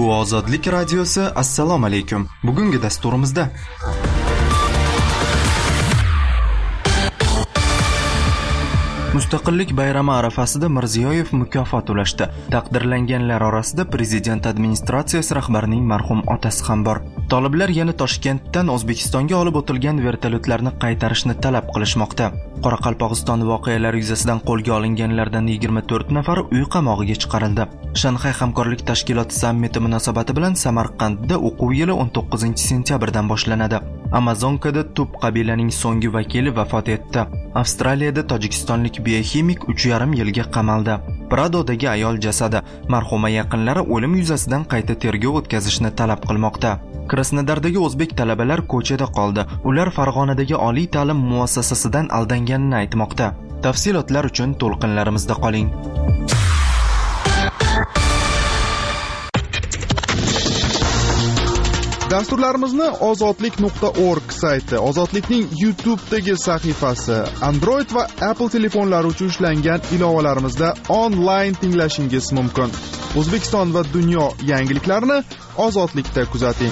Bu Ozodlik radiosi. Assalomu alaykum. Bugungi dasturimizda Mustaqillik bayrami arafasida Mirziyoyev mukofot ulashdi. Taqdirlanganlar orasida prezident administratsiyasi rahbarining marhum otasi ham bor. Toliblar yana Toshkentdan O'zbekistonga olib o'tilgan vertolyotlarni qaytarishni talab qilishmoqda. Qoraqalpog'iston voqealari yuzasidan qo'lga olinganlardan 24 nafar uy qamog'iga chiqarildi. Shanxay hamkorlik tashkiloti sammiti munosabati bilan Samarqandda o'quv yili 19-sentyabrdan boshlanadi. Amazonkada Tub qabilaning so'nggi vakili vafot etdi. Avstraliyada tojikistonlik bioximik 3,5 yilga qamaldi. Pradodagi ayol jasadi. Marhuma yaqinlari o'lim yuzasidan qayta tergov o'tkazishni talab qilmoqda. Krasnodardagi o'zbek talabalar ko'chada qoldi. Ular Farg'onadagi oliy ta'lim muassasasidan aldanganini aytmoqda. Tafsilotlar uchun to'lqinlarimizda qoling. Dasturlarimizni ozodlik.org sayti, Ozodlikning YouTube'dagi sahifasi, Android va Apple telefonlari uchun ishlangan ilovalarimizda onlayn tinglashingiz mumkin. O'zbekiston va dunyo yangiliklarini Ozodlikda kuzating.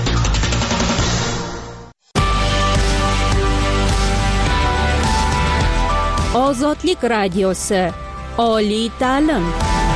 Ozodlik radiosi. Oliy ta'lim.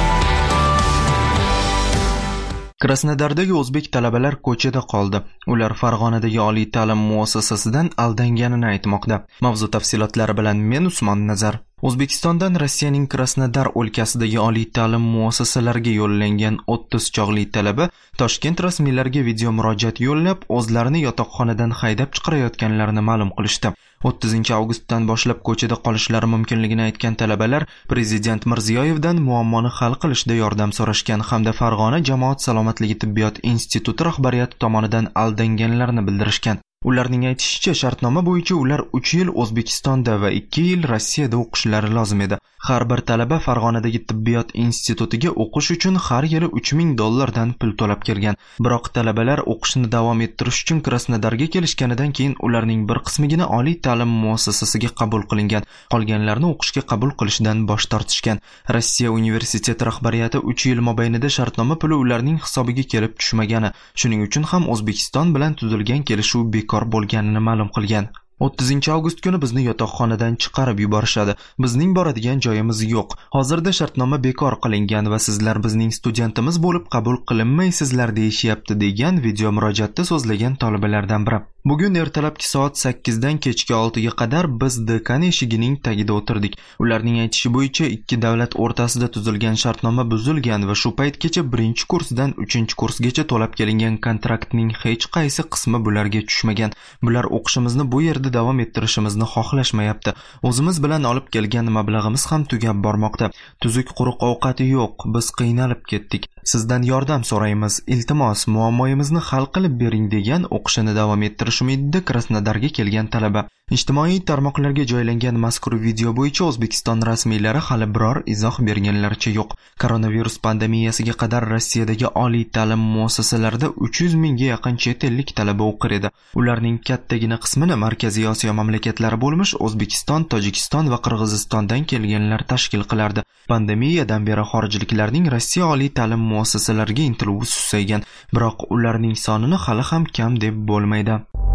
Krasnodardagi o'zbek talabalar ko'chada qoldi. Ular Farg'onadagi oliy ta'lim muassasasidan aldanganini aytmoqda. Mavzu tafsilotlari bilan men Usmon Nazar. O'zbekistondan Rossiyaning Krasnodar o'lkasidagi oliy ta'lim muassasalariga yo'llangan 30 chog'li talaba Toshkent rasmiylariga video murojaat yo'llab, o'zlarini yotoqxonadan haydab chiqarayotganlarini ma'lum qilishdi. 30-avgustdan boshlab ko'chada qolishlari mumkinligini aytgan talabalar prezident Mirziyoyevdan muammoni hal qilishda yordam so'rashgan hamda Farg'ona jamoat salomatligi tibbiyot instituti rahbariyati tomonidan aldanganlarini bildirishgan. Ularning aytishicha, shartnoma bo'yicha ular 3 yil O'zbekistonda va 2 yil Rossiyada o'qishlari lozim edi. Har bir talaba Farg'onadagi tibbiyot institutiga o'qish uchun har yili $3000 pul to'lab kelgan. Biroq talabalar o'qishni davom ettirish uchun Krasnodarga kelishganidan keyin ularning bir qismigina oliy ta'lim muassasasiga qabul qilingan. Qolganlarni o'qishga qabul qilishdan bosh tortishgan. Rossiya universiteti rahbariyati 3 yil mobaynida shartnoma puli ularning hisobiga kelib tushmagani, shuning uchun ham O'zbekiston bilan tuzilgan kelishuv bekor bo'lganini ma'lum qilgan. 30-avgust kuni bizni yotoqxonadan chiqarib yuborishadi. Bizning boradigan joyimiz yo'q. Hozirda shartnoma bekor qilingan va sizlar bizning studentimiz bo'lib qabul qilinmaysizlar deyishyapti, degan video murojaatda so'zlagan talabalardan biri. Bugun ertalabki soat 8 dan kechki 6 ga qadar biz dekan eshigining tagida o'tirdik. Ularning aytishi bo'yicha ikki davlat o'rtasida tuzilgan shartnoma buzilgan va shu paytgacha 1-kursdan 3-kursgacha to'lab kelingan kontraktning hech qaysi qismi bularga tushmagan. Bular o'qishimizni bu yerda davom ettirishimizni xohlashmayapti. O'zimiz bilan olib kelgan mablag'imiz ham tugab bormoqda. Tuzuk quruq ovqati yo'q. Biz qiynalib ketdik. Sizdan yordam so'raymiz. Iltimos, muammoyimizni hal qilib bering, degan o'qishini davom ettirish umidida Krasnodarga kelgan talaba. Ijtimoiy tarmoqlarga joylangan mazkur video bo'yicha O'zbekiston rasmiylari hali biror izoh berganlaricha yo'q. Koronavirus pandemiyasiga qadar Rossiyadagi oliy ta'lim muassasalarida 300 mingga yaqin chet ellik talaba o'qir edi. Ularning kattagina qismini Markaziy Osiyo mamlakatlari bo'lmish O'zbekiston, Tojikiston va Qirg'izistondan kelganlar tashkil qilardi. Pandemiyadan beri xorijliklarning Rossiya oliy ta'lim muassasalariga intiluvi susaygan, biroq ularning sonini hali ham kam deb bo'lmaydi.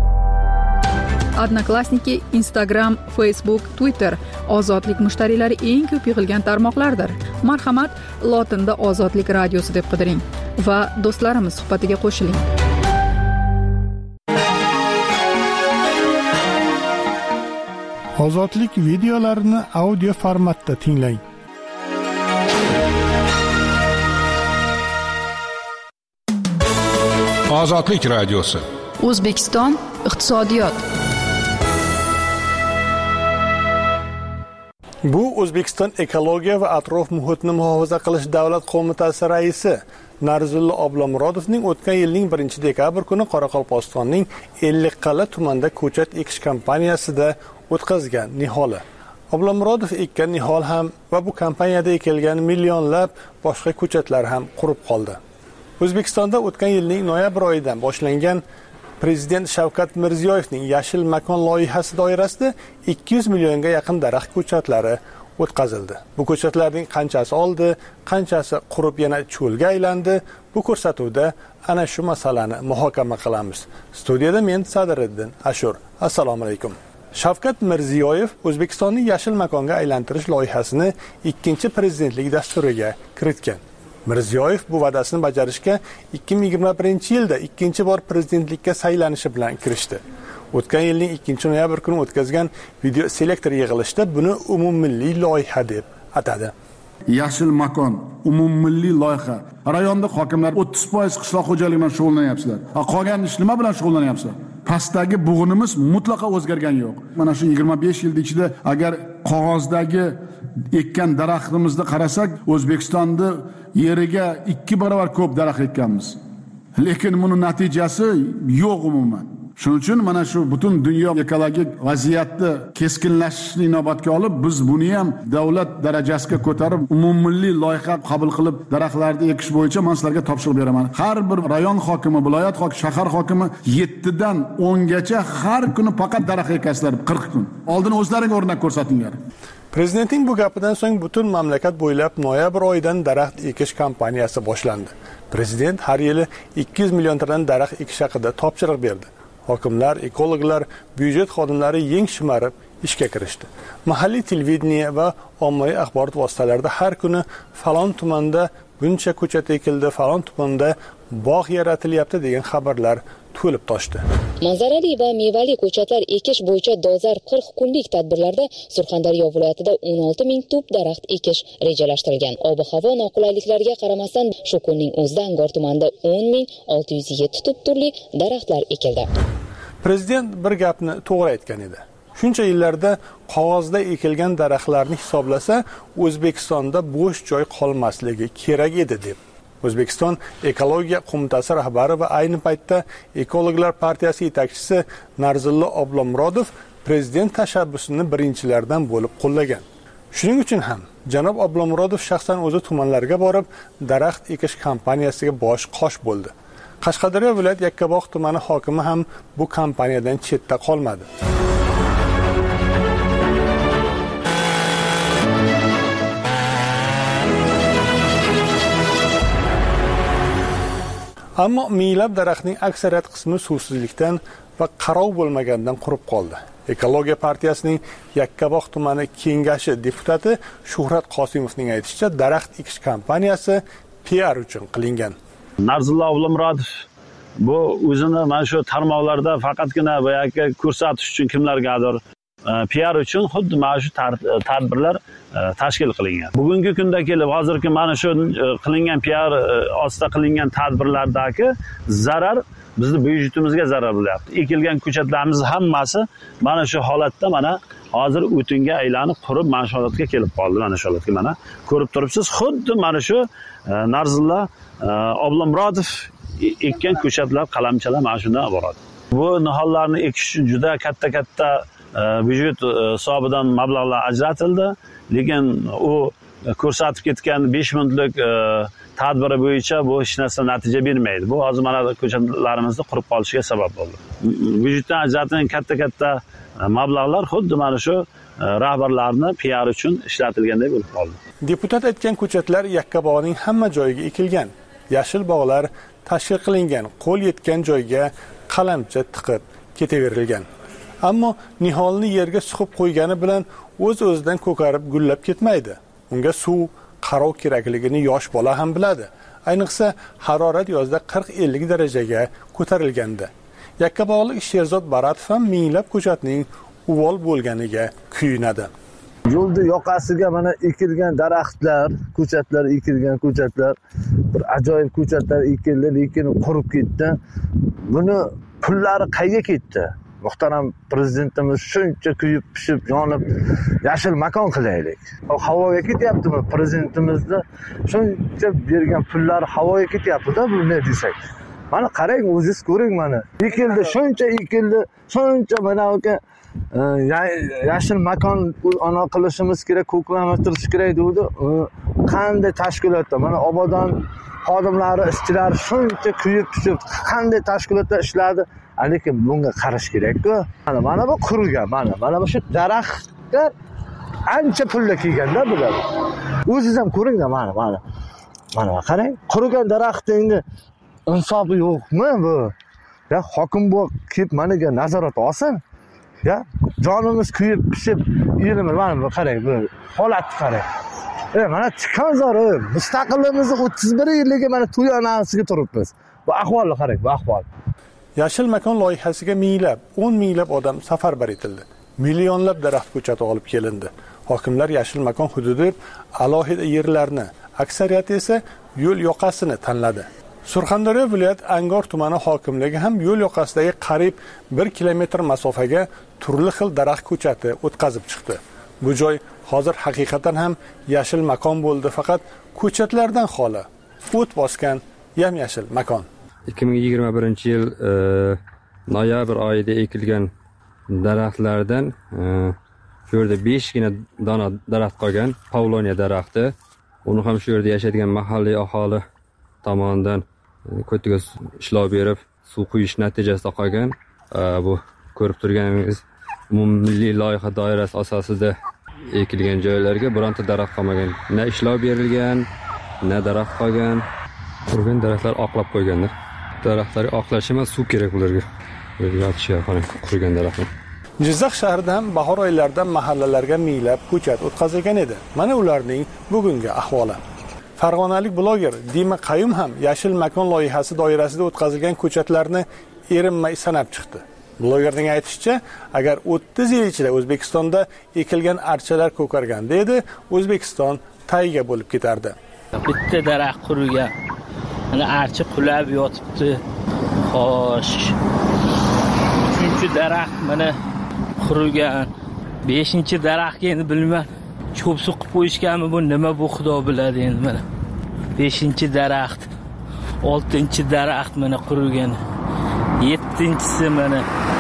Odnoklassniki, Instagram, Facebook, Twitter ozodlik mushtariylari eng ko'p yig'ilgan tarmoqlardir. Marhamat, lotinda Ozodlik radiosi deb qidiring va do'stlarimiz suhbatiga qo'shiling. Ozodlik videolarini audio formatda tinglang. Ozodlik radiosi. O'zbekiston iqtisodiyot. Bu O'zbekiston ekologiya va atrof muhitni muhofaza qilish davlat qo'mitasi raisi Narzullo Oblomurodovning o'tgan yilning 1-dekabr kuni Qoraqalpog'istonning Ellikqal'a tumanida ko'chat ekish kampaniyasida o'tkazgan niholi. Oblomurodov ekkan nihol ham va bu kampaniyada ekilgan millionlab boshqa ko'chatlar ham qurib qoldi. O'zbekistonda o'tgan yilning noyabr oyidan boshlangan Prezident Shavkat Mirziyoyevning Yashil makon loyihasi doirasida 200 millionga yaqin daraxt ko'chatlari o'tkazildi. Bu ko'chatlarning qanchasi oldi, qanchasi qurib yana cho'lga aylandi, bu ko'rsatuvda ana shu masalani muhokama qilamiz. Studiyada men Sadiriddin Ashur. Assalomu alaykum. Shavkat Mirziyoyev O'zbekistonni yashil makonga aylantirish loyihasini 2-prezidentlik dasturiga kiritgan. Mirziyoyev bu va'dasini bajarishga 2021-yilda 2-bor prezidentlikka saylanishi bilan kirishdi. O'tgan yilning 2-noyabr kuni o'tkazgan video selektor yig'ilishida buni umummilliy loyiha deb atadi. Yashil makon umummilliy loyiha. Rayonda hokimlar 30% qishloq xo'jaligi bilan shug'ullanyapsizlar. Qolgan ish nima bilan shug'ullanyapsizlar? Pastdagi bug'unimiz mutlaqo o'zgargani yo'q. Mana shu 25 yil ichida agar qog'ozdagi ekkan daraxtimizni qarasak, O'zbekistonda yeriga 2 barobar ko'p daraxt ekkanmiz. Lekin buning natijasi yo'q umuman. Shuning uchun mana shu butun dunyo ekologik vaziyatni keskinlashishni inobatga olib, biz buni ham davlat darajasiga ko'tarib, umummilliy loyiha qabul qilib, daraxtlarni ekish bo'yicha men sizlarga topshiriq beraman. Har bir rayon hokimi, viloyat hokimi, shahar hokimi 7 dan 10 gacha har kuni faqat daraxt ekasizlar 40 kun. Oldin o'zlaring o'rnak ko'rsatinglar. Prezidentning bu gapidan so'ng butun mamlakat bo'ylab noyabr oyidan daraxt ekish kampaniyasi boshlandi. Prezident har yili 200 million tadan daraxt ekish haqida topshiriq berdi. Hokimlar, ekologlar, byudjet xodimlari yeng shimarib ishga kirishdi. Mahalliy televideniye va ommaviy axborot vositalarida har kuni falon tumanda buncha ko'chat ekildi, falon tumanda bog' yaratilyapti degan xabarlar to'lib toshdi. Manzarali va mevali ko'chatlar ekish bo'yicha dolzarb 40 kunlik tadbirlarda Surxondaryo viloyatida 16 ming tup daraxt ekish rejalashtirilgan. Ob-havo noqulayliklariga qaramasdan shu kunning o'zida Angor tumanida 10.607 tup turli daraxtlar ekildi. Prezident bir gapni to'g'ri aytgan edi. Shuncha yillarda qog'ozda ekilgan daraxtlarni hisoblasa, O'zbekistonda bo'sh joy qolmasligi kerak edi deb. O'zbekiston Ekologiya qo'mitasi rahbari va ayni paytda Ekologlar partiyasi yetakchisi Narzullo Oblomurodov prezident tashabbusini birinchilardan bo'lib qo'llagan. Shuning uchun ham janob Oblomurodov shaxsan o'zi tumanlarga borib, daraxt ekish kampaniyasiga bosh qosh bo'ldi. Qashqadaryo viloyat Yakkabog' tumani hokimi ham bu kampaniyadan chetda qolmadi. Ammo minglab daraxtning aksariyat qismi suvsizlikdan va qarov bo'lmagandan qurib qoldi. Ekologiya partiyasining Yakkabog' tumani kengashi deputati Shuhrat Qosimovning aytishicha, daraxt ekish kampaniyasi PR uchun qilingan. Narzullo Oblomurodov bu o'zini mana shu tarmoqlarda faqatgina boyagi ko'rsatish uchun kimlargadir PR uchun xuddi mana shu tadbirlar tashkil qilingan. Bugungi kunda kelib hozirgi mana shu qilingan PR ostida qilingan tadbirlardagi zarar bizni byudjetimizga zarar bo'lyapti. Ekilgan ko'chatlarimiz hammasi mana shu holatda mana hozir o'tinga aylanib qurib mana shu holatga kelib qoldi. Mana shu holatga mana ko'rib turibsiz, xuddi mana shu Narzullo Oblomurodov ekkan ko'chatlar, qalamchalar mana shundan iborat. Bu nihollarni ekish uchun juda katta byudjet hisobidan mablag'lar ajratildi, lekin u ko'rsatib ketgan 5 minutlik tadbiri bo'yicha bu hech narsa natija bermaydi. Bu hozir mana ko'chatlarimizni qurib qolishiga sabab bo'ldi. Byudjetdan ajratilgan katta mablag'lar xuddi mana shu rahbarlarni PR uchun ishlatilganday bo'lib qoldi. Deputat aytgan ko'chatlar Yakkabog'ning hamma joyiga ekilgan. Yashil bog'lar tashkil qilingan, qo'l yetgan joyga qalamcha tiqib ketaverilgan. Ammo niholni yerga suqib qo'ygani bilan o'z-o'zidan ko'karib gullab ketmaydi. Unga suv, qarov kerakligini yosh bola ham biladi. Ayniqsa harorat yozda 40-50 darajaga ko'tarilganda. Yakkabog'lik Sherzod Baratov ham minglab ko'chatning uvol bo'lganiga kuyunadi. Yo'lda yoqasiga mana ekilgan daraxtlar, ko'chatlar ekilgan ko'chatlar, bir ajoyib ko'chatlar ekildi, lekin qurib ketdi. Buni pullari qayerga ketdi? Muhtaram prezidentimiz shuncha kuyib pishib yonib yashil makon qilaylik. Havoga ketyaptimi prezidentimizni shuncha bergan pullari havoga ketyapti-da, bu ne desak. Mana qarang, o'zingiz ko'ring mana. Ekildi, shuncha ekildi, shuncha mana yashil makon ana qilishimiz kerak, ko'klamashtirish kerak dedi. Qanday tashkilotda mana obodon xodimlari, ishchilari shuncha kuyib pishib qanday tashkilotda ishladi. Lekin bunga qarash kerak-ku. Mana bu qurigan, mana shu daraxtlar ancha pulla kelganda bular. O'zingiz ham ko'ring-da, mana qarang, qurigan daraxtning insofi yo'qmi bu? Ya hokim bu kelib managa nazorat olsin. Ya jonimiz kuyib pishib yerimiz mana bu qarang, bu holatni qarang. Mana chiqanzor, mustaqilligimizning 31-yilligi mana to'y anasiga turibmiz. Bu ahvolni qarang, bu ahvol. Yashil makon loyihasiga minglab, 10 minglab odam safarbar etildi. Millionlab daraxt ko'chati olib kelindi. Hokimlar yashil makon hududi deb alohida yerlarni, aksariyati esa yo'l yoqasini tanladi. Surxondaryo viloyat Angor tumani hokimligi ham yo'l yoqasidagi qariyb 1 kilometr masofaga turli xil daraxt ko'chati o'tkazib chiqdi. Bu joy hozir haqiqatan ham yashil makon bo'ldi, faqat ko'chatlardan xoli. O't bosgan yam-yashil makon. 2021-yil noyabr oyida ekilgan daraxtlardan shu yerda 5 gina dona daraxt qolgan, Pavloniya daraxti. Uni ham shu yerda yashaydigan mahalliy aholi tomonidan ko'tiga ishlov berib, suv quyish natijasida qolgan. Bu ko'rib turganingiz umummilliy loyiha doirasi asosida ekilgan joylarga bironta daraxt qolmagan. Na ishlov berilgan, na daraxt qolgan. Qurgan daraxtlar oqlab qo'yganlar. Daraxtlarga oqlash emas, suv kerak ularga. Qurgan daraxtlar. Jizzax shahrida ham bahor oylarida mahallalarga minglab ko'chat o'tkazilgan edi. Mana ularning bugungi ahvoli. Farg'onalik bloger Dima Qayum ham yashil makon loyihasi doirasida o'tkazilgan ko'chatlarni erinmay sanab chiqdi. Blogerning aytishicha, agar 30 yil ichida O'zbekistonda ekilgan archalar ko'karganda edi, O'zbekiston tayga bo'lib ketardi. Bitta daraxt qurigan. Mana archa qulab yotibdi. Xo'sh. 3-daraxt mana qurigan. 5-daraxtga endi bilmayman. Cho'p suqib qo'yishganmi bu, nima bu Xudo biladi endi mana. 5-daraxt. 6-daraxt mana qurigan. 7-si mana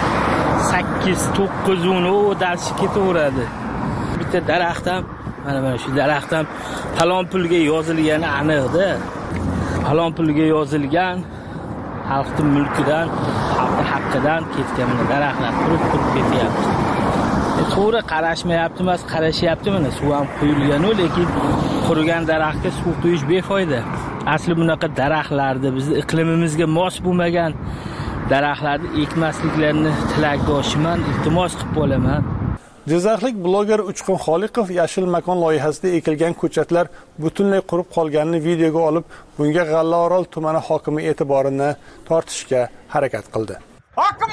8-9 o dalshi ketaveradi. Bitta daraxt ham mana shu daraxt ham falon pulga yozilgani aniqda. Falon pulga yozilgan xalqning mulkidan, xalqning haqqidan ketgan mana daraxtlar qurib ketyapti. To'g'ri qarashmayapti emas, qarashyapti mana suv ham quyilgan-ku, lekin qurigan daraxtga suv quyish befoyda. Asli bunaqa daraxtlarni bizning iqlimimizga mos bo'lmagan daraxtlarni ekmasliklarini tilakdoshiman, iltimos qilib qolaman. Jizzaxlik bloger Uchqun Xoliqov yashil makon loyihasida ekilgan ko'chatlar butunlay qurib qolganini videoga olib, bunga G'allaorol tumani hokimi e'tiborini tortishga harakat qildi. Hokim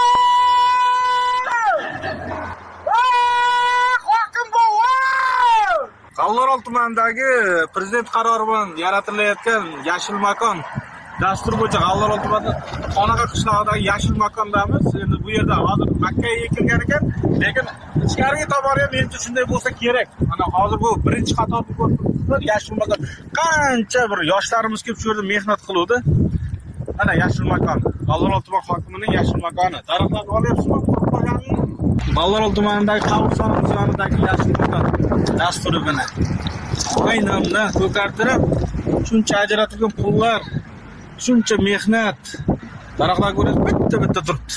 G'allaorol tumanidagi prezident qarori bilan yaratilayotgan yashil makon dastur bo'yicha G'allaorol tumanida Xonaqa qishlog'idagi yashil makondamiz. Endi bu yerda hozir makka ekilgan ekan, lekin ichkariga tomoni ham menimcha shunday bo'lsa kerak. Mana hozir bu birinchi qatorni ko'rib yashil makon. Qancha bir yoshlarimiz kelib shu yerda mehnat qiluvdi. Mana yashil makon. G'allaorol tuman hokimining yashil makoni. Daraxtlarni olyapsizmi? Qurib qo'yganmi? G'allaorol tumanidagi Qavurson yonidagi yashil makon dasturi bilan oynamni ko'kartirib, shuncha ajratilgan pullar, shuncha mehnat, daraxtlar ko'rasiz, bitta turibdi.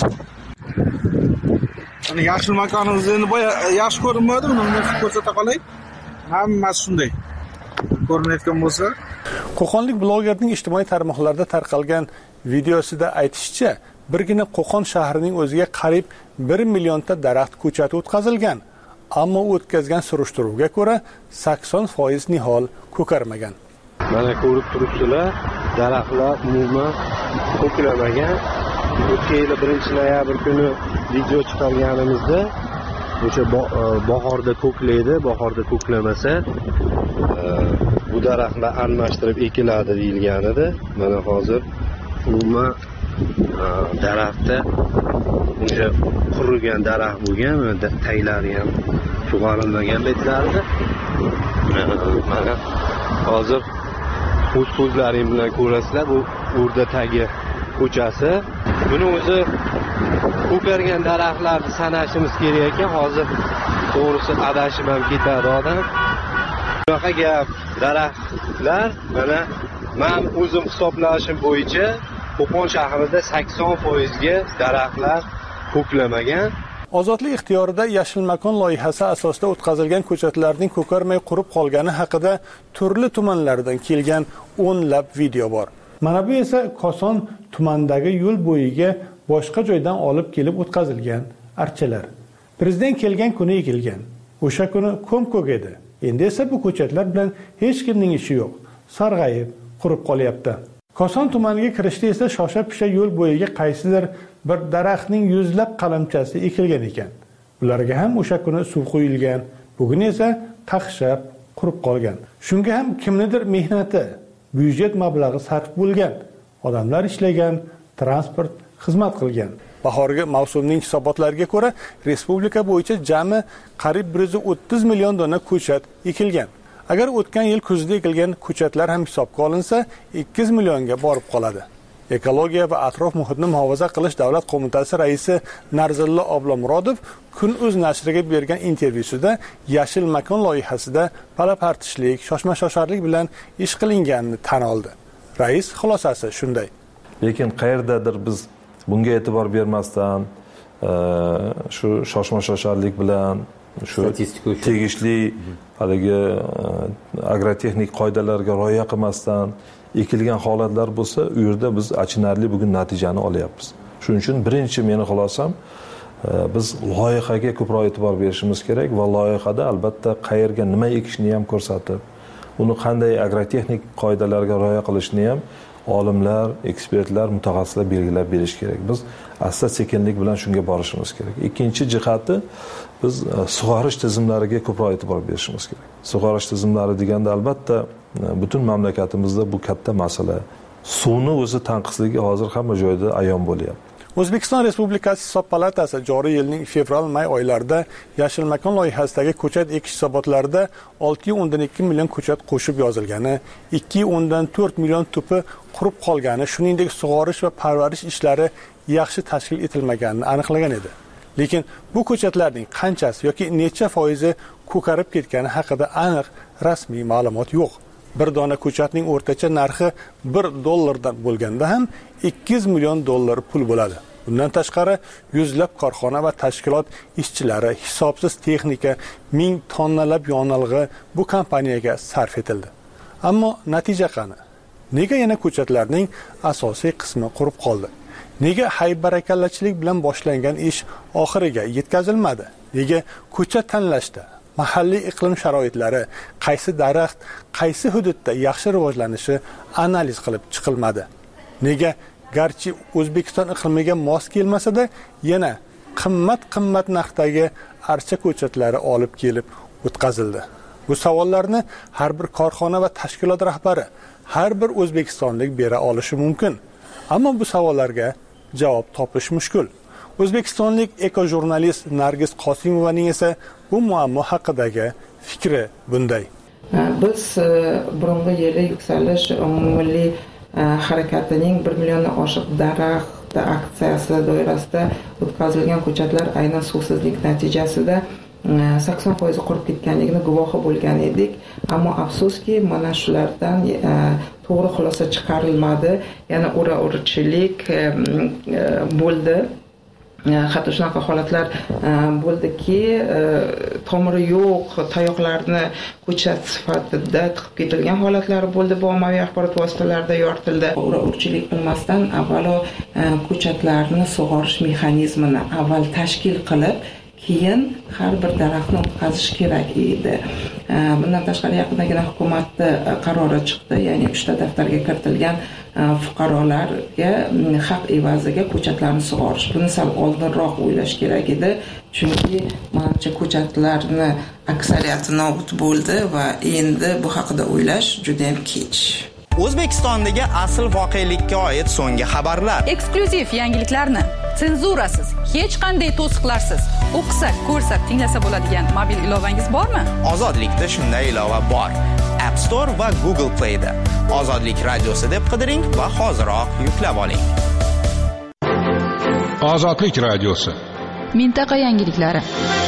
Mana yashil makonimiz endi boya yaxshi ko'rinmadi, uni ko'rsata qolay. Hammasi shunday ko'rinayotgan bo'lsa. Qo'qonlik blogerning ijtimoiy tarmoqlarda tarqalgan videosida aytishicha, birgina Qo'qon shahrining o'ziga qariyb 1 millionta daraxt ko'chati o'tkazilgan. Ammo o'tkazgan surishtiruvga ko'ra 80% nihol ko'karmagan. Mana ko'rib turibsizlar, daraxtlar umuman ko'klamagan. O'tgan yil 1-noyabr kuni video chiqarganimizda o'sha bahorda ko'klaydi, bahorda ko'klamasa bu daraxtlar almashtirib ekiladi deyilgan edi. Mana hozir umuman daraxtda o'sha qurigan daraxt bo'lgan, taglari ham sug'orilmagan betlarida. Mana hozir o'z ko'zlaring bilan ko'rasizlar, bu o'rda tagi ko'chasi. Buni o'zi ko'kargan daraxtlarni sanashimiz kerak ekan. Hozir to'g'risi adashib ham ketadi odam. Bunaqa gap, daraxtlar mana men o'zim hisoblashim bo'yicha Qo'qon shahrida 80% ga daraxtlar ko'klamagan. Ozodlik ixtiyorida yashil makon loyihasi asosida o'tkazilgan ko'chatlarning ko'karmay qurib qolgani haqida turli tumanlardan kelgan o'nlab video bor. Mana bu esa Koson tumanidagi yo'l bo'yiga boshqa joydan olib kelib o'tkazilgan archalar. Prezident kelgan kuni ekilgan. O'sha kuni ko'm-ko'k edi. Endi esa bu ko'chatlar bilan hech kimning ishi yo'q. Sarg'ayib, qurib qolyapti. Koson tumaniga kirishda esa shosha-pisha yo'l bo'yiga qaysidir bir daraxtning yuzlab qalamchasi ekilgan ekan. Ularga ham o'sha kuni suv quyilgan, bugun esa qaqshab, qurib qolgan. Shunga ham kimnidir mehnati, byudjet mablag'i sarf bo'lgan. Odamlar ishlagan, transport xizmat qilgan. Bahorgi mavsumning hisobotlariga ko'ra, respublika bo'yicha jami qariyb 130 million dona ko'chat ekilgan. Agar o'tgan yil kuzda ekilgan ko'chatlar ham hisobga olinsa, 2 millionga borib qoladi. Ekologiya va atrof muhitni muhofaza qilish davlat qo'mitasi raisi Narzullo Oblomurodov Kun.uz nashriga bergan intervyusida yashil makon loyihasida palapartishlik, shoshma-shosharlik bilan ish qilinganini tan oldi. Rais xulosasi shunday. Lekin qayerdadir biz bunga e'tibor bermasdan shu shoshma-shosharlik bilan shu tegishli haligi agrotexnik qoidalarga rioya qilmasdan ekilgan holatlar bo'lsa, u yerda biz achinarli bugun natijani olyapmiz. Shuning uchun birinchi meni xulosam, biz loyihaga ko'proq e'tibor berishimiz kerak va loyihada albatta qayerga nima ekishni ham ko'rsatib, uni qanday agrotexnik qoidalarga rioya qilishni ham olimlar, ekspertlar, mutaxassislar belgilab berish kerak. Biz asta-sekinlik bilan shunga borishimiz kerak. Ikkinchi jihati, biz sug'orish tizimlariga ko'proq e'tibor berishimiz kerak. Sug'orish tizimlari deganda albatta butun mamlakatimizda bu katta masala. Suvni o'zi tanqisligi hozir hamma joyda ayon bo'lyapti. O'zbekiston Respublikasi Hisob palatasi joriy yilning fevral-may oylarida yashil makon loyihasidagi ko'chat ekish hisobotlarida 6.2 million ko'chat qo'shib yozilgani, 2.4 million tupi qurib qolgani, shuningdek sug'orish va parvarish ishlari yaxshi tashkil etilmaganini aniqlagan edi. Lekin bu ko'chatlarning qanchasi yoki necha foizi ko'karib ketgani haqida aniq rasmiy ma'lumot yo'q. Bir dona ko'chatning o'rtacha narxi $1 bo'lganda ham 200 million dollar pul bo'ladi. Bundan tashqari yuzlab korxona va tashkilot ishchilari, hisobsiz texnika, 1000 tonnalab yonilg'i bu kompaniyaga sarf etildi. Ammo natija qani? Nega yana ko'chatlarning asosiy qismi qurib qoldi? Nega haybarakallachilik bilan boshlangan ish oxiriga yetkazilmadi? Nega ko'chat tanlashda mahalliy iqlim sharoitlari, qaysi daraxt, qaysi hududda yaxshi rivojlanishi analiz qilib chiqilmadi? Nega garchi O'zbekiston iqlimiga mos kelmasa-da, yana qimmat narxdagi archa ko'chatlari olib kelib o'tkazildi? Bu savollarni har bir korxona va tashkilot rahbari, har bir o'zbekistonlik bera olishi mumkin. Ammo bu savollarga javob topish mushkul. O'zbekistonlik ekojurnalist Nargiz Qosimovaning esa bu muammo haqidagi fikri bunday. Biz burungi yili yuksalish umummilliy harakatining 1 milliondan oshiq daraxt aksiyasi doirasida o'tkazilgan ko'chatlar aynan suvsizlik natijasida 80% qurib ketganligini guvohi bo'lgan edik. Ammo afsuski, mana shulardan to'g'ri xulosa chiqarilmadi. Yana ura-urchilik bo'ldi. Hatto shunaqa holatlar bo'ldiki, tomiri yo'q tayoqlarni ko'chat sifatida tiqib ketilgan holatlar bo'ldi. Bu ommaviy axborot vositalarida yoritildi. Ura-urchilik bilmasdan avvalo ko'chatlarni sug'orish mexanizmini avval tashkil qilib, keyin har bir daraxtni o'tkazish kerak edi. Bundan tashqari yaqindagina hukumatning qarori chiqdi, ya'ni 3 ta daftarga kiritilgan fuqarolarga haq evaziga ko'chatlarni sug'orish. Buni sal oldinroq o'ylash kerak edi, chunki menimcha ko'chatlarni aksariyati nobud bo'ldi va endi bu haqida o'ylash juda ham kech. O'zbekistondagi asl voqelikka oid so'nggi xabarlar. Eksklyuziv yangiliklarni senzurasiz, hech qanday to'siqlarsiz o'qisa, ko'rsa, tinglasa bo'ladigan mobil ilovangiz bormi? Ozodlikda shunday ilova bor. App Store va Google Play'da. Ozodlik radiosi deb qidiring va hoziroq yuklab oling. Ozodlik radiosi. Mintaqa yangiliklari.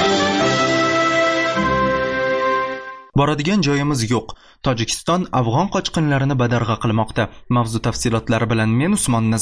Boradigan joyimiz yo'q. Tojikiston afg'on qochqinlarini badarg'a qilmoqda. Mavzu tafsilotlari bilan men Usmon Nazar.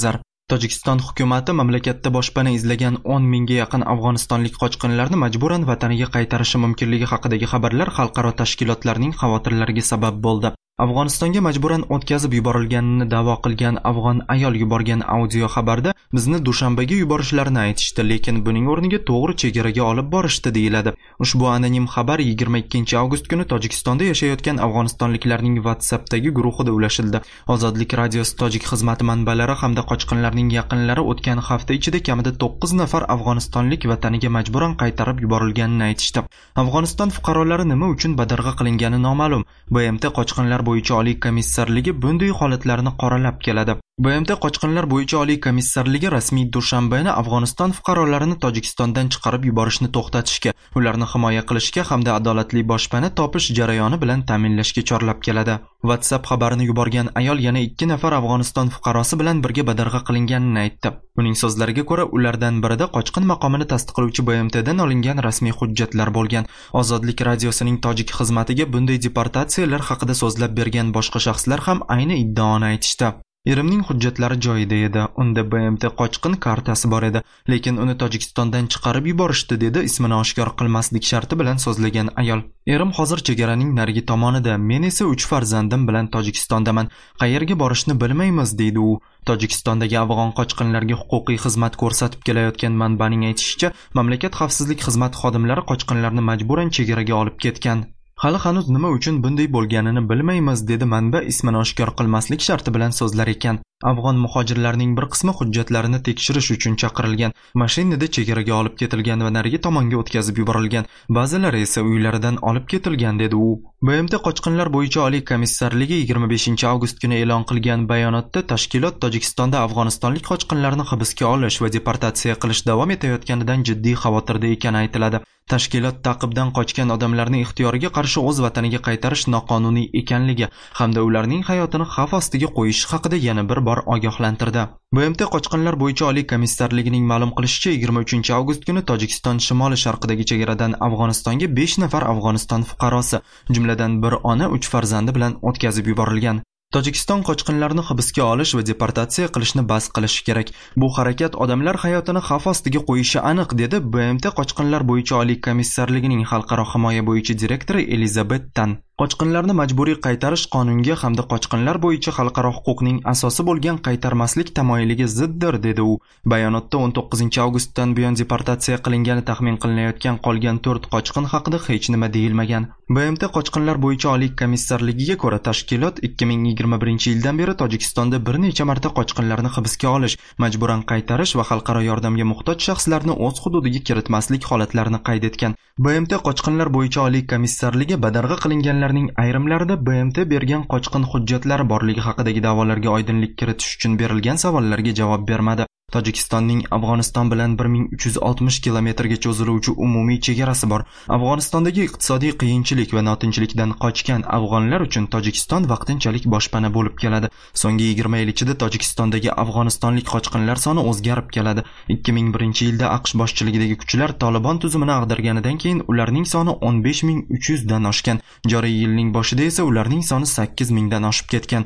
Tojikiston hukumati mamlakatda boshpana izlagan 10 mingga yaqin afg'onistonlik qochqinlarni majburan vataniga qaytarishi mumkinligi haqidagi xabarlar xalqaro tashkilotlarning xavotirlariga sabab bo'ldi. Afg'onistonga majburan o'tkazib yuborilganini da'vo qilgan afg'on ayol yuborgan audio xabarda bizni Dushanbaga yuborishlarini aytishdi, lekin buning o'rniga to'g'ri chegaraga olib borishdi deyiladi. Ushbu anonim xabar 22 avgust kuni Tojikistonda yashayotgan afg'onistonliklarning WhatsAppdagi guruhida ulashildi. Ozodlik radiosi tojik xizmati manbalari hamda qochqinlarning yaqinlari o'tgan hafta ichida kamida 9 nafar afg'onistonlik vataniga majburan qaytarib yuborilganini aytishdi. Afg'oniston fuqarolari nima uchun badarg'a qilingani noma'lum. BMT qochqinlar bo'yicha oliy komissarligi bunday holatlarni qoralab keladi. BMT qochqinlar bo'yicha oliy komissarligi rasmiy Dushanbani Afg'oniston fuqarolarini Tojikistondan chiqarib yuborishni to'xtatishga, ularni himoya qilishga hamda adolatli boshpana topish jarayoni bilan ta'minlashga chorlab keladi. WhatsApp xabarini yuborgan ayol yana 2 nafar Afg'oniston fuqarosi bilan birga badarg'a qilinganini aytdi. Uning so'zlariga ko'ra, ulardan birida qochqin maqomini tasdiqlovchi BMTdan olingan rasmiy hujjatlar bo'lgan. Ozodlik radiosining tojik xizmatiga bunday deportatsiyalar haqida so'zlab bergan boshqa shaxslar ham ayni iddaoni aytishdi. Erimning hujjatlari joyida edi. Unda BMT qochqin kartasi bor edi, lekin uni Tojikistondan chiqarib yuborishdi, dedi ismini oshkor qilmaslik sharti bilan so'zlagan ayol. Erim hozir chegaraning narigi tomonida, men esa 3 farzandim bilan Tojikistondaman. Qayerga borishni bilmaymiz, deydi u. Tojikistondagi afg'on qochqinlarga huquqiy xizmat ko'rsatib kelayotgan manbaning aytishicha, mamlakat xavfsizlik xizmati xodimlari qochqinlarni majburan chegaraga olib ketgan. Hali hanuz nima uchun bunday bo'lganini bilmaymiz, dedi manba ismini oshkor qilmaslik sharti bilan so'zlar ekan. Afg'on muhojirlarning bir qismi hujjatlarini tekshirish uchun chaqirilgan, mashinada chegaraga olib ketilgan va narigi tomonga o'tkazib yuborilgan. Ba'zilari esa uylaridan olib ketilgan, dedi u. BMT qochqinlar bo'yicha oliy komissarligi 25 avgust kuni e'lon qilgan bayonotda tashkilot Tojikistonda afg'onistonlik qochqinlarni hibsga olish va deportatsiya qilish davom etayotganidan jiddiy xavotirda ekani aytiladi. Tashkilot ta'qibdan qochgan odamlarni ixtiyoriga qarshi o'z vataniga qaytarish noqonuniy ekanligi hamda ularning hayotini xavf ostiga qo'yish haqida yana bir bor ogohlantirdi. BMT qochqinlar bo'yicha oliy komissarligining ma'lum qilishicha 23 avgust kuni Tojikiston shimoli sharqidagi chegaradan Afg'onistonga 5 nafar Afg'oniston fuqarosi, jumladan bir ona 3 farzandi bilan o'tkazib yuborilgan. Tojikiston qochqinlarni hibsga olish va deportatsiya qilishni bas qilishi kerak. Bu harakat odamlar hayotini xavf ostiga qo'yishi aniq, dedi BMT qochqinlar bo'yicha oliy komissarligining xalqaro himoya bo'yicha direktori Elizabet Tan. Qochqinlarni majburiy qaytarish qonunga hamda qochqinlar bo'yicha xalqaro huquqning asosi bo'lgan qaytarmaslik tamoyiliga ziddir, dedi u. Bayonotda 19 avgustdan buyon deportatsiya qilingani taxmin qilinayotgan qolgan 4 qochqin haqida hech nima deyilmagan. BMT qochqinlar bo'yicha oliy komissarligiga ko'ra, tashkilot 2021-yildan beri Tojikistonda bir necha marta qochqinlarni hibsga olish, majburan qaytarish va xalqaro yordamga muhtoj shaxslarni o'z hududiga kiritmaslik holatlarini qayd etgan. BMT qochqinlar bo'yicha oliy komissarligi badarg'a qilinganlarning ayrimlarida BMT bergan qochqin hujjatlari borligi haqidagi da'volarga oydinlik kiritish uchun berilgan savollarga javob bermadi. Tojikistonning Afg'oniston bilan 1360 kilometrga cho'ziluvchi umumiy chegarasi bor. Afg'onistondagi iqtisodiy qiyinchilik va notinchlikdan qochgan afg'onlar uchun Tojikiston vaqtinchalik boshpana bo'lib keladi. So'nggi 20 yil ichida Tojikistondagi afg'onistonlik qochqinlar soni o'zgarib keladi. 2001-yilda AQSh boshchiligidagi kuchlar Tolibon tuzumini ag'darganidan keyin ularning soni 15300 dan oshgan. Joriy yilning boshida esa ularning soni 8000 dan oshib ketgan.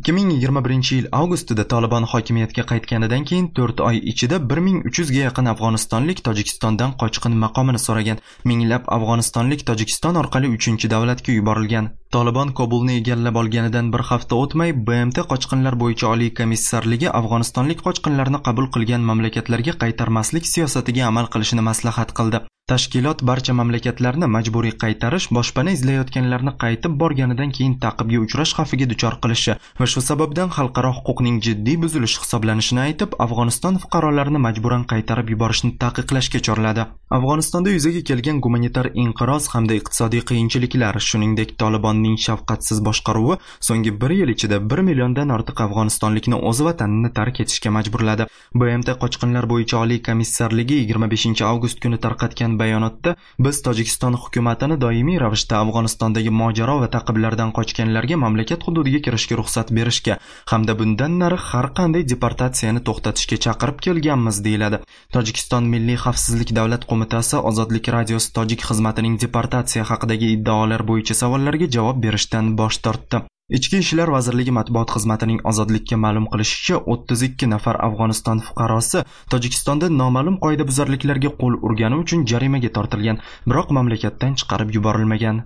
2021-yil avgustida Tolibon hokimiyatga qaytganidan keyin 4 oy ichida 1300 ga yaqin afg'onistonlik Tojikistondan qochqin maqomini so'ragan. Minglab afg'onistonlik Tojikiston orqali 3-davlatga yuborilgan. Tolibon Kobulni egallab olganidan bir hafta o'tmay BMT qochqinlar bo'yicha oliy komissarligi afg'onistonlik qochqinlarni qabul qilgan mamlakatlarga qaytarmaslik siyosatiga amal qilishni maslahat qildi. Tashkilot barcha mamlakatlarni majburiy qaytarish, boshpana izlayotganlarni qaytib borganidan keyin ta'qibga uchrash xavfiga duchor qilishi va shu sababdan xalqaro huquqning jiddiy buzilishi hisoblanishini aytib, Afg'oniston fuqarolarini majburan qaytarib yuborishni taqiqlashga chorladi. Afg'onistonda yuzaga kelgan gumanitar inqiroz hamda iqtisodiy qiyinchiliklar, shuningdek Tolibonning shafqatsiz boshqaruvi so'nggi 1 yil ichida 1 milliondan ortiq afg'onistonlikni o'z vatanini tark etishga majburladi. BMT qochqinlar bo'yicha oliy komissarligi 25 avgust kuni tarqatgan bayonotda biz Tojikiston hukumatini doimiy ravishda Afg'onistondagi mojaro va ta'qiblardan qochganlarga mamlakat hududiga kirishga ruxsat berishga hamda bundan nari har qanday deportatsiyani to'xtatishga chaqirib kelganmiz, deyiladi. Tojikiston Milliy xavfsizlik davlat qo'mitasi Ozodlik radiosi tojik xizmatining deportatsiya haqidagi iddaolar bo'yicha savollarga javob berishdan bosh tortdi. Ichki ishlar vazirligi matbuot xizmatining ozodlikka ma'lum qilishicha, 32 nafar Afg'oniston fuqarosi Tojikistonda noma'lum qoidabuzarliklarga qo'l urgani uchun jarimaga tortilgan, biroq mamlakatdan chiqarib yuborilmagan.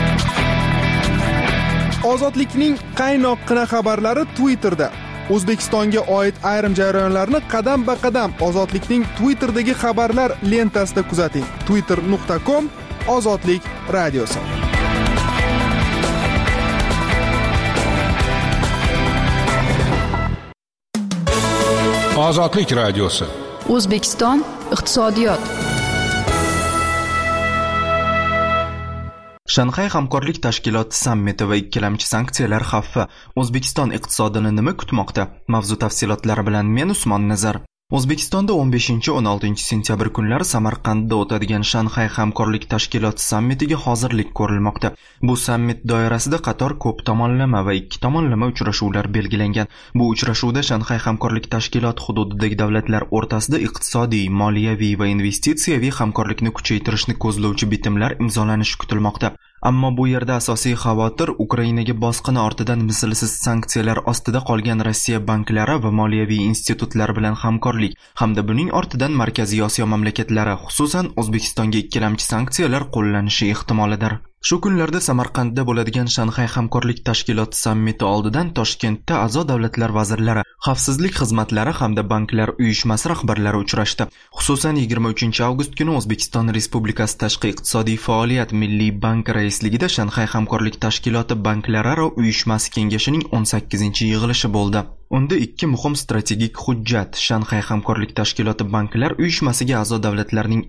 Ozodlikning qaynoqqina xabarlari Twitterda. O'zbekistonga oid ayrim jarayonlarni qadam-ba-qadam Ozodlikning Twitterdagi xabarlar lentasida kuzating. twitter.com/ozodlik radiosi. Ozodlik radiosi. O'zbekiston iqtisodiyot. Shanxay hamkorlik tashkiloti sammiti va ikkilamchi sanksiyalar xavfi O'zbekiston iqtisodini nima kutmoqda? Mavzu tafsilotlari bilan men Usmon Nazar. O'zbekistonda 15-16 sentyabr kunlari Samarqandda o'tadigan Shanxay hamkorlik tashkiloti sammitiga hozirlik ko'rilmoqda. Bu sammit doirasida qator ko'p tomonlama va ikki tomonlama uchrashuvlar belgilangan. Bu uchrashuvda Shanxay hamkorlik tashkiloti hududidagi davlatlar o'rtasida iqtisodiy, moliyaviy va investitsiyaviy hamkorlikni kuchaytirishni ko'zlovchi bitimlar imzolanishi kutilmoqda. Ammo bu yerda asosiy xavotir Ukrainaga bosqini ortidan mislsiz sanksiyalar ostida qolgan Rossiya banklari va moliyaviy institutlar bilan hamkorlik hamda buning ortidan Markaziy Osiyo mamlakatlari, xususan O'zbekistonga ikkilamchi sanksiyalar qo'llanishi ehtimolidir. Shu kunlarda Samarqandda bo'ladigan Shanxay hamkorlik tashkiloti sammiti oldidan Toshkentda a'zo davlatlar vazirlari, xavfsizlik xizmatlari hamda banklar uyushmasi rahbarlari uchrashdi. Xususan 23 avgust kuni O'zbekiston Respublikasi Tashqi iqtisodiy faoliyat Milliy banki raisligida Shanxay hamkorlik tashkiloti banklararo uyushmasi kengashining 18-yig'ilishi bo'ldi. Unda ikki muhim strategik hujjat Shanxay hamkorlik tashkiloti banklar uyushmasiga a'zo davlatlarning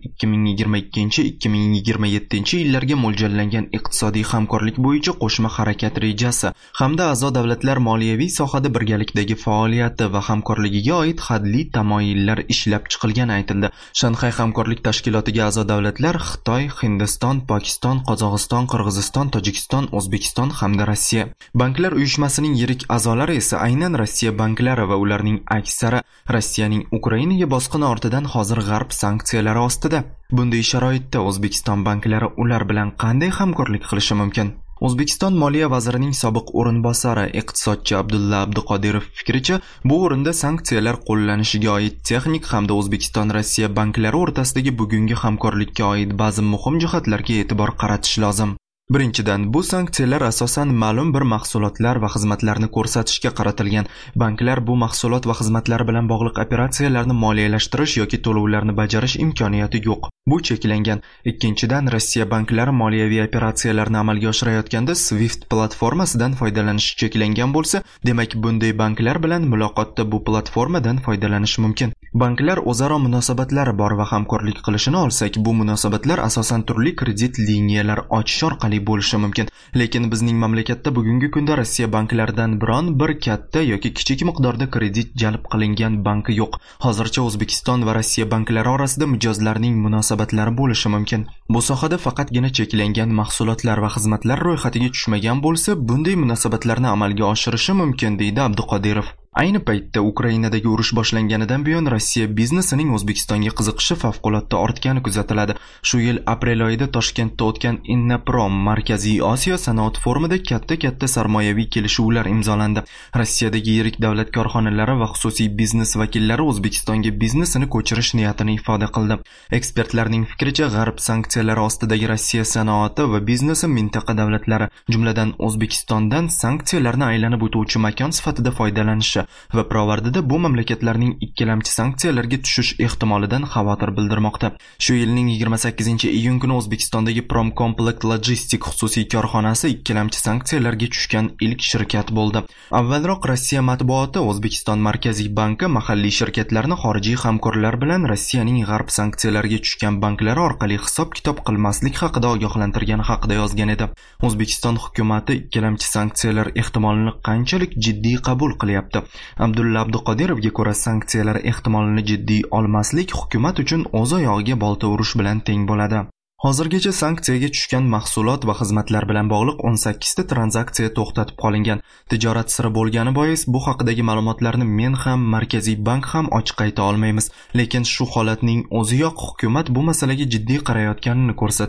2022-2027-yillarga mo'ljallangan iqtisodiy hamkorlik bo'yicha qo'shma harakat rejasi hamda a'zo davlatlar moliyaviy sohada birgalikdagi faoliyati va hamkorligiga oid hadli tamoyillar ishlab chiqilgani aytildi. Shanxay hamkorlik tashkilotiga a'zo davlatlar Xitoy, Hindiston, Pokiston, Qozog'iston, Qirg'iziston, Tojikiston, O'zbekiston hamda Rossiya. Banklar uyushmasining yirik a'zolari esa aynan Rossiya banklari va ularning aksari Rossiyaning Ukrainaga bosqini ortidan hozir g'arb sanksiyalari ostida. Bunday sharoitda O'zbekiston banklari ular bilan qanday hamkorlik qilishi mumkin? O'zbekiston Moliya vazirining sobiq o'rinbosari iqtisodchi Abdulla Abduqodirov fikricha, bu o'rinda sanksiyalar qo'llanishiga oid texnik hamda O'zbekiston-Rossiya banklari o'rtasidagi bugungi hamkorlikka oid ba'zi muhim jihatlarga e'tibor qaratish lozim. Birinchidan, bu sanksiyalar asosan ma'lum bir mahsulotlar va xizmatlarni ko'rsatishga qaratilgan. Banklar bu mahsulot va xizmatlar bilan bog'liq operatsiyalarni moliyalashtirish yoki to'lovlarni bajarish imkoniyati yo'q. Bu cheklangan. Ikkinchidan, Rossiya banklari moliyaviy operatsiyalarni amalga oshirayotganda Swift platformasidan foydalanish cheklangan bo'lsa, demak bunday banklar bilan muloqotda bu platformadan foydalanish mumkin. Banklar o'zaro munosabatlari bor va hamkorlik qilishini olsak, bu munosabatlar asosan turli kredit liniyalar ochish orqali bo'lishi mumkin. Lekin bizning mamlakatda bugungi kunda Rossiya banklaridan biron bir katta yoki kichik miqdorda kredit jalb qilingan banki yo'q. Hozircha O'zbekiston va Rossiya banklari orasida mijozlarning munosabatlari bo'lishi mumkin. Bu sohada faqatgina cheklangan mahsulotlar va xizmatlar ro'yxatiga tushmagan bo'lsa, bunday munosabatlarni amalga oshirishi mumkin, deydi Abduqodirov. Ayni paytda Ukrainadagi urush boshlanganidan buyon Rossiya biznesining O'zbekistonga qiziqishi favqulodda ortgani kuzatiladi. Shu yil aprel oyida Toshkentda o'tgan Innaprom Markaziy Osiyo sanoat forumida katta sarmoyaviy kelishuvlar imzolandi. Rossiyadagi yirik davlat korxonalari va xususiy biznes vakillari O'zbekistonga biznesini ko'chirish niyatini ifoda qildi. Ekspertlarning fikricha, g'arb sanksiyalari ostidagi Rossiya sanoati va biznesi mintaqa davlatlari, jumladan O'zbekistondan sanksiyalarni aylanib o'tuvchi makon sifatida foydalanishi va pirovardida bu mamlakatlarning ikkilamchi sanksiyalarga tushish ehtimolidan xavotir bildirmoqda. Shu yilning 28-iyun kuni O'zbekistondagi Promcomplect Logistic xususiy korxonasi ikkilamchi sanksiyalarga tushgan ilk shirkat bo'ldi. Avvalroq Rossiya matbuoti O'zbekiston Markaziy banki mahalliy shirkatlarni xorijiy hamkorlar bilan Rossiyaning g'arb sanksiyalarga tushgan banklari orqali hisob-kitob qilmaslik haqida ogohlantirgani haqida yozgan edi. O'zbekiston hukumatı ikkilamchi sanksiyalar ehtimolini qanchalik jiddiy qabul qilyapti? Abdulla Abduqodirovga ko'ra, sanksiyalar ehtimolini jiddiy olmaslik hukumat uchun o'z oyog'iga bolta urish bilan teng bo'ladi. Hozirgacha sanksiyaga tushgan mahsulot va xizmatlar bilan bog'liq 18 ta tranzaksiya to'xtatib qolingan. Tijorat siri bo'lgani bois bu haqidagi ma'lumotlarni men ham, Markaziy bank ham ochiq ayta olmaymiz. Lekin shu holatning o'ziyoq hukumat bu masalaga jiddiy qarayotganini ko'rsatadi.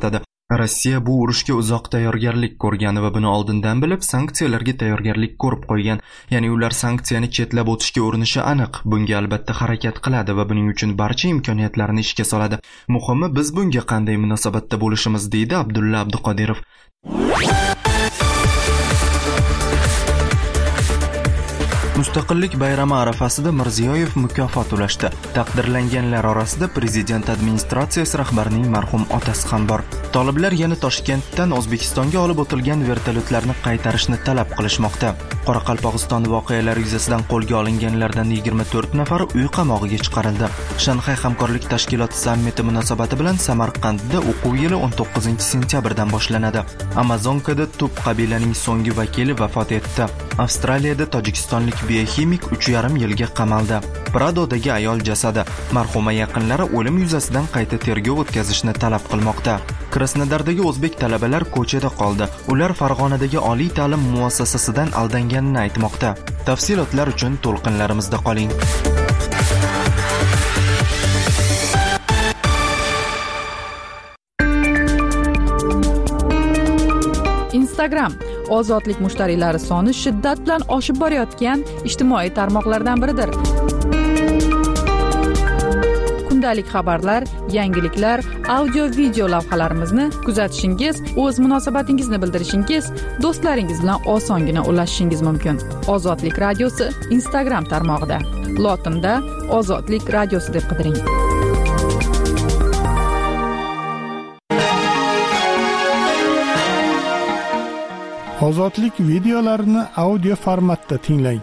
Rossiya bu urushga uzoq tayyorgarlik ko'rgan va buni oldindan bilib sanksiyalarga tayyorgarlik ko'rib qo'ygan. Ya'ni ular sanksiyani chetlab o'tishga urinishi aniq. Bunga albatta harakat qiladi va buning uchun barcha imkoniyatlarni ishga soladi. Muhimi biz bunga qanday munosabatda bo'lishimiz, deydi Abdulla Abduqodirov. Mustaqillik bayrami arafasida Mirziyoyev mukofot ulashdi. Taqdirlanganlar orasida prezident administratsiyasi rahbarining marhum otasi ham bor. Toliblar yana Toshkentdan O'zbekistonga olib o'tilgan vertolyotlarni qaytarishni talab qilishmoqda. Qoraqalpog'iston voqealari yuzasidan qo'lga olinganlardan 24 nafari uy qamog'iga chiqarildi. Shanxay hamkorlik tashkiloti sammiti munosabati bilan Samarqandda o'quv yili 19-sentyabrdan boshlanadi. Amazonkada Tub qabilaning so'nggi vakili vafot etdi. Avstraliyada tojikistonlik bioximik 3,5 yilga qamaldi. Pradodagi ayol jasadi. Marhuma yaqinlari o'lim yuzasidan qayta tergov o'tkazishni talab qilmoqda. Krasnodardagi o'zbek talabalar ko'chada qoldi. Ular Farg'onadagi oliy ta'lim muassasasidan aldanganini aytmoqda. Tafsilotlar uchun to'lqinlarimizda qoling. Instagram ozodlik mushtariylari soni shiddat bilan oshib borayotgan ijtimoiy tarmoqlardan biridir. Kundalik xabarlar, yangiliklar, audio-video lavhalarimizni kuzatishingiz, o'z munosabatingizni bildirishingiz, do'stlaringiz bilan osongina ulashishingiz mumkin. Ozodlik radiosi Instagram tarmog'ida. Lotinda Ozodlik radiosi deb qidiring. Ozodlik videolarini audio formatda tinglang.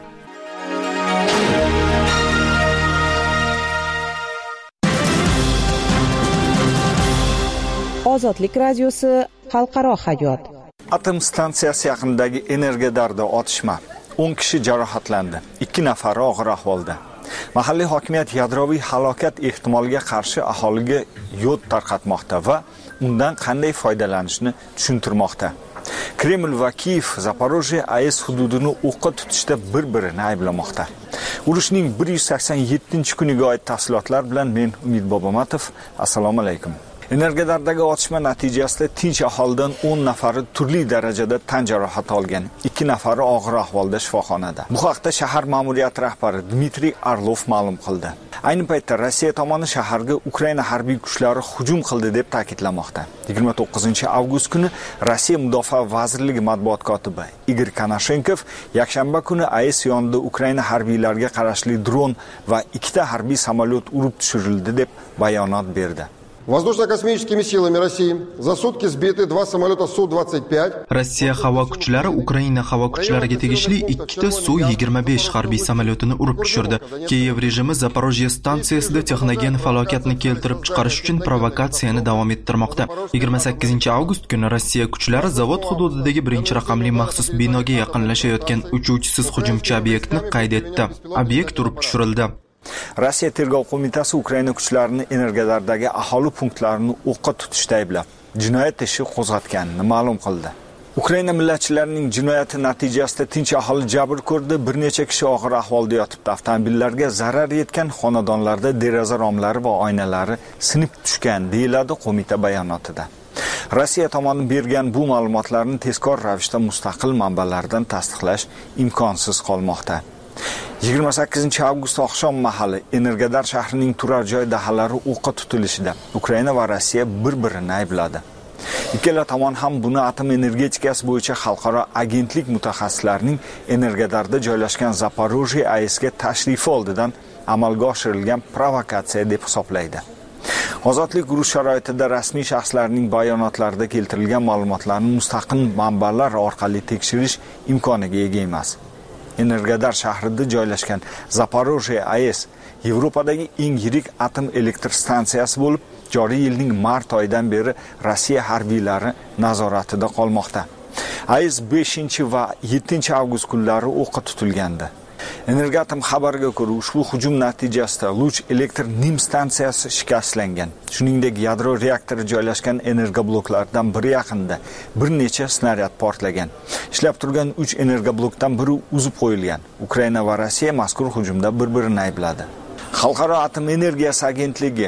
Ozodlik radiosi xalqaro hayot. Atom stansiyasi yaqinidagi Energodarda otishma. 10 kishi jarohatlandi. 2 nafari og'ir ahvolda. Mahalliy hokimiyat yadroviy halokat ehtimoliga qarshi aholiga yod tarqatmoqda va undan qanday foydalanishni tushuntirmoqda. Kreml va Kiyev Zaporojye AES hududini o'qqa tutishda bir-birini ayblamoqda. Urushning 187-kuniga oid tafsilotlar bilan men Umid Bobomatov. Assalomu alaykum. Energodardagi otishma natijasida tinch aholidan 10 nafari turli darajada tan jarohati olgan, 2 nafari og'ir ahvolda shifoxonada. Bu haqda shahar ma'muriyati rahbari Dmitriy Arlov ma'lum qildi. Ayni paytda Rossiya tomoni shaharga Ukraina harbiy kuchlari hujum qildi deb ta'kidlamoqda. 29-avgust kuni Rossiya Mudofaa vazirligi matbuot kotibi Igor Konashenkov yakshanba kuni AES yonida Ukraina harbiylariga qarashli dron va 2 harbiy samolyot urib tushirildi deb bayonot berdi. Воздушно-космическими силами России за сутки сбиты 2 самолета Су-25. Rossiya havo kuchlari Ukraina havo kuchlariga tegishli 2 Su-25 harbiy samolyotini urib tushirdi. Kiyev rejimi Zaporojye stansiyasida texnogen falokatni keltirib chiqarish uchun provokatsiyani davom ettirmoqda. 28-avgust kuni Rossiya kuchlari zavod hududidagi 1-raqamli maxsus binoga yaqinlashayotgan uchuvchisiz hujumchi obyektni qayd etdi. Obyekt urib tushirildi. Rossiya tergov qo'mitasi Ukraina kuchlarini Energodardagi aholi punktlarini o'qqa tutishda ayblab, jinoyat ishi qo'zg'atganini ma'lum qildi. Ukraina millatchilarining jinoyati natijasida tinch aholi jabr ko'rdi, bir necha kishi og'ir ahvolda yotibdi. Avtomobillarga zarar yetgan, xonadonlarda deraza romlari va oynalari sinib tushgan, deyiladi qo'mita bayonotida. Rossiya tomoni bergan bu ma'lumotlarni tezkor ravishda mustaqil manbalardan tasdiqlash imkonsiz qolmoqda. 28-avgust oqshom mahali Energodar shahrining turar joy dahalari o'qqa tutilishida Ukraina va Rossiya bir-birini aybladi. Ikkala tomon ham buni atom energetikasi bo'yicha xalqaro agentlik mutaxassislarining Energodarda joylashgan Zaporojye AESga tashrifi oldidan amalga oshirilgan provokatsiya deb hisoblaydi. Ozodlik urush sharoitida rasmiy shaxslarning bayonotlarida keltirilgan ma'lumotlarni mustaqil manbalar orqali tekshirish imkoniga ega emas. Energodar shahrida joylashgan Zaporojye AES Yevropadagi eng yirik atom elektr stansiyasi bo'lib, joriy yilning mart oyidan beri Rossiya harbiylari nazoratida qolmoqda. AES 5 va 7 avgust kunlari o'qqa tutilgandi. Energoatom xabariga ko'ra, ushbu hujum natijasida Luch elektr nim stansiyasi shikastlangan. Shuningdek, yadro reaktori joylashgan energobloklardan biri yaqinida bir necha snaryad portlagan. Ishlab turgan 3 energoblokdan biri uzib qo'yilgan. Ukraina va Rossiya mazkur hujumda bir-birini aybladi. Xalqaro atom energiyasi agentligi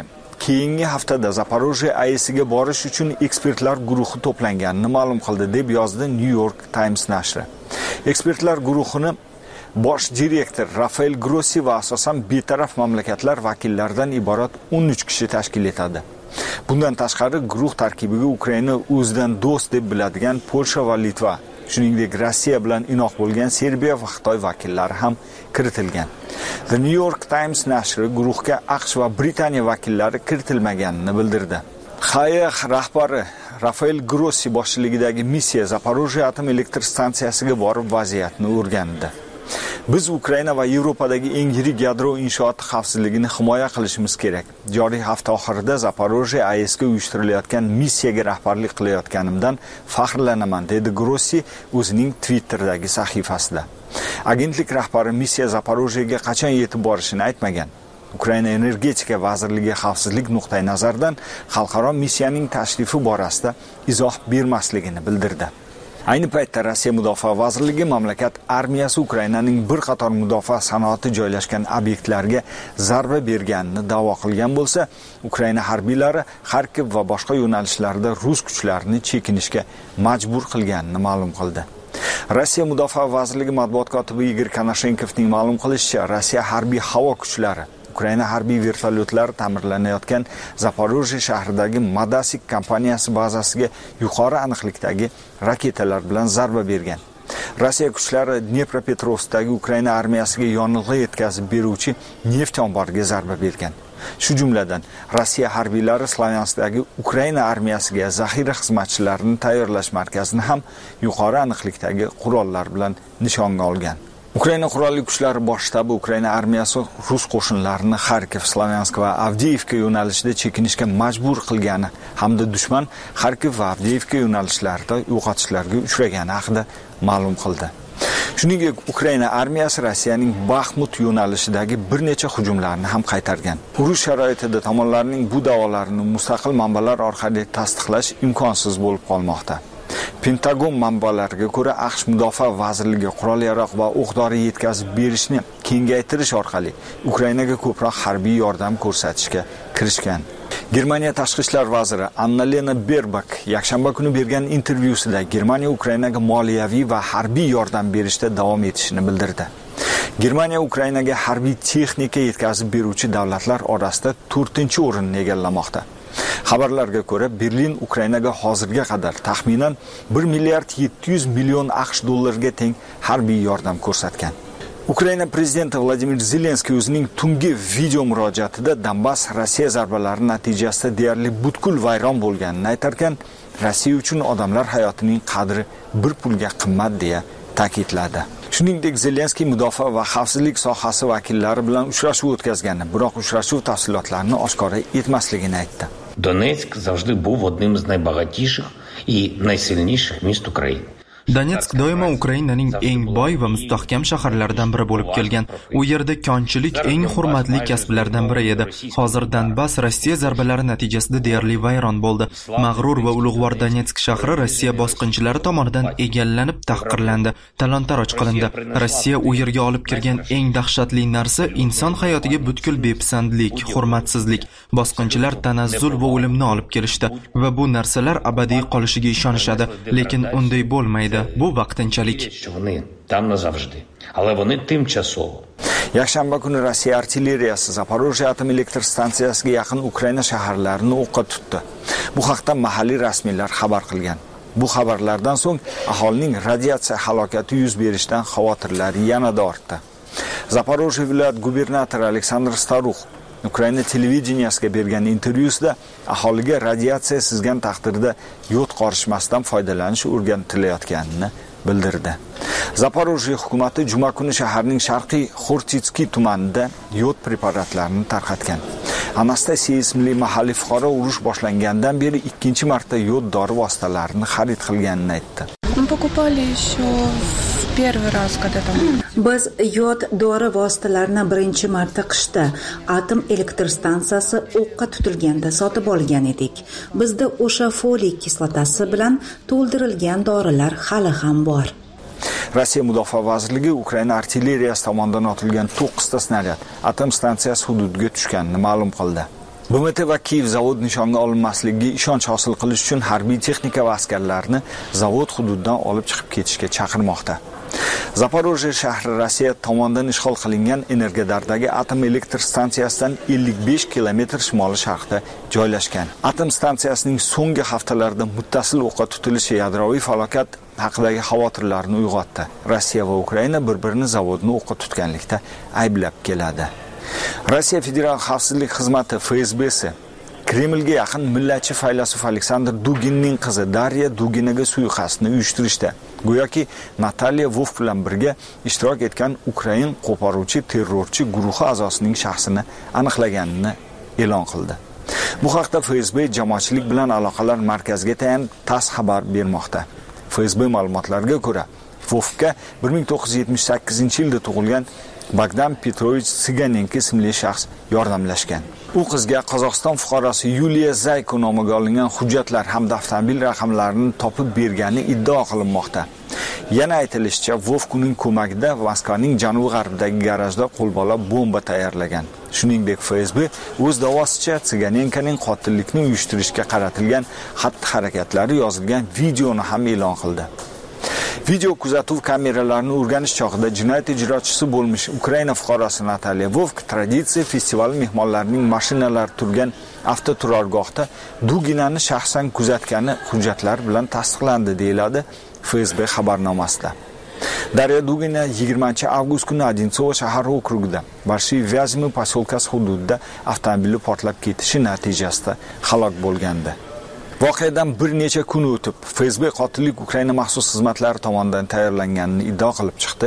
keyingi haftada Zaporojye AESga borish uchun ekspertlar guruhi to'planganini ma'lum qildi, deb yozdi New York Times nashri. Ekspertlar guruhini bosh direktor Rafael Grossi va asosan betaraf mamlakatlar vakillaridan iborat 13 kishi tashkil etadi. Bundan tashqari guruh tarkibiga Ukraina o'zidan do'st deb biladigan Polsha va Litva, shuningdek Rossiya bilan inoq bo'lgan Serbiya va Xitoy vakillari ham kiritilgan. The New York Times nashri guruhga AQSh va Britaniya vakillari kiritilmaganini bildirdi. XAEX rahbari Rafael Grossi boshchiligidagi missiya Zaporojye atom elektr stansiyasiga borib vaziyatni o'rgandi. Biz Ukraina va Yevropadagi eng yirik yadro inshooti xavfsizligini himoya qilishimiz kerak. Joriy hafta oxirida Zaporojye AESga uyushtirilayotgan missiyaga rahbarlik qilayotganimdan faxrlanaman, dedi Grossi o'zining Twitter'dagi sahifasida. Agentlik rahbari missiya Zaporojyega qachon yetib borishini aytmagan. Ukraina energetika vazirligi xavfsizlik nuqtai nazaridan xalqaro missiyaning tashrifi borasida izoh bermasligini bildirdi. Ayni paytda Rossiya Mudofaa vazirligi mamlakat armiyasi Ukrainaning bir qator mudofaa sanoati joylashgan obyektlarga zarba berganini da'vo qilgan bo'lsa, Ukraina harbiylari Xarkov va boshqa yo'nalishlarda rus kuchlarini chekinishga majbur qilganini ma'lum qildi. Rossiya Mudofaa vazirligi matbuot kotibi Igor Konashenkovning ma'lum qilishicha, Rossiya harbiy havo kuchlari Ukraina harbiy vertolyotlari ta'mirlanayotgan Zaporojye shahridagi Madasik kompaniyasi bazasiga yuqori aniqlikdagi raketalar bilan zarba bergan. Rossiya kuchlari Dnepropetrovskdagi Ukraina armiyasiga yonilg'i yetkazib beruvchi neft omboriga zarba bergan. Shu jumladan Rossiya harbiylari Slavyanskdagi Ukraina armiyasiga zaxira xizmatchilarini tayyorlash markazini ham yuqori aniqlikdagi qurollar bilan nishonga olgan. Ukraina qurolli kuchlari bosh shtabi Ukraina armiyasi rus qo'shinlarini Xarkov, Slavyansk va Avdiivka yo'nalishida chekinishga majbur qilgani hamda dushman Xarkov va Avdiivka yo'nalishlarida yo'qotishlarga uchragani haqida ma'lum qildi. Shuningdek, Ukraina armiyasi Rossiyaning Baxmut yo'nalishidagi bir necha hujumlarni ham qaytargan. Urush sharoitida tomonlarning bu da'volarini mustaqil manbalar orqali tasdiqlash imkonsiz bo'lib qolmoqda. Pentagon manbalariga ko'ra, AQSh Mudofaa vazirligi qurol-yarog' va o'q-dori yetkazib berishni kengaytirish orqali Ukrainaga ko'proq harbiy yordam ko'rsatishga kirishgan. Germaniya tashqi ishlar vaziri Annalena Baerbock yakshanba kuni bergan intervyusida Germaniya Ukrainaga moliyaviy va harbiy yordam berishda davom etishini bildirdi. Germaniya Ukrainaga harbiy texnika yetkazib beruvchi davlatlar orasida 4-o'rinni egallamoqda. Xabarlarga ko'ra, Berlin Ukrainaga hozirga qadar taxminan 1 milliard 700 million AQSh dollariga teng harbiy yordam ko'rsatgan. Ukraina prezidenti Vladimir Zelenskiy o'zining tungi video murojaatida Donbass Rossiya zarbalari natijasida deyarli butkul vayron bo'lganini aytarkan, Rossiya uchun odamlar hayotining qadri bir pulga qimmat deya ta'kidladi. Shuningdek, Zelenskiy mudofaa va xavfsizlik sohasi vakillari bilan uchrashuv o'tkazgani, biroq uchrashuv tafsilotlarini oshkora etmasligini aytdi. Donetsk завжди був одним з найбагатіших і найсильніших міст України. Donetsk doimo Ukrainaning eng boy va mustahkam shaharlaridan biri bo'lib kelgan. U yerda konchilik eng hurmatli kasblardan biri edi. Hozir Donbass Rossiya zarbalari natijasida deyarli vayron bo'ldi. Mag'rur va ulug'vor Donetsk shahri Rossiya bosqinchilari tomonidan egallanib, tahqirlandi, talon-taroj qilindi. Rossiya u yerga olib kirgan eng dahshatli narsa inson hayotiga butkul bepisandlik, hurmatsizlik. Bosqinchilar tanazzul va o'limni olib kelishdi va bu narsalar abadiy qolishiga ishonishadi, lekin unday bo'lmaydi. Bu vaqtinchalik. Yakshanba kuni Rossiya artilleriyasi Zaporojye atom elektr stansiyasiga yaqin Ukraina shaharlarini o'qqa tutdi. Bu haqda mahalliy rasmiylar xabar qilgan. Bu xabarlardan so'ng aholining radiatsiya halokati yuz berishidan xavotirlari yanada ortdi. Zaporojye viloyat gubernatori Aleksandr Starukh Ukraina televideniyasiga bergan intervyusida aholiga radiatsiya sizgan taqdirda yod qorishmasdan foydalanish o'rgatilayotganini bildirdi. Zaporojye hukumati juma kuni shaharning sharqiy Xortitskiy tumanida yod preparatlarini tarqatgan. Anastasiya ismli mahalliy fuqaro urush boshlangandan beri ikkinchi marta yod dori vositalarini xarid qilganini aytdi. Biz yod dori vositalarini birinchi marta qishda atom elektr stansiyasi o'qqa tutilganda sotib olgan edik. Bizda o'sha foliy kislotasi bilan to'ldirilgan dorilar hali ham bor. Rossiya Mudofaa vazirligi Ukraina artilleriyasi tomonidan otilgan 9 ta snaryad atom stansiyasi hududiga tushganini ma'lum qildi. BMT va Kiyev zavod nishonga olinmasligiga ishonch hosil qilish uchun harbiy texnika va askarlarni zavod hududidan olib chiqib ketishga chaqirmoqda. Zaporojye shahri Rossiya tomonidan ishg'ol qilingan Energodardagi atom elektr stansiyasidan 55 kilometr shimoli-sharqda joylashgan. Atom stansiyasining so'nggi haftalarda muttasil o'qqa tutilishi yadroviy falokat haqidagi xavotirlarni uyg'otdi. Rossiya va Ukraina bir-birini zavodni o'qqa tutganlikda ayblab keladi. Rossiya Federal xavfsizlik xizmati FSB'si Kremlga yaqin millatchi faylasuf Aleksandr Duginning qizi Darya Duginaga suiqasdni uyushtirishda, go'yoki Natalya Vovk bilan birga ishtirok etgan Ukrain qo'poruvchi terrorchi guruhi a'zosining shaxsini aniqlaganini e'lon qildi. Bu haqda FSB jamoatchilik bilan aloqalar markaziga tayanib TASS xabar bermoqda. FSB ma'lumotlariga ko'ra, Vovkka 1978-yilda tug'ilgan Bogdan Petrovich Tsiganenko ismli shaxs yordamlashgan. U qizga Qozog'iston fuqarosi Yuliya Zayko nomiga olingan hujjatlar hamda avtomobil raqamlarini topib bergani iddao qilinmoqda. Yana aytilishicha, Vovk uning ko'magida Moskvaning janubi-g'arbidagi garajda qo'lbola bomba tayyorlagan. Shuningdek, FSB o'z da'vosicha Tsiganenkoning qotillikni uyushtirishga qaratilgan xatti-harakatlari yozilgan videoni ham e'lon qildi. Video kuzatuv kameralarini o'rganish chog'ida jinoyat ijrochisi bo'lmish Ukraina fuqarosi Natalya Vovk traditsiya festivali mehmonlarining mashinalari turgan avtoturargohda Duginani shaxsan kuzatgani hujjatlar bilan tasdiqlandi, deyiladi FSB xabarnomasida. Darya Dugina 20-avgust kuni Odinsovo shahar okrugida Большие Вязьмы posyolkasi hududida avtomobili portlab ketishi natijasida halok bo'lgandi. Voqeadan bir necha kun o'tib, FSB qotillik Ukraina maxsus xizmatlari tomonidan tayyorlanganini iddao qilib chiqdi.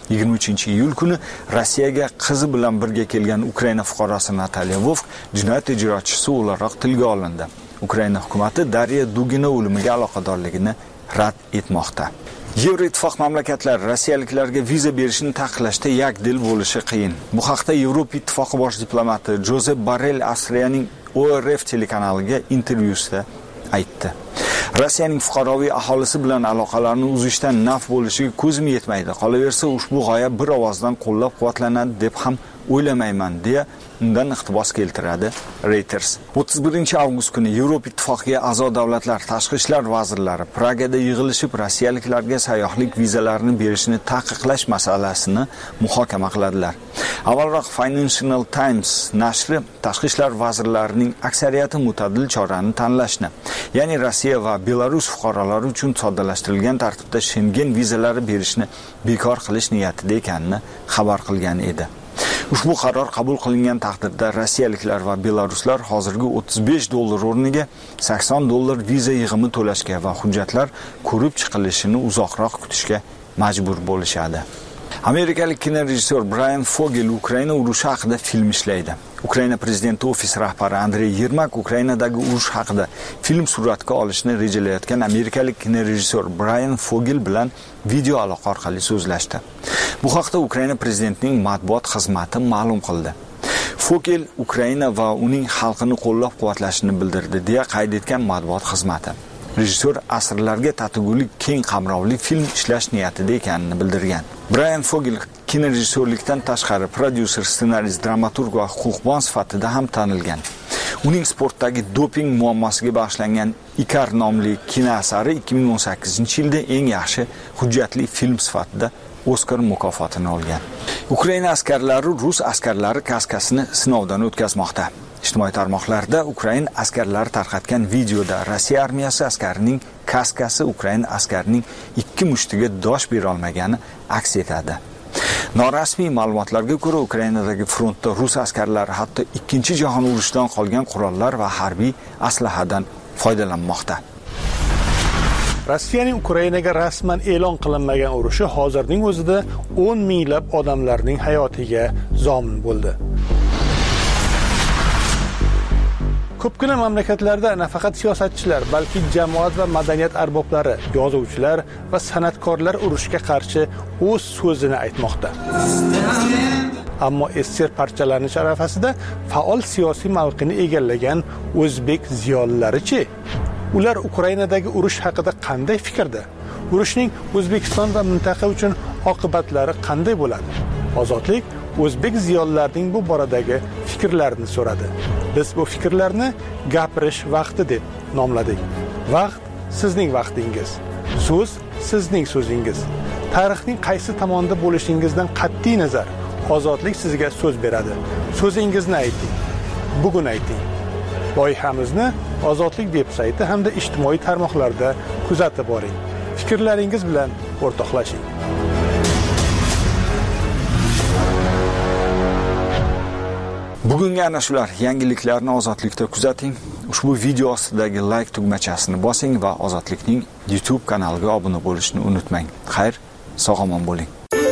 23-iyul kuni Rossiyaga qizi bilan birga kelgan Ukraina fuqarosi Natalya Vovk jinoyat ijrochisi o'laroq tilga olindi. Ukraina hukumatı Darya Dugina o'limiga aloqadorligini rad etmoqda. Yevroittifoq mamlakatlari rossiyaliklarga viza berishni taqiqlashda yakdil bo'lishi qiyin. Bu haqda Yevropa ittifoqi bosh diplomati Josep Borrell Avstriyaning ORF telekanaliga intervyusida aytdi. Rossiyaning fuqaroviy aholisi bilan aloqalarni uzishdan naf bo'lishiga ko'zim yetmaydi. Qolaversa, ushbu g'oya bir ovozdan qo'llab-quvvatlanadi deb ham o'ylamayman, deya undan iqtibos keltiradi Reuters. 31-avgust kuni Yevropa ittifoqiga a'zo davlatlar tashqi ishlar vazirlari Pragada yig'ilishib sayyohliklarga sayyohlik vizalarini berishni taqiqlash masalasini muhokama qiladilar. Avvalroq Financial Times nashri tashqi ishlar vazirlarining aksariyati mutadil chorani tanlashni, ya'ni Rossiya va Belarus fuqarolari uchun soddalashtirilgan tartibda Schengen vizalari berishni bekor qilish niyatida ekanini xabar qilgan edi. Ushbu qaror qabul qilingan taqdirda rossiyaliklar va belaruslar hozirgi $35 o'rniga $80 viza yig'imi to'lashga va hujjatlar ko'rib chiqilishini uzoqroq kutishga majbur bo'lishadi. Amerikalik kinorejissyor Brian Fogel Ukraina urushi haqida film ishlaydi. Ukraina prezidenti ofisi rahbari Andrey Yermak Ukrainadagi urush haqida film suratga olishni rejalayotgan amerikalik kinorejissyor Brian Fogel bilan video aloqa orqali so'zlashdi. Bu haqda Ukraina prezidentining matbuot xizmati ma'lum qildi. Fogel Ukraina va uning xalqini qo'llab-quvvatlashini bildirdi, deya qayd etgan matbuot xizmati. Rejissyor asrlarga tatigulik keng qamrovli film ishlash niyatida ekanini bildirgan. Brian Fogel kinorejissyorlikdan tashqari prodyuser, ssenarist, dramaturg va huquqbon sifatida ham tanilgan. Uning sportdagi doping muammosiga bag'ishlangan Ikar nomli kinoasari 2018-yilda eng yaxshi hujjatli film sifatida Oskar mukofotini olgan. Ukraina askarlari rus askarlari kaskasini sinovdan o'tkazmoqda. Ijtimoiy tarmoqlarda Ukraina askarlari tarqatgan videoda Rossiya armiyasi askarining kaskasi Ukraina askarining 2 mushtiga dosh bera olmagani aks etadi. Norasmiy ma'lumotlarga ko'ra, Ukrainadagi frontda rus askarlari hatto 2-jahon urushidan qolgan qurollar va harbiy aslahadan foydalanmoqda. Rossiyaning Ukrainaga rasman e'lon qilinmagan urushi hozirning o'zida 10 minglab odamlarning hayotiga zomin bo'ldi. Ko'pgina mamlakatlarda nafaqat siyosatchilar, balki jamoat va madaniyat arboblari, yozuvchilar va san'atkorlar urushga qarshi o'z so'zini aytmoqda. Ammo SSR parchalanish arafasida faol siyosiy mavqeni egallagan o'zbek ziyolilari-chi? Ular Ukrainadagi urush haqida qanday fikrda? Urushning O'zbekiston va mintaqa uchun oqibatlari qanday bo'ladi? Ozodlik o'zbek ziyolilarining bu boradagi fikrlarini so'radi. Biz bu fikrlarni gapirish vaqti deb nomladik. Vaqt sizning vaqtingiz. So'z sizning so'zingiz. Tarixning qaysi tomonda bo'lishingizdan qat'iy nazar ozodlik sizga so'z beradi. So'zingizni ayting. Bugun ayting. Loyihamizni Ozodlik veb-sayti hamda ijtimoiy tarmoqlarda kuzatib boring. Fikrlaringiz bilan o'rtoqlashing. Bugungi ana shular yangiliklarni Ozodlikda kuzating. Ushbu video ostidagi like tugmachasini bosing va Ozodlikning YouTube kanaliga obuna bo'lishni unutmang. Xayr, sog'-omon bo'ling.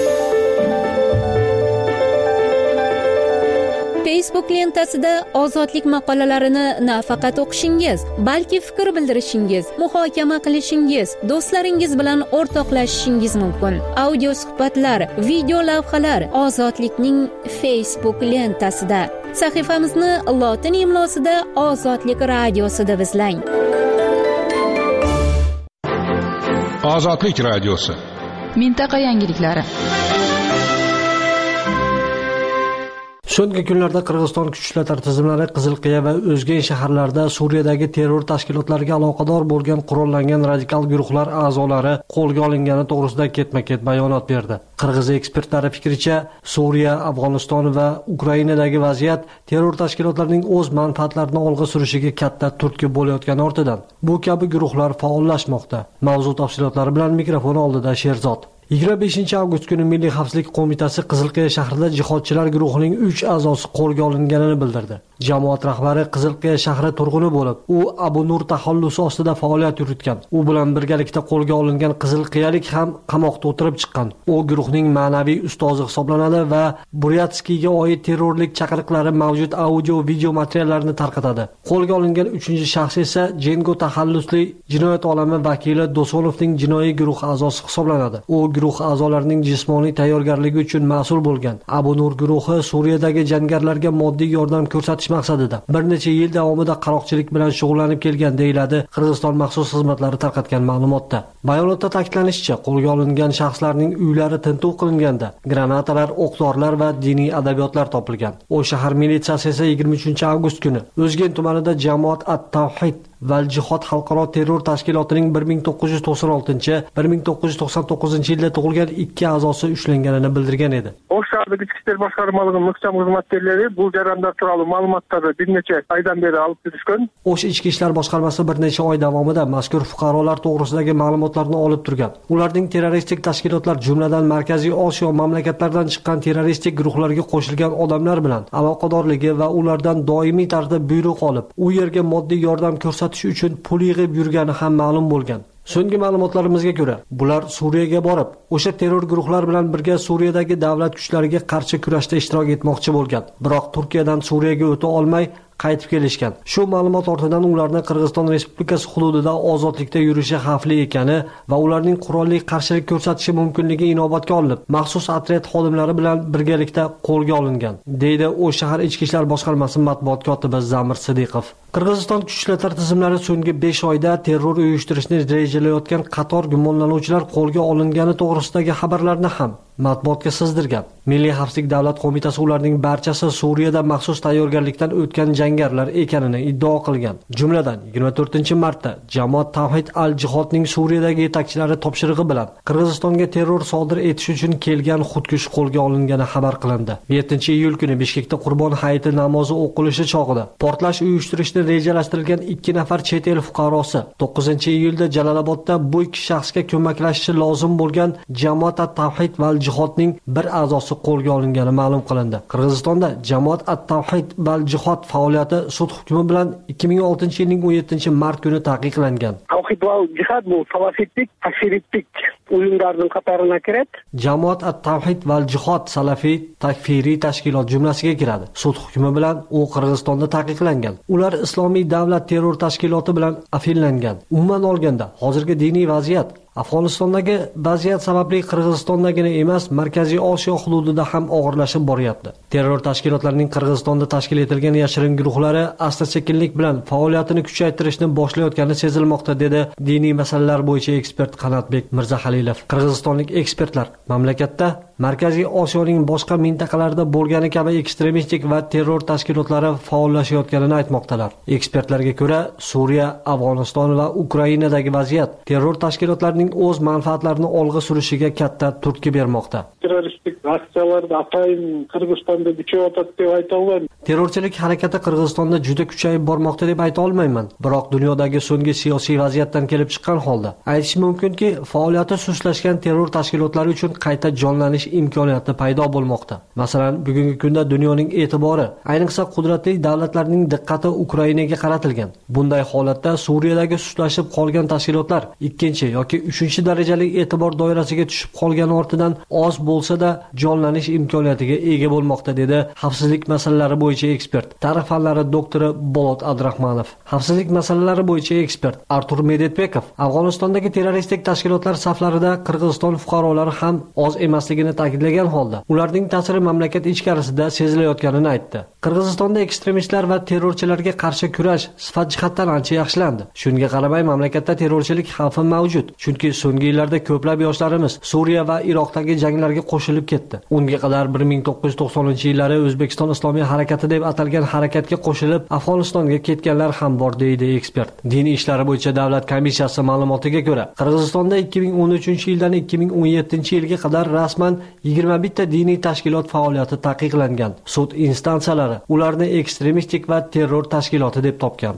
Facebook lentasida ozodlik maqolalarini nafaqat o'qishingiz, balki fikr bildirishingiz, muhokama qilishingiz, do'stlaringiz bilan o'rtoqlashishingiz mumkin. Audio suhbatlar, video lavhalar ozodlikning Facebook lentasida. Sahifamizni lotin imlosida Ozodlik radiosi deb izlang. Ozodlik radiosi. Mintaqa yangiliklari. So'nggi kunlarda Qirg'iziston kuch ishlatma tizimlari Qizilqiya va o'zga shaharlarda Suriyadagi terror tashkilotlariga aloqador bo'lgan qurollangan radikal guruhlar a'zolari qo'lga olingani to'g'risida ketma-ket bayonot berdi. Qirg'iz ekspertlari fikricha, Suriya, Afg'oniston va Ukrainadagi vaziyat terror tashkilotlarining o'z manfaatlarini olg'a surishiga katta turtki bo'layotgani ortidan bu kabi guruhlar faollashmoqda. Mavzu tafsilotlari bilan mikrofon oldida Sherzod. 25 avgust kuni Milliy xavfsizlik qo'mitasi Qizilqiya shahrida jihodchilar guruhining 3 a'zosi qo'lga olinganini bildirdi. Jamoat rahbari Qizilqiya shahri turg'uni bo'lib, u Abu Nur taxallusi ostida faoliyat yuritgan. U bilan birgalikda qo'lga olingan qizilqiyalik ham qamoqda o'tirib chiqqan. U guruhning ma'naviy ustozi hisoblanadi va Buryatskiyga oid terrorlik chaqiriqlari mavjud audio video materiallarini tarqatadi. Qo'lga olingan 3-shaxs esa Jengo taxallusli jinoyat olami vakili Dosonovning jinoiy guruh a'zosi hisoblanadi. U guruh a'zolarining jismoniy tayyorgarligi uchun mas'ul bo'lgan. Abu Nur guruhi Suriyadagi jangarilarga moddiy yordam ko'rsatish maqsadida bir necha yil davomida qaroqchilik bilan shug'ullanib kelgan deyiladi Qirg'iziston maxsus xizmatlari tarqatgan ma'lumotda. Bayonotda ta'kidlanishicha, qo'lga olingan shaxslarning uylari tintuv qilinganda granatalar, o'q-dorilar va diniy adabiyotlar topilgan. O shahar militsiyasi esa 23 avgust kuni O'zgen tumanida Jamoat at-Tawhid val jihod xalqaro terror tashkilotining 1996-1999-yilda tug'ilgan 2 a'zosi ushlanganini bildirgan edi. Oq shahardagi ichki ishlar boshqarmaligining muhtam xizmatchilari bu jarayonlar turali ma'lumotlarni bir necha oydan beri olib turishgan. O'sh ichki ishlar boshqarmasi bir necha oy davomida mazkur fuqarolar to'g'risidagi ma'lumotlarni olib turgan. Ularning terroristik tashkilotlar, jumladan Markaziy Osiyo mamlakatlaridan chiqqan terroristik guruhlarga qo'shilgan odamlar bilan aloqadorligi va ulardan doimiy tarzda buyruq olib, u yerga moddiy yordam ko'rsatish uchun pul yig'ib yurgani ham ma'lum bo'lgan. So'nggi ma'lumotlarimizga ko'ra, bular Suriyaga borib, o'sha terror guruhlar bilan birga Suriyadagi davlat kuchlariga qarshi kurashda ishtirok etmoqchi bo'lgan. Biroq Turkiyadan Suriyaga o'ta olmay qaytib kelishgan. Shu ma'lumot ortidan ularning Qirg'iziston Respublikasi hududida ozodlikda yurishi xavfli ekani va ularning qurolli qarshilik ko'rsatishi mumkinligi inobatga olinib, maxsus otryad xodimlari bilan birgalikda qo'lga olingan, deydi o'sha shahar ichki ishlar boshqarmasi matbuot kotibi Zamir Sidiqov. Qirg'iziston kuch ishlatma tizimlari so'nggi 5 oyda terror uyushtirishni rejalayotgan qator gumonlanuvchilar qo'lga olingani to'g'risidagi xabarlarni ham matbuotga sizdirgan. Milliy xavfsizlik davlat qo'mitasi ularning barchasi Suriyada maxsus tayyorgarlikdan o'tgan jangarilar ekanini iddao qilgan. Jumladan 24-martda Jamoat Tawhid al-Jihodning Suriyadagi yetakchilari topshirig'i bilan Qirg'izistonga terror sodir etish uchun kelgan xudkush qo'lga olingani xabar qilindi. 7-iyul kuni Bishkekda Qurbon hayiti namozi o'qilishi chog'ida portlash uyushtirishni rejalashtirilgan 2 nafar chet el fuqarosi 9-iyulda Jalolobodda bu 2 shaxsga ko'maklashishi lozim bo'lgan Jamoat at-Tawhid val jihodning bir a'zosi qo'lga olingani ma'lum qilindi. Qirg'izistonda Jamoat at-Tawhid val jihod faoliyati sud hukmi bilan 2006-yilning 17-mart kuni taqiqlangan. Tawhid val jihod bu salafitlik, takfirlik o'yinlarning qatoriga kiradi. Jamoat at-Tawhid val jihod salafiy takfiriy tashkilot jumlasiga kiradi. Sud hukmi bilan u Qirg'izistonda taqiqlangan. Ular Islomiy davlat terror tashkiloti bilan afillangan. Umuman olganda, hozirgi diniy vaziyat Afg'onistondagi vaziyat sababli Qirg'izistondagina emas, Markaziy Osiyo hududida ham og'irlashib boryapti. Terror tashkilotlarining Qirg'izistonda tashkil etilgan yashirin guruhlari asta-sekinlik bilan faoliyatini kuchaytirishni boshlayotgani sezilmoqda, dedi diniy masalalar bo'yicha ekspert Qanatbek Mirzahalilov. Qirg'izistonlik ekspertlar mamlakatda Markaziy Osiyoning boshqa mintaqalarida bo'lgani kabi ekstremistik va terror tashkilotlari faollashayotganini aytmoqdalar. Ekspertlarga ko'ra, Suriya, Afg'oniston va Ukrainadagi vaziyat terror tashkilotlarining o'z manfaatlarini olg'a surishiga katta turtki bermoqda. Terroristik aksiyalarda atayin Qirg'izistonda kuchayotadi deb ayta olmayman. Terrorchilik harakati Qirg'izistonda juda kuchayib bormoqda deb ayta olmayman. Biroq dunyodagi so'nggi siyosiy vaziyatdan kelib chiqqan holda aytish mumkinki, faoliyati sustlashgan terror tashkilotlari uchun qayta jonlanish imkoniyati paydo bo'lmoqda. Masalan, bugungi kunda dunyoning e'tibori, ayniqsa qudratli davlatlarning diqqati Ukrainaga qaratilgan. Bunday holatda Suriyadagi sustlashib qolgan tashkilotlar ikkinchi yoki uchinchi darajali e'tibor doirasiga tushib qolgani ortidan oz bo'lsa-da jonlanish imkoniyatiga ega bo'lmoqda, dedi xavfsizlik masalalari bo'yicha ekspert, tarix fanlari doktori Bolot Abdurahmonov. Xavfsizlik masalalari bo'yicha ekspert Artur Medetbekov Afg'onistondagi terroristik tashkilotlar saflarida Qirg'iziston fuqarolari ham oz emasligini ta'kidlagan holda, ularning ta'siri mamlakat ichkarisida sezilayotganini aytdi. Qirg'izistonda ekstremistlar va terrorchilarga qarshi kurash sifat jihatdan ancha yaxshilandi. Shunga qaramay mamlakatda terrorchilik xavfi mavjud, chunki so'nggi yillarda ko'plab yoshlarimiz Suriya va Iroqdagi janglarga qo'shilib ketdi. Unga qadar 1990-yillari O'zbekiston Islomiy harakati deb atalgan harakatga qo'shilib Afg'onistonga ketganlar ham bor, deydi ekspert. Din ishlari bo'yicha davlat komissiyasi ma'lumotiga ko'ra, Qirg'izistonda 2013-yildan 2017-yilga qadar rasman 21 ta diniy tashkilot faoliyati taqiqlangan. Sud instansiyalari ularni ekstremistik va terror tashkiloti deb topgan.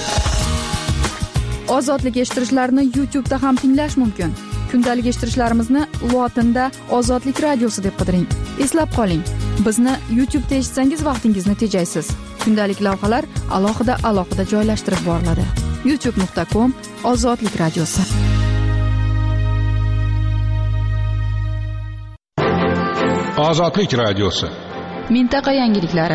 Ozodlik eshittirishlarni YouTube'da ham tinglash mumkin. Kundalik eshittirishlarimizni lotinda Ozodlik radiosi deb qidiring. Eslab qoling, bizni YouTube'da eshitsangiz vaqtingizni tejaysiz. Kundalik lavhalar alohida joylashtirib boriladi. youtube.com/Ozodlik radiosi. Ozodlik radiosi. Mintaqa yangiliklari.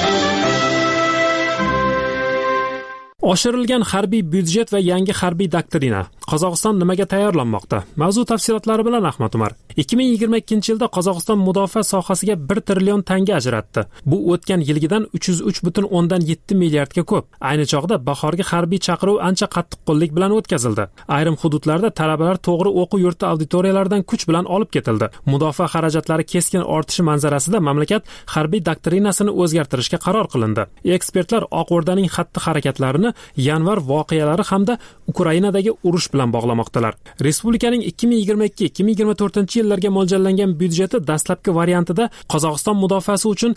Oshirilgan harbiy byudjet va yangi harbiy doktrina. Qozog'iston nimaga tayyorlanmoqda? Mavzu tafsilotlari bilan Ahmad Umar. 2022-yilda Qozog'iston mudofaa sohasiga 1 trillion tanga ajratdi. Bu o'tgan yilgidan 303,7 milliardga ko'p. Ayni chog'da bahorgi harbiy chaqiruv ancha qattiqqo'llik bilan o'tkazildi. Ayrim hududlarda talabalar to'g'ri o'quv yurti auditoriyalaridan kuch bilan olib ketildi. Mudofaa xarajatlari keskin ortishi manzarasida mamlakat harbiy doktrinasini o'zgartirishga qaror qilindi. Ekspertlar Oq O'rdaning xatti-harakatlarini yanvar voqealari hamda Ukrainadagi urush bilan bog'lamoqdalar. Respublikaning 2022-2024-yillarga mo'ljallangan byudjeti dastlabki variantida Qozog'iston mudofaasi uchun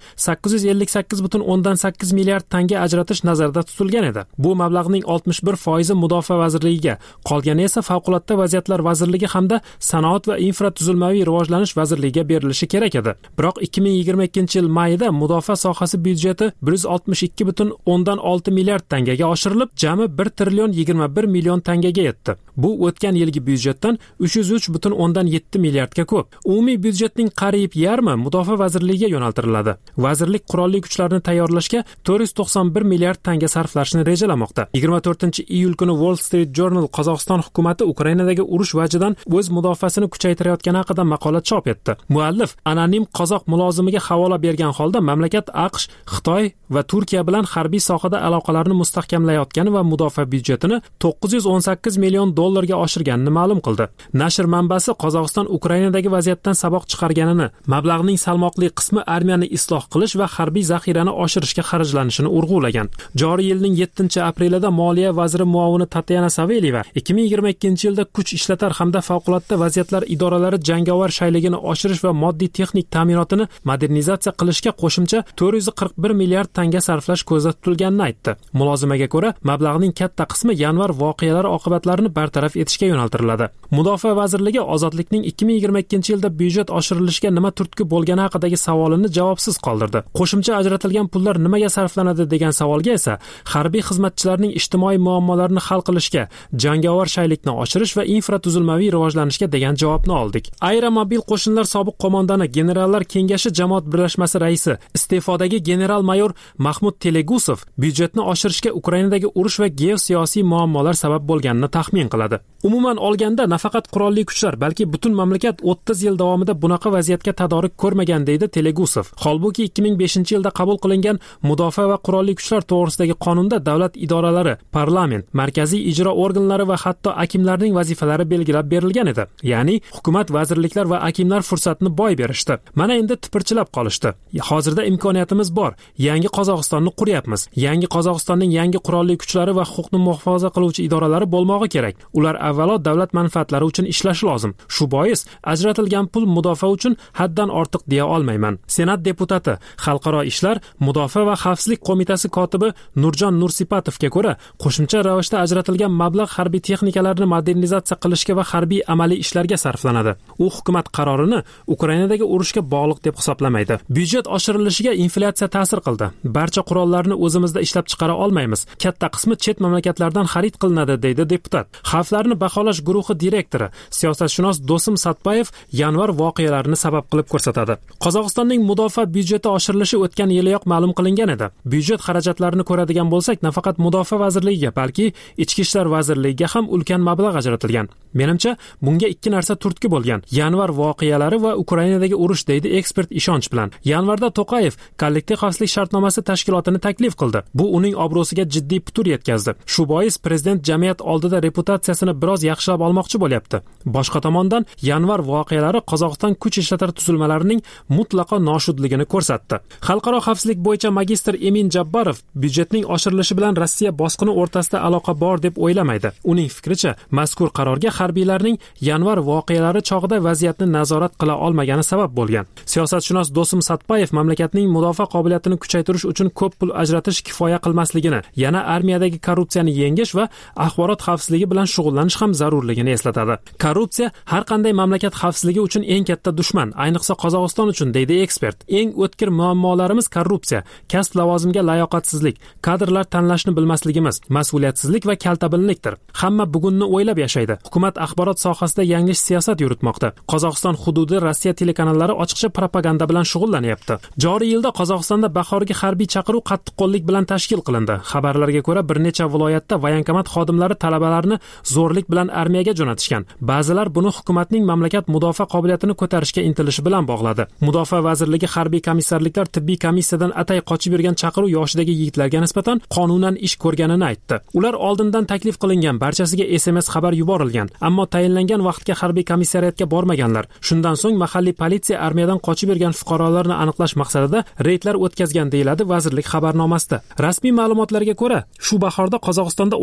858,8 milliard tanga ajratish nazarda tutilgan edi. Bu mablag'ning 61% mudofaa vazirligiga, qolgani esa favqulodda vaziyatlar vazirligi hamda sanoat va infratuzilmaviy rivojlanish vazirligiga berilishi kerak edi. Biroq 2022-yil mayida mudofaa sohasi byudjeti 162,6 milliard tangaga oshirilib, jami 1 trillion 21 million tangaga yetdi. Bu o'tgan yilgi byudjetdan 303,7 milliardga ko'p. Umumiy byudjetning qariyb yarmi mudofaa vazirligiga yo'naltiriladi. Vazirlik qurolli kuchlarni tayyorlashga 491 milliard tanga sarflashni rejalamoqda. 24-iyul kuni Wall Street Journal Qozog'iston hukumatı Ukrainadagi urush vajidan o'z mudofaasini kuchaytirayotgani haqida maqola chop etdi. Muallif anonim qozoq mulozimiga havola bergan holda mamlakat AQSh, Xitoy va Turkiya bilan harbiy sohada aloqalarni mustahkamlayotgani va mudofaa byudjetini 918 million dollarga oshirganini ma'lum qildi. Nashr manbasi Qozog'iston Ukrainadagi vaziyatdan saboq chiqarganini, mablag'ning salmoqli qismi armiyani isloh qilish va harbiy zaxirani oshirishga xarajlanishini urg'ulagan. Joriy yilning 7-aprelida Moliya vaziri muovini Tatyana Savelyeva 2022-yilda kuch ishlatar hamda favqulodda vaziyatlar idoralari jangovar shayligini oshirish va moddiy texnik ta'minotini modernizatsiya qilishga qo'shimcha 441 milliard tanga sarflash ko'zda tutilganini aytdi. Mulozimaga ko'ra, mablag'ning katta qismi yanvar voqealari oqibatlarini bartaraf etishga yo'naltiriladi. Mudofaa vazirligi Ozodlikning 2022-yilda byudjet oshirilishiga nima turtki bo'lgani haqidagi savolini javobsiz qoldirdi. Qo'shimcha ajratilgan pullar nimaga sarflanadi degan savolga esa harbiy xizmatchilarning ijtimoiy muammolarini hal qilishga, jangovar shaylikni oshirish va infratuzilmaviy rivojlanishga degan javobni oldik. Aeromobil qo'shinlar sobiq qo'mondoni Generallar kengashi jamoat birlashmasi raisi, iste'fodagi general-mayor Mahmud Telegusov byudjetni oshirishga Ukrainadagi urush va geosiyosiy muammolar sabab bo'lganini taxmin qiladi. qiladi. Umuman olganda nafaqat qurolli kuchlar, balki butun mamlakat 30 yil davomida bunaqa vaziyatga tadorik ko'rmagan deydi Telegusov. Holbuki 2005-yilda qabul qilingan Mudofaa va qurolli kuchlar to'g'risidagi qonunda davlat idoralari, parlament, markaziy ijro organlari va hatto akimlarning vazifalari belgilab berilgan edi. Ya'ni hukumat, vazirliklar va akimlar fursatni boy berishdi. Mana endi tipirchilab qolishdi. Hozirda imkoniyatimiz bor. Yangi Qozog'istonni quryapmiz. Yangi Qozog'istonning yangi qurolli kuchlari va huquqni muhofaza qiluvchi idoralari bo'lmog'i kerak. Ular avvalo davlat manfaatlari uchun ishlashi lozim. Shu bois ajratilgan pul mudofaa uchun haddan ortiq deya olmayman. Senat deputati, xalqaro ishlar, mudofaa va xavfsizlik qo'mitasi kotibi Nurjon Nursipatovga ko'ra, qo'shimcha ravishda ajratilgan mablag' harbiy texnikalarni modernizatsiya qilishga va harbiy amaliy ishlarga sarflanadi. U hukumat qarorini Ukrainadagi urushga bog'liq deb hisoblamaydi. Byudjet oshirilishiga inflyatsiya ta'sir qildi. Barcha qurollarni o'zimizda ishlab chiqara olmaymiz. Katta qismi chet mamlakatlardan xarid qilinadi, deydi deputat. Xavflarni baholash guruhi direktori, siyosatshunos Do'sim Satpayev yanvar voqealarini sabab qilib ko'rsatadi. Qozog'istonning mudofaa byudjeti oshirilishi o'tgan yiliyoq ma'lum qilingan edi. Byudjet xarajatlarini ko'radigan bo'lsak, nafaqat mudofaa vazirligiga, balki ichki ishlar vazirligiga ham ulkan mablag' ajratilgan. Menimcha, bunga ikki narsa turtki bo'lgan: yanvar voqealari va Ukrainadagi urush, deydi ekspert ishonch bilan. Yanvarda To'qayev kollektiv xavfsizlik shartnomasi tashkilotini taklif qildi. Bu uning obro'siga jiddiy putur yetkazdi. Shu bois prezident jamiyat oldida reputatsiyasini biroz yaxshilab olmoqchi bo'lyapti. Boshqa tomondan, yanvar voqealari Qozog'iston kuch ishlatar tuzilmalarining mutlaqo noshudligini ko'rsatdi. Xalqaro xavfsizlik bo'yicha magistr Emin Jabbarov byudjetning oshirilishi bilan Rossiya bosqini o'rtasida aloqa bor deb o'ylamaydi. Uning fikricha, mazkur qarorga harbiylarning yanvar voqealari chog'ida vaziyatni nazorat qila olmagani sabab bo'lgan. Siyosatshunos Do'sim Satpayev mamlakatning mudofaa qobiliyatini kuchaytirish uchun ko'p pul ajratish kifoya qilmasligini, yana armiyadagi korrupsiyani yengish va axborot xavfsizligi bilan shug'ullanish ham zarurligini eslatadi. Korrupsiya har qanday mamlakat xavfsizligi uchun eng katta dushman, ayniqsa Qozog'iston uchun, deydi ekspert. Eng o'tkir muammolarimiz korrupsiya, kasb lavozimga layoqatsizlik, kadrlar tanlashni bilmasligimiz, mas'uliyatsizlik va kaltabinlikdir. Hamma bugunni o'ylab yashaydi. Hukumat axborot sohasida yanglish siyosat yuritmoqda. Qozog'iston hududi Rossiya telekanallari ochiqcha propaganda bilan shug'ullanyapti. Joriy yilda Qozog'istonda bahorgi harbiy chaqiruv qattiqqo'llik bilan tashkil qilindi. Xabarlarga ko'ra, bir necha viloyatda voyankomat xodimlari talabalarni zo'rlik bilan armiyaga jo'natishgan. Ba'zilar buni hukumatning mamlakat mudofaa qobiliyatini ko'tarishga intilishi bilan bog'ladi. Mudofaa vazirligi harbiy komissarliklar tibbiy komissiyadan atay qochib yurgan chaqiruv yoshidagi yigitlarga nisbatan qonunan ish ko'rganini aytdi. Ular oldindan taklif qilingan, barchasiga SMS xabar yuborilgan, ammo tayinlangan vaqtga harbiy komissariyatga bormaganlar. Shundan so'ng mahalliy politsiya armiyadan qochib yurgan fuqarolarni aniqlash maqsadida reydlar o'tkazgan, deyiladi vazirlik xabarnomasida. Rasmiy ma'lumotlarga ko'ra, shu bahorda Qozog'istonda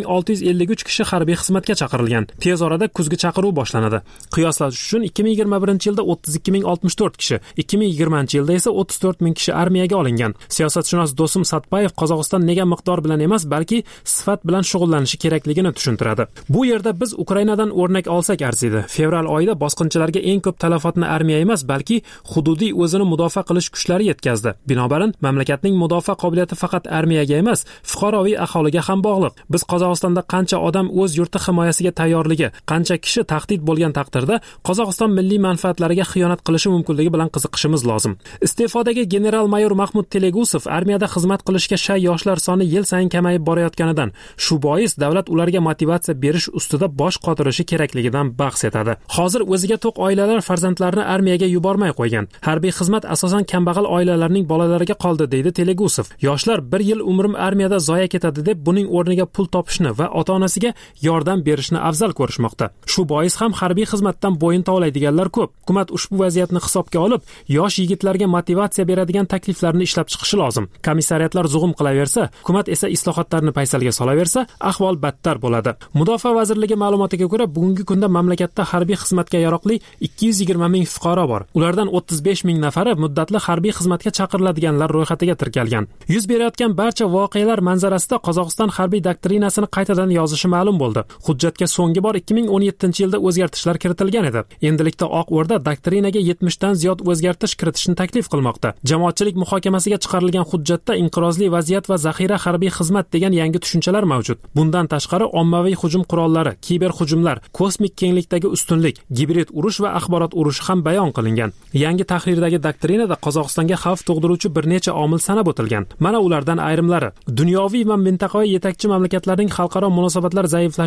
16653 kishi harbiy xizmatga chaqirilgan. Tez orada kuzgi chaqiruv boshlanadi. Qiyoslash uchun 2021-yilda 32064 kishi, 2020-yilda esa 34000 kishi armiyaga olingan. Siyosatshunos Do'sim Satpayev Qozog'iston nega miqdor bilan emas, balki sifat bilan shug'ullanishi kerakligini tushuntiradi. Bu yerda biz Ukrainadan o'rnak olsak arziydi. Fevral oyida bosqinchilarga eng ko'p talafotni armiya emas, balki hududiy o'zini mudofaa qilish kuchlari yetkazdi. Binobarin, mamlakatning mudofaa qobiliyati faqat armiyaga emas, fuqaroviy aholiga ham bog'liq. Biz Qozog'istonda qancha odam o'z yurti himoyasiga tayyorligi, qancha kishi tahdid bo'lgan taqdirda Qozog'iston milliy manfaatlariga xiyonat qilishi mumkinligi bilan qiziqishimiz lozim. Iste'fodagi general-mayor Mahmud Telegusov armiyada xizmat qilishga shay yoshlar soni yil sayin kamayib borayotganidan, shu bois davlat ularga motivatsiya berish ustida bosh qotirishi kerakligidan bahs etadi. Hozir o'ziga to'q oilalar farzandlarini armiyaga yubormay qo'ygan. Harbiy xizmat asosan kambag'al oilalarning bolalariga qoldi, deydi Telegusov. Yoshlar bir yil umrim armiyada zoya ketadi deb buning o'rniga pul topishni va ota-onasiga yordam berishni afzal ko'rishmoqda. Shu bois ham harbiy xizmatdan bo'yin tovlaydiganlar ko'p. Hukumat ushbu vaziyatni hisobga olib, yosh yigitlarga motivatsiya beradigan takliflarni ishlab chiqishi lozim. Komissariyatlar zug'um qilaversa, hukumat esa islohotlarni paysalga solaversa, ahvol battar bo'ladi. Mudofaa vazirligi ma'lumotiga ko'ra, bugungi kunda mamlakatda harbiy xizmatga yaroqli 220 ming fuqaro bor. Ulardan 35 ming nafari muddatli harbiy xizmatga chaqiriladiganlar ro'yxatiga tirkalgan. Yuz berayotgan barcha voqealar manzarasida Qozog'iston harbiy doktrinasini qaytadan yozishi ma'lum bo'ldi. Hujjatga so'nggi bor 2017-yilda o'zgartishlar kiritilgan edi. Endilikda Oq O'rda doktrinaga 70 dan ziyod o'zgartirish kiritishni taklif qilmoqda. Jamoatchilik muhokamasiga chiqarilgan hujjatda inqirozli vaziyat va zaxira harbiy xizmat degan yangi tushunchalar mavjud. Bundan tashqari ommaviy hujum qurollari, kiber hujumlar, kosmik kenglikdagi ustunlik, gibrid urush va axborot urushi ham bayon qilingan. Yangi tahrirdagi doktrinada Qozog'istonga xavf tug'diruvchi bir necha omil sanab o'tilgan. Mana ulardan ayrimlari: dunyoviy va mintaqaviy yetakchi mamlakatlarning xalqaro munosabatlar zaiflashishi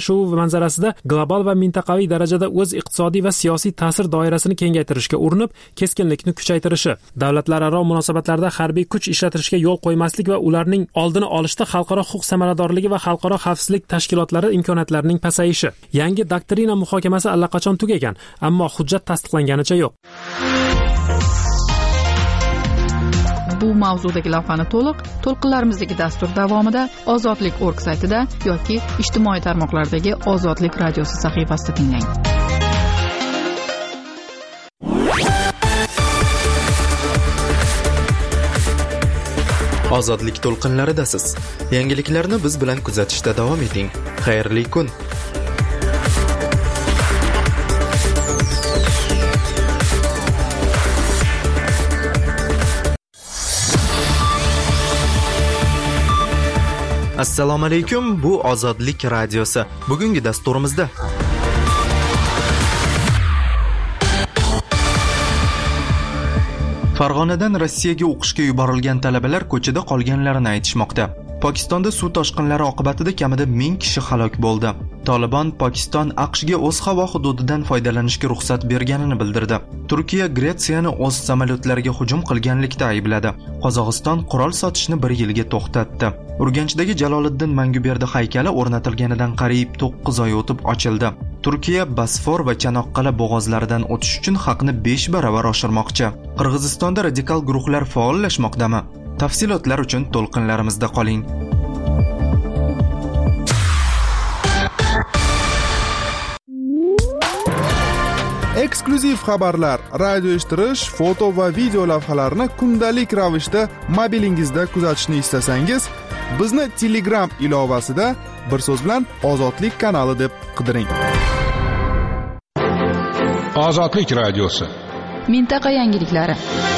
aralashuvi manzarasida global va mintaqaviy darajada o'z iqtisodiy va siyosiy ta'sir doirasini kengaytirishga urinib, keskinlikni kuchaytirishi, davlatlararo munosabatlarda harbiy kuch ishlatirishga yo'l qo'ymaslik va ularning oldini olishda xalqaro huquq samaradorligi va xalqaro xavfsizlik tashkilotlari imkoniyatlarining pasayishi. Yangi doktrina muhokamasi allaqachon tugagan, ammo hujjat tasdiqlanganicha yo'q. Bu mavzudagi lavhani to'lqinlarimizdagi dastur davomida ozodlik.org saytida yoki ijtimoiy tarmoqlardagi Ozodlik radiosi sahifasida tinglang. Ozodlik to'lqinlaridasiz. Yangiliklarni biz bilan kuzatishda davom eting. Xayrli kun. Assalomu alaykum, bu Ozodlik radiosi. Bugungi dasturimizda Farg'onadan Rossiyaga o'qishga yuborilgan talabalar ko'chada qolganlarini aytishmoqda. Pokistonda suv toshqinlari oqibatida kamida 1000 kishi halok bo'ldi. Taliban Pokiston AQShga o'z havo hududidan foydalanishga ruxsat berganini bildirdi. Turkiya Gretsiyani o'z samolyotlariga hujum qilganlikda aybladi. Qozog'iston qurol sotishni 1 yilga to'xtatdi. Urganchdagi Jaloliddin Manguberdi haykali o'rnatilganidan qariyb 9 oy o'tib ochildi. Turkiya Bosfor va Chanoqqala bo'g'ozlaridan o'tish uchun haqni 5 baravar oshirmoqchi. Qirg'izistonda radikal guruhlar faollashmoqdami? Tafsilotlar uchun to'lqinlarimizda qoling. Eksklyuziv xabarlar, radio eshittirish, foto va video lavhalarni kundalik ravishda mobilingizda kuzatishni istasangiz, bizni Telegram ilovasida bir so'z bilan Ozodlik kanali deb qidiring. Ozodlik radiosi. Mintaqa yangiliklari.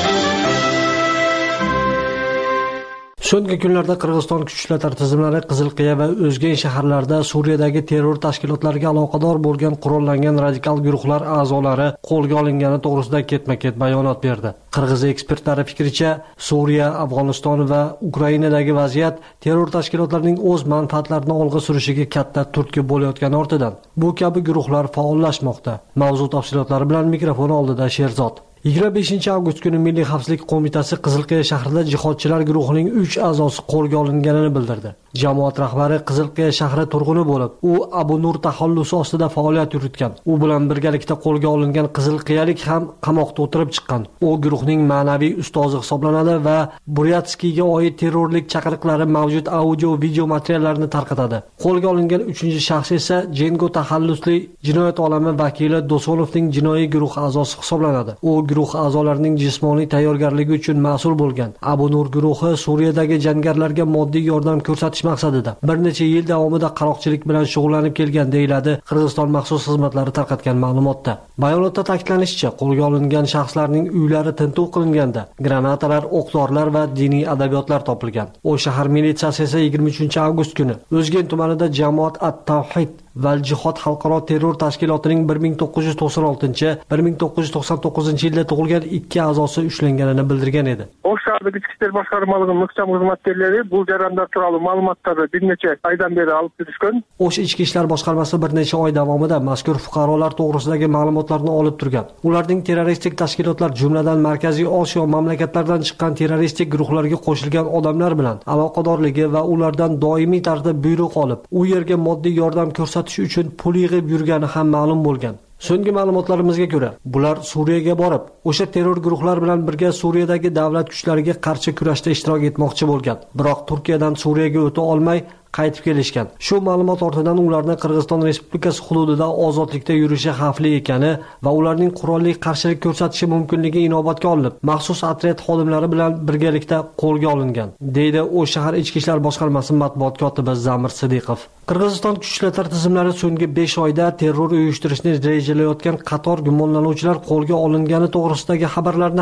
So'nggi kunlarda Qirg'iziston kuch ishlatma tizimlari Qizilqiya va o'zga shaharlarda Suriyadagi terror tashkilotlariga aloqador bo'lgan qurollangan radikal guruhlar a'zolari qo'lga olingani to'g'risida ketma-ket bayonot berdi. Qirg'iz ekspertlari fikricha, Suriya, Afg'oniston va Ukrainadagi vaziyat terror tashkilotlarining o'z manfaatlarini olg'a surishiga katta turtki bo'layotgani ortidan bu kabi guruhlar faollashmoqda. Mavzu tafsilotlari bilan mikrofon oldida Sherzod. 25 avgust kuni Milliy xavfsizlik qo'mitasi Qizilqiya shahrida jihodchilar guruhining 3 a'zosi qo'lga olinganini bildirdi. Jamoat rahbari Qizilqiya shahri turg'uni bo'lib, u Abu Nur taxallusi ostida faoliyat yuritgan. U bilan birgalikda qo'lga olingan qizilqiyalik ham qamoqda o'tirib chiqqan. U guruhning ma'naviy ustozi hisoblanadi va Buryatskiyga oid terrorlik chaqiriqlari mavjud audio video materiallarini tarqatadi. Qo'lga olingan 3-shaxs esa Jengo taxallusli jinoyat olami vakili Dosonovning jinoiy guruh a'zosi hisoblanadi. U guruh a'zolarining jismoniy tayyorgarligi uchun mas'ul bo'lgan. Abu Nur guruhi Suriyadagi jangarilarga moddiy yordam ko'rsatish maqsadida bir necha yil davomida qaroqchilik bilan shug'ullanib kelgan deyiladi Qirg'iziston maxsus xizmatlari tarqatgan ma'lumotda. Bayonotda ta'kidlanishicha, qo'lga olingan shaxslarning uylari tintuv qilinganda granatalar, o'q-dorilar va diniy adabiyotlar topilgan. O shahar militsiyasi esa 23 avgust kuni O'zgen tumanida Jamoat at-Tawhid Val Jihod xalqaro terror tashkilotining 1996-1999-yilda tug'ilgan 2 a'zosi ushlanganini bildirgan edi. O'sh shahardagi ichki ishlar boshqarmalarining muhtam xizmatchilari bu jarayonlar turali ma'lumotlarni bir necha oydan beri olib turishgan. O'sh ichki ishlar boshqarmasi bir necha oy davomida mazkur fuqarolar to'g'risidagi ma'lumotlarni olib turgan. Ularning terroristik tashkilotlar, jumladan Markaziy Osiyo mamlakatlaridan chiqqan terroristik guruhlarga qo'shilgan odamlar bilan aloqadorligi va ulardan doimiy tarzda buyruq olib, u yerga moddiy yordam ko'rsatish uchun pul yig'ib yurgani ham ma'lum bo'lgan. So'nggi ma'lumotlarimizga ko'ra, bular Suriyaga borib, o'sha terror guruhlar bilan birga Suriyadagi davlat kuchlariga qarshi kurashda ishtirok etmoqchi bo'lgan. Biroq Turkiyadan Suriyaga o'ta olmay qaytib kelishgan. Shu ma'lumot ortidan ularni Qirg'iziston Respublikasi hududida ozodlikda yurishi xavfli ekani va ularning qurolli qarshilik ko'rsatishi mumkinligi inobatga olinib, maxsus otryad xodimlari bilan birgalikda qo'lga olingan, deydi O'sh shahar ichki ishlar boshqarmasi matbuot kotibi Zamir Sidiqov. Qirg'iziston kuch ishlatma tizimlari so'nggi 5 oyda terror uyushtirishni rejalayotgan qator gumonlanuvchilar qo'lga olingani to'g'risidagi xabarlarni ham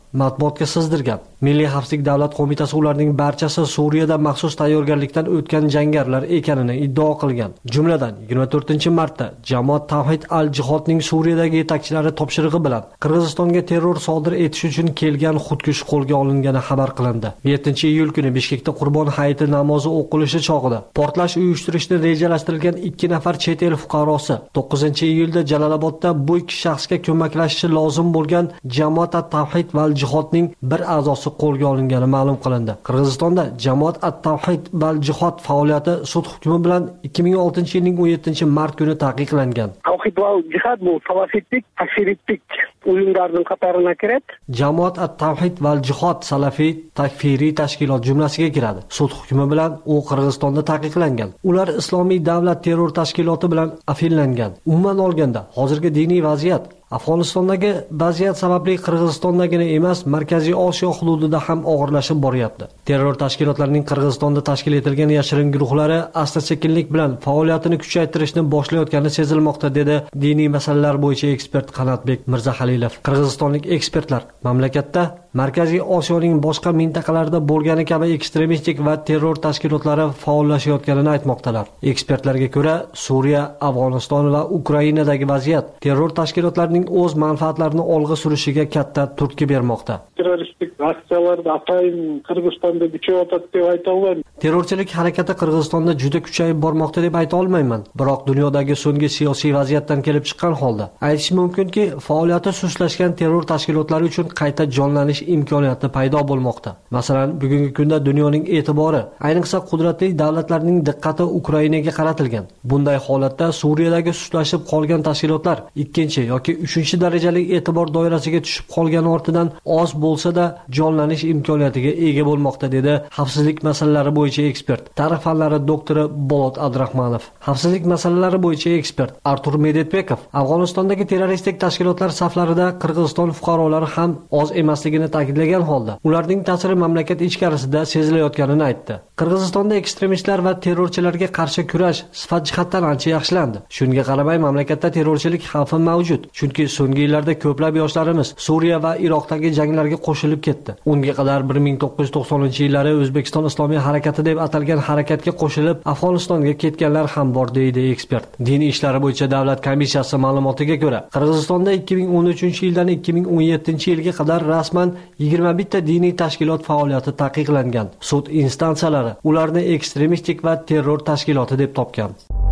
matbuotga sizdirgan. Milliy xavfsizlik davlat qo'mitasi ularning barchasi Suriyada maxsus tayyorgarlikdan o'tgan jangarilar ekanini iddao qilgan. Jumladan 24-martda Jamoat Tavhid al-Jihodning Suriyadagi yetakchilari topshirig'i bilan Qirg'izistonga terror sodir etish uchun kelgan xudkush qo'lga olingani xabar qilindi. 7-iyul kuni Bishkekda Qurbon hayiti namozi o'qilishi chog'ida portlash uyushtirishni rejalashtirilgan 2 nafar chet el fuqarosi 9-iyulda Jalolobodda bu ikki shaxsga ko'maklashishi lozim bo'lgan Jamoat at-Tavhid val Jihodning bir a'zosi qo'lga olingani ma'lum qilindi. Qirg'izistonda Jamoat at-Tavhid val Jihod faoliyati sud hukmi bilan 2006-yilning 17-mart kuni taqiqlangan. Tavhid val Jihod bu salafitlik, takfirlik o'yinlarning qatoriga kiradi. Jamoat at-Tavhid val Jihod salafiy takfiriy tashkilot jumlasiga kiradi. Sud hukmi bilan u Qirg'izistonda taqiqlangan. Ular Islomiy davlat terror tashkiloti bilan afillangan. Umuman olganda, hozirgi diniy vaziyat Afg'onistondagi vaziyat sababli Qirg'izistondagina emas, Markaziy Osiyo hududida ham og'irlashib boryapti. Terror tashkilotlarining Qirg'izistonda tashkil etilgan yashirin guruhlari asta-sekinlik bilan faoliyatini kuchaytirishni boshlayotgani sezilmoqda, dedi diniy masalalar bo'yicha ekspert Qanatbek Mirzahalilov. Qirg'izistonlik ekspertlar mamlakatda Markaziy Osiyoning boshqa mintaqalarida bo'lgani kabi ekstremistik va terror tashkilotlari faollashayotganini aytmoqdalar. Ekspertlarga ko'ra, Suriya, Afg'oniston va Ukrainadagi vaziyat terror tashkilotlarining o'z manfaatlarini olg'a surishiga katta turtki bermoqda. Terroristik aksiyalarda atayin Qirg'izistonda kuchayotadi deb ayta olmayman. Terrorchilik harakati Qirg'izistonda juda kuchayib bormoqda deb ayta olmayman. Biroq dunyodagi so'nggi siyosiy vaziyatdan kelib chiqqan holda aytish mumkinki, faoliyati sustlashgan terror tashkilotlari uchun qayta jonlanish imkoniyati paydo bo'lmoqda. Masalan, bugungi kunda dunyoning e'tibori, ayniqsa qudratli davlatlarning diqqati Ukrainaga qaratilgan. Bunday holatda Suriyadagi sustlashib qolgan tashkilotlar ikkinchi yoki 3-darajali e'tibor doirasiga tushib qolgani ortidan oz bo'lsa-da jonlanish imkoniyatiga ega bo'lmoqda, dedi xavfsizlik masalalari bo'yicha ekspert, tarix fanlari doktori Bolot Abdurahmonov. Xavfsizlik masalalari bo'yicha ekspert Artur Medetbekov Afg'onistondagi terroristik tashkilotlar saflarida Qirg'iziston fuqarolari ham oz emasligini ta'kidlagan holda, ularning ta'siri mamlakat ichkarisida sezilayotganini aytdi. Qirg'izistonda ekstremistlar va terrorchilarga qarshi kurash sifat jihatdan ancha yaxshilandi. Shunga qaramay mamlakatda terrorchilik xavfi mavjud, chunki so'nggi yillarda ko'plab yoshlarimiz Suriya va Iroqdagi janglarga qo'shilib ketdi. Unga qadar 1990-yillari O'zbekiston Islomiy harakati deb atalgan harakatga qo'shilib Afg'onistonga ketganlar ham bor, deydi ekspert. Din ishlari bo'yicha davlat komissiyasi ma'lumotiga ko'ra, Qirg'izistonda 2013-yildan 2017-yilga qadar rasman 21 ta diniy tashkilot faoliyati taqiqlangan. Sud instansiyalari ularni ekstremistik va terror tashkiloti deb topgan.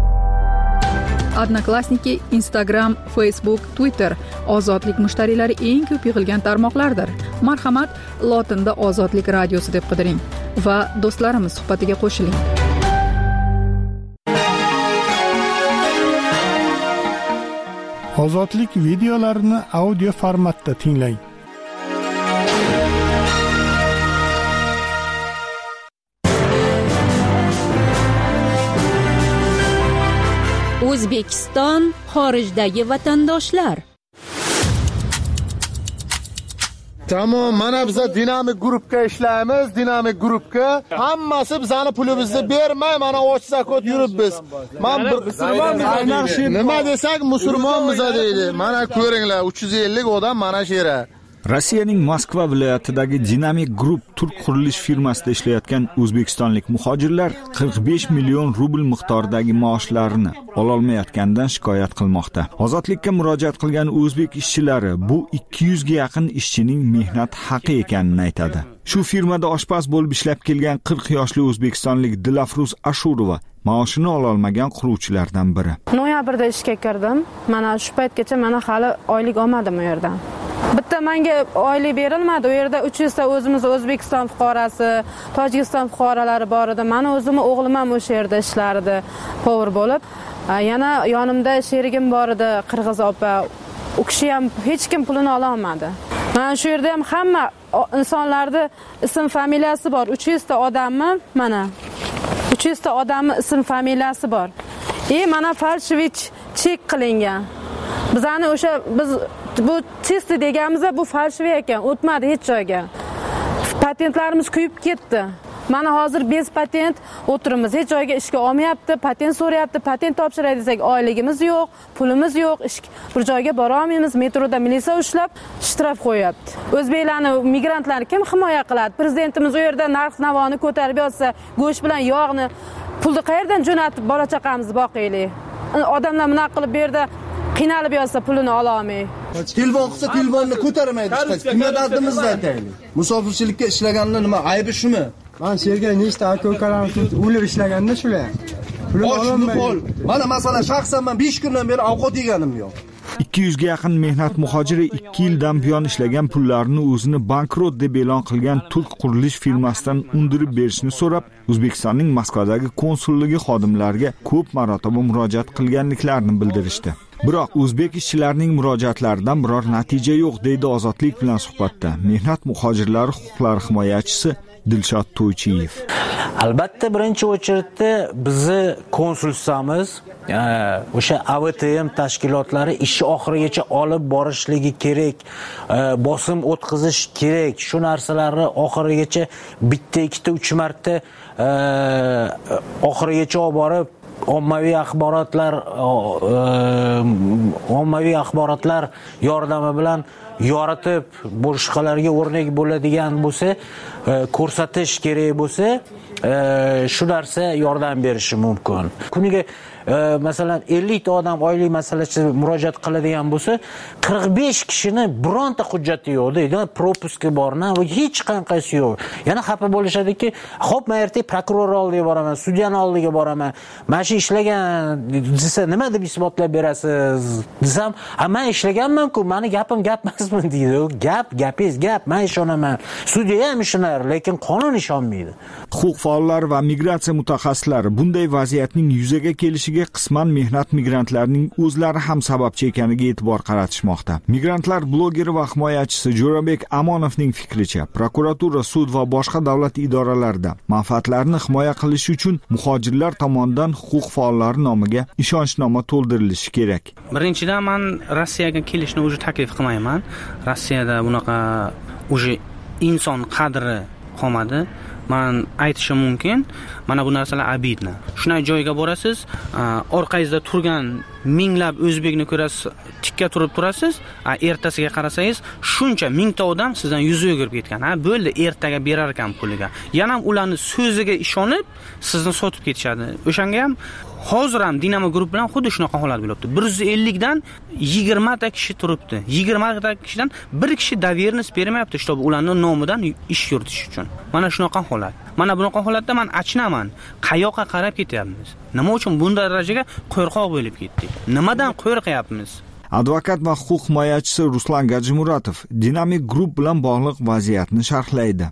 Odnoklassniki, Instagram, Facebook, Twitter ozodlik mushtariylari eng ko'p yig'ilgan tarmoqlardir. Marhamat, lotinda Ozodlik radiosi deb qidiring va do'stlarimiz suhbatiga qo'shiling. Ozodlik videolarini audio formatda tinglang. O'zbekiston xorijdagi vatandoshlar. Tamam, mana biz dinamik guruhga ishlaymiz, dinamik guruhga. Hammasi bizani pulimizni bermay, mana och zakot yuribmiz. Men bir nima desak musulmonmiz deydi. Mana ko'ringlar, 350 odam mana shu yerda. Rossiyaning Moskva viloyatidagi Dinamik Group turk qurilish firmasida ishlayotgan o'zbekistonlik muhojirlar 45 million rubl miqdoridagi maoshlarini ololmayotganidan shikoyat qilmoqda. Ozodlikka murojaat qilgan o'zbek ishchilari bu 200 ga yaqin ishchining mehnat haqi ekanini aytadi. Shu firmada oshpaz bo'lib ishlab kelgan 40 yoshli o'zbekistonlik Dilafruz Ashurova maoshini ololmagan quruvchilardan biri. Noyabrda ishga kirdim. Mana shu paytgacha mana hali oylik olmadim u yerdan. Bitta menga oylik berilmadi. U yerda 300 ta o'zimiz O'zbekiston fuqarosi, Tojikiston fuqarolari bor edi. Meni o'zimni o'g'lim ham o'sha yerda ishlardi, povur bo'lib. Yana yonimda sherigim bor edi, Qirg'iz opa. U kishi ham hech kim pulini ola olmadi. Mana shu yerda ham hamma insonlarning ism familiyasi bor. 300 ta odammi? Mana 300 ta odamning ism familiyasi bor. Mana falshivich chek qilingan. Bizani o'sha biz bu testi deganimizda bu falshiv ekan, o'tmadi hech joyga. Patentlarimiz kuyib ketdi. Mana hozir bez patent o'tirimiz. Hech joyga ishga olmayapti, patent so'rayapti, patent topshiray desak, oyligimiz yo'q, pulimiz yo'q, bir joyga bora olmaymiz. Metroda militsiya ushlab, shtraf qo'yapti. O'zbeklarni, migrantlarni kim himoya qiladi? Prezidentimiz u yerda narx-navoni ko'tarib yotsa, go'sht bilan yog'ni pulni qayerdan jo'natib bola chaqamizni boqaylik? Odamlar bunaqa qilib bu yerda qiynalib yotsa pulini ola olmay. Telefon qilsa telefonni ko'tarmaydi hech qaysi. Kimga dardimizni aytaylik? Musofirchilikka ishlaganlar nima? Aybi shumi? Men yerga nechta aka-ukalarim o'lib ishlaganda shular. Mana masalan shaxsan men 5 kundan beri ovqat yeganim yo'q. 200 ga yaqin mehnat muhojiri 2 yildan buyon ishlagan pullarini o'zini bankrot deb e'lon qilgan turk qurilish firmasidan undirib berishni so'rab, O'zbekistonning Moskvadagi konsulligi xodimlariga ko'p marotaba murojaat qilganliklarini bildirishdi. Biroq o'zbek ishchilarining murojaatlaridan biror natija yo'q, deydi Ozodlik bilan suhbatda mehnat muhojirlari huquqlari himoyachisi Dilshod To'ychiyev. Albatta birinchi o'chirda bizni konsulsiyamiz o'sha AVTM tashkilotlari ishi oxirigacha olib borishligi kerak, bosim o'tkazish kerak. Shu narsalarni oxirigacha bitta, ikkita, 3 marta oxirigacha olib borib ommaviy axborotlar yordami bilan yoritib boshqalarga o'rnak bo'ladigan bo'lsa, ko'rsatish kerak bo'lsa, shu narsa yordam berishi mumkin. Kuniga masalan 50 ta odam oylik masalasi murojaat qiladigan bo'lsa, 45 kishini bironta hujjati yo'q deydi, propuski bormi, hech qanaqasi yo'q. Yana xafa bo'lishadiki, xo'p, men ertaga prokuror oldiga boraman, sudyani oldiga boraman. Mana shu ishlagan desa, nima deb isbotlab berasiz? Desam, men ishlaganman-ku, meni gapim gap emasmi deydi. Gapingiz gap, men ishonaman. Sudya ham ishonar, lekin qonun ishonmaydi. Huquq faollari va migratsiya mutaxassislari bunday vaziyatning yuzaga kelishiga qisman mehnat migrantlarining o'zlari ham sababchi ekaniga e'tibor qaratishmoqda. Migrantlar blogeri va himoyachisi Jo'rabek Amonovning fikricha, prokuratura, sud va boshqa davlat idoralarida manfaatlarini himoya qilish uchun muhojirlar tomonidan huquq faollari nomiga ishonchnoma to'ldirilishi kerak. Birinchidan men Rossiyaga kelishni o'zi taklif qilmayman. Rossiyada bunaqa o'zi inson qadri qolmadi. Men aytishim mumkin, mana bu narsalar abidna. Shunday joyga borasiz, orqangizda turgan minglab o'zbekni ko'rasiz, tikka turib turasiz, ertasiga qarasangiz, shuncha mingta odam sizdan yuz o'girib ketgan. Bo'ldi, ertaga berar ekan puliga. Yana ham ularning so'ziga ishonib, sizni sotib ketishadi. O'shanga ham hozir ham Dinamo Group bilan xuddi shunaqa holat bo'libdi. 150 dan 20 ta kishi turibdi. 20 ta kishidan bir kishi dovernost bermayapti, чтобы ularning nomidan ish yuritish uchun. Mana shunaqa holat. Mana bunaqa holatda men achinaman. Qayoqqa qarab ketyapmiz? Nima uchun bunday darajaga qo'rqoq bo'lib ketdik? Nimadan qo'rqyapmiz? Advokat va huquq himoyachisi Ruslan Gajimuratov Dynamic Group bilan bog'liq vaziyatni sharhlaydi.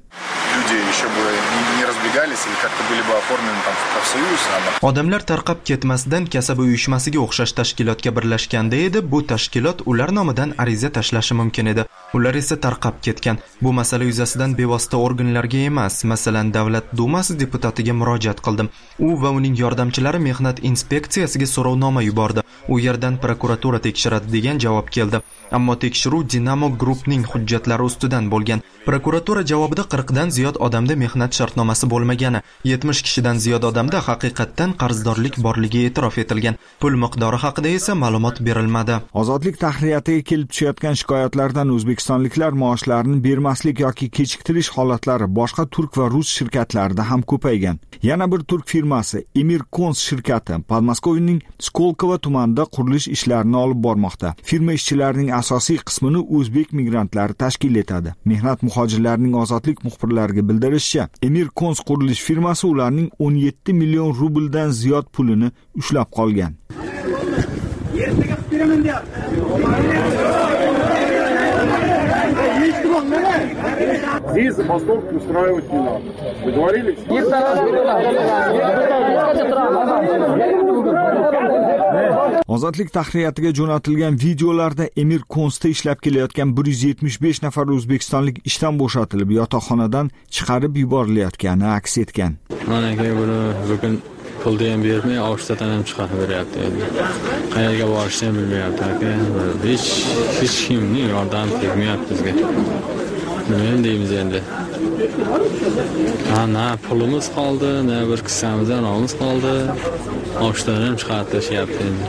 Odamlar tarqab ketmasidan kasaba uyushmasiga o'xshash tashkilotga birlashganda edi, bu tashkilot ular nomidan ariza tashlashi mumkin edi. Ular esa tarqab ketgan. Bu masala yuzasidan bevosita organlarga emas, masalan, Davlat Dumasi deputatiga murojaat qildim. U va uning yordamchilari mehnat inspeksiyasiga so'rovnoma yubordi. U yerdan prokuratura tekshiradi degan javob keldi. Ammo tekshiruv Dinamo Groupning hujjatlari ustidan bo'lgan. Prokuratura javobida 40 dan ziyod odamda mehnat shartnomasi bo'lmagani, 70 kishidan ziyod odamda haqiqatdan qarzdorlik borligi e'tirof etilgan. Pul miqdori haqida esa ma'lumot berilmadi. Ozodlik tahriyatiga kelib tushayotgan shikoyatlardan o'zbekistonliklar maoshlarini bermaslik yoki kechiktirish holatlari boshqa turk va rus shirkatlarida ham ko'paygan. Yana bir turk firmasi Emir Kons shirkati Podmoskovining Skolkovo tumanida qurilish ishlarini olib bormoqda. Firma ishchilarining asosiy qismini o'zbek migrantlari tashkil etadi. Mehnat muhojirlarining Ozodlik muxbirlariga bildirishicha, Emir Kons qurilish firmasi ularning 17 million rubldan ziyod pulini ushlab qolgan. Здесь забастовки устраивать не надо. Договорились? Ozodlik tahriyatiga jo'natilgan videolarda Emir Konsda ishlab kelayotgan 175 nafar o'zbekistonlik ishdan bo'shatilib, yotoqxonadan chiqarib yuborilayotgani aks etgan. Mana buni bugun pulni ham bermay, oshtadan ham chiqarib beryapti. Qayerga borishni ham bilmayapti aka. Hech kimning yordam tegmayapti bizga. Nima deymiz endi? Na pulimiz qoldi, na bir kissamizdan olimiz qoldi. Oshdan ham chiqarib tashyapti endi.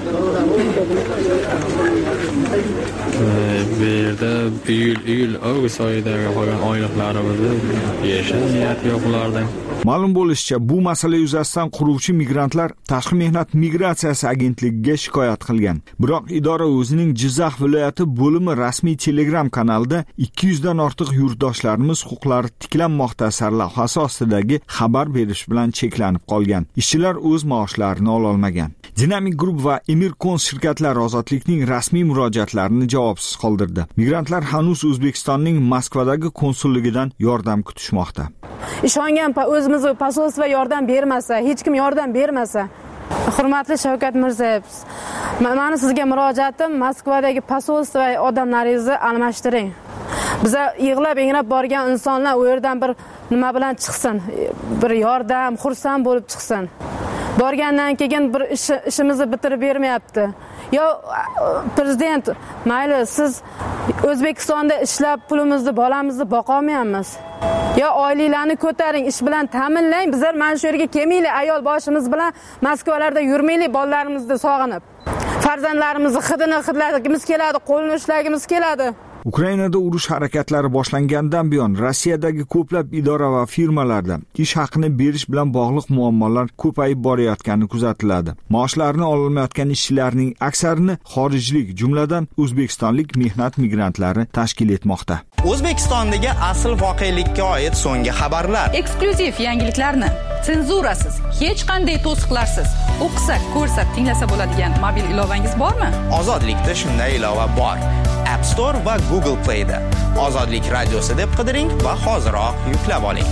Bu yerda iyul avgust oyidagi qolgan oyliklarimizni yeyishga niyat yo'q ulardan. Ma'lum bo'lishicha, bu masala yuzasidan quruvchi migrantlar Tashqi mehnat migratsiyasi agentligiga shikoyat qilgan. Biroq idora o'zining Jizzax viloyati bo'limi rasmiy Telegram kanalida 200 dan ortiq yurtdoshlarimiz huquqlari tiklanmoqda sarlavhasi ostidagi xabar berish bilan cheklanib qolgan. Ishchilar o'z maoshlarini ola olmagan. Dynamic Group va Emircons shirkatlari ozodlikning rasmiy murojaatlarini javobsiz qoldirdi. Migrantlar hanuz O'zbekistonning Moskvadagi konsulligidan yordam kutishmoqda. Ishongan o'zimiz posolstva yordam bermasa, hech kim yordam bermasa, hurmatli Shavkat Mirziyoyev, meni sizga murojaatim, Moskvadagi posolstva odamlaringizni almashtiring. Biza yig'lab-engrab borgan insonlar u yerdan bir nima bilan chiqsin, bir yordam, xursand bo'lib chiqsin. Borgandan keyin bir ishimizni bitirib bermayapti. Yo prezident, mayli siz O'zbekistonda ishlab pulimizni, bolamizni boqolmayapmiz. Yo oyliklarni ko'taring, ish bilan ta'minlang. Bizlar mana shu yerga kelmaylik, ayol boshimiz bilan Moskvalarda yurmaylik, bolalarimizni sog'inib. Farzandlarimizni hidini hidlagimiz keladi, qo'lini ushlagimiz keladi. Ukrainada urush harakatlari boshlangandan buyon Rossiyadagi ko'plab idora va firmalarda ish haqini berish bilan bog'liq muammolar ko'payib borayotgani kuzatiladi. Maoshlarini ololmayotgan ishchilarning aksarini xorijlik, jumladan o'zbekistonlik mehnat migrantlari tashkil etmoqda. O'zbekistondagi asl voqelikka oid so'nggi xabarlar, eksklyuziv yangiliklarni senzurasiz, hech qanday to'siqlarsiz o'qisa, ko'rsa, tinglasa bo'ladigan mobil ilovangiz bormi? Ozodlikda shunday ilova bor. App Store va Google Play'da Ozodlik radiosi deb qidiring va hoziroq yuklab oling.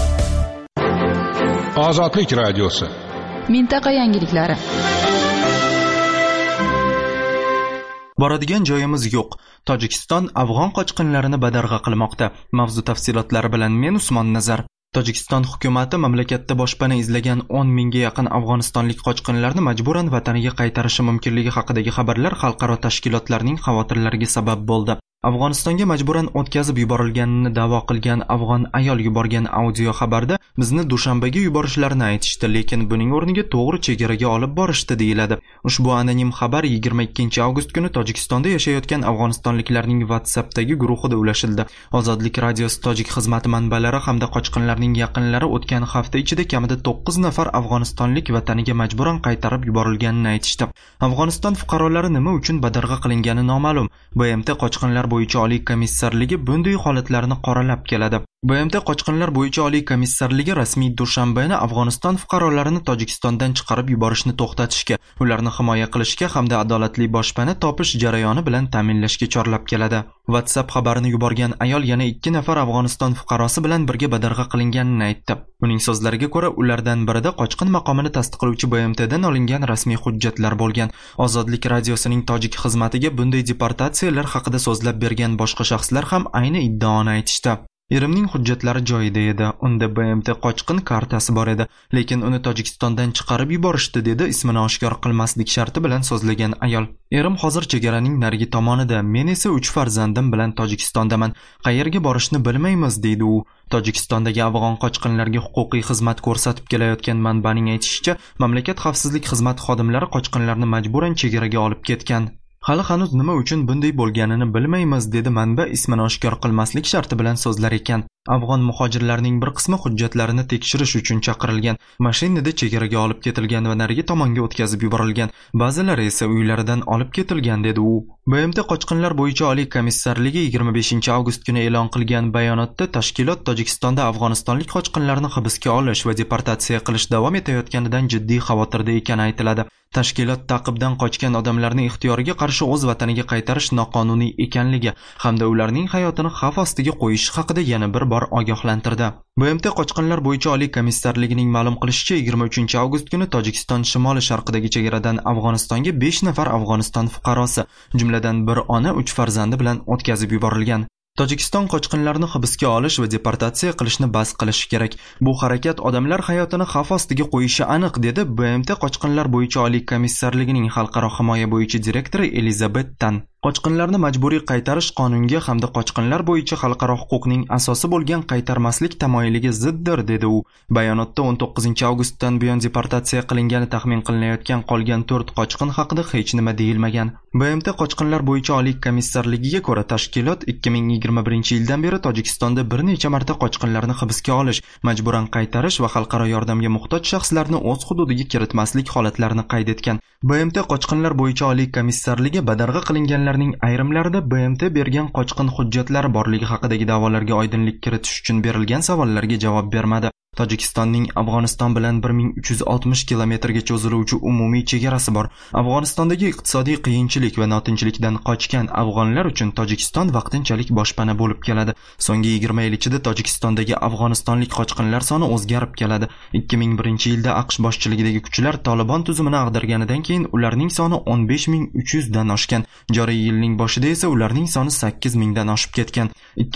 Ozodlik radiosi. Mintaqa yangiliklari. Boradigan joyimiz yo'q. Tojikiston afg'on qochqinlarini badarg'a qilmoqda. Mavzu tafsilotlari bilan men Usmon Nazar. Tojikiston hukumati mamlakatda boshpana izlagan 10 mingga yaqin afg'onistonlik qochqinlarni majburan vataniga qaytarishi mumkinligi haqidagi xabarlar xalqaro tashkilotlarning xavotirlariga sabab bo'ldi. Afg'onistonga majburan o'tkazib yuborilganini da'vo qilgan afg'on ayol yuborgan audio xabarda bizni Dushanbaga yuborishlarini aytishdi, lekin buning o'rniga to'g'ri chegaraga olib borishdi deyiladi. Ushbu anonim xabar 22 avgust kuni Tojikistonda yashayotgan afg'onistonliklarning WhatsAppdagi guruhida ulashildi. Ozodlik radiosi tojik xizmati manbalari hamda qochqinlarning yaqinlari o'tgan hafta ichida kamida 9 nafar afg'onistonlik vataniga majburan qaytarib yuborilganini aytishdi. Afg'oniston fuqarolari nima uchun badarg'a qilingani noma'lum. BMT qochqinlar bo'yicha oliy komissarligi bunday holatlarni qoralab keladi. BMT qochqinlar bo'yicha oliy komissarligi rasmiy Dushanbani Afg'oniston fuqarolarini Tojikistondan chiqarib yuborishni to'xtatishga, ularni himoya qilishga hamda adolatli boshpana topish jarayoni bilan ta'minlashga chorlab keladi. WhatsApp xabarini yuborgan ayol yana 2 nafar Afg'oniston fuqarosi bilan birga badarg'a qilinganini aytdi. Uning so'zlariga ko'ra, ulardan birida qochqin maqomini tasdiqlovchi BMTdan olingan rasmiy hujjatlar bo'lgan. Ozodlik radiosining tojik xizmatiga bunday deportatsiyalar haqida so'zlab bergan boshqa shaxslar ham ayni iddaoni aytishdi. Erimning hujjatlari joyida edi. Unda BMT qochqin kartasi bor edi, lekin uni Tojikistondan chiqarib yuborishdi, dedi ismini oshkor qilmaslik sharti bilan so'zlagan ayol. Erim hozir chegaraning narigi tomonida, men esa 3 farzandim bilan Tojikistondaman. Qayerga borishni bilmaymiz, deydi u. Tojikistondagi afg'on qochqinlarga huquqiy xizmat ko'rsatib kelayotgan manbaning aytishicha, mamlakat xavfsizlik xizmati xodimlari qochqinlarni majburan chegaraga olib ketgan. Hali hanuz nima uchun bunday bo'lganini bilmaymiz, dedi manba ismini oshkor qilmaslik sharti bilan so'zlar ekan. Afg'on muhojirlarning bir qismi hujjatlarini tekshirish uchun chaqirilgan, mashinada chegaraga olib ketilgan va narigi tomonga o'tkazib yuborilgan. Ba'zilari esa uylaridan olib ketilgan, dedi u. BMT qochqinlar bo'yicha oliy komissarligi 25 avgust kuni e'lon qilgan bayonotda tashkilot Tojikistonda afg'onistonlik qochqinlarni hibsga olish va deportatsiya qilish davom etayotganidan jiddiy xavotirda ekani aytiladi. Tashkilot ta'qibdan qochgan odamlarni ixtiyoriga qarshi o'z vataniga qaytarish noqonuniy ekanligi hamda ularning hayotini xavf ostiga qo'yish haqida yana bir bor ogohlantirdi. BMT qochqinlar bo'yicha oliy komissarligining ma'lum qilishicha 23 avgust kuni Tojikiston shimoli sharqidagi chegaradan Afg'onistonga 5 nafar Afg'oniston fuqarosi, jumladan bir ona 3 farzandi bilan o'tkazib yuborilgan. Tojikiston qochqinlarni hibsga olish va deportatsiya qilishni bas qilishi kerak. Bu harakat odamlar hayotini xavf ostiga qo'yishi aniq, dedi BMT qochqinlar bo'yicha oliy komissarligining xalqaro himoya bo'yicha direktori Elizabet Tan. Qochqinlarni majburiy qaytarish qonunga hamda qochqinlar bo'yicha xalqaro huquqning asosi bo'lgan qaytarmaslik tamoyiliga ziddir, dedi u. Bayonotda 19-avgustdan buyon deportatsiya qilingani taxmin qilinayotgan qolgan 4 qochqin haqida hech nima deyilmagan. BMT qochqinlar bo'yicha oliy komissarligiga ko'ra, tashkilot 2021-yildan beri Tojikistonda bir necha marta qochqinlarni hibsga olish, majburan qaytarish va xalqaro yordamga muhtoj shaxslarni o'z hududiga kiritmaslik holatlarini qayd etgan. BMT qochqinlar bo'yicha oliy komissarligi badarg'a qilinganlarning ayrimlarida BMT bergan qochqin hujjatlari borligi haqidagi da'volarga oydinlik kiritish uchun berilgan savollarga javob bermadi. Tojikistonning Afg'oniston bilan 1360 kilometrga cho'ziluvchi umumiy chegarasi bor. Afg'onistondagi iqtisodiy qiyinchilik va notinchlikdan qochgan afg'onlar uchun Tojikiston vaqtinchalik boshpana bo'lib keladi. So'nggi 20 yil ichida Tojikistondagi afg'onistonlik qochqinlar soni o'zgarib keladi. 2001-yilda AQSh boshchiligidagi kuchlar Tolibon tuzumini ag'darganidan keyin ularning soni 15300 dan oshgan. Joriy yilning boshida esa ularning soni 8000 dan oshib ketgan.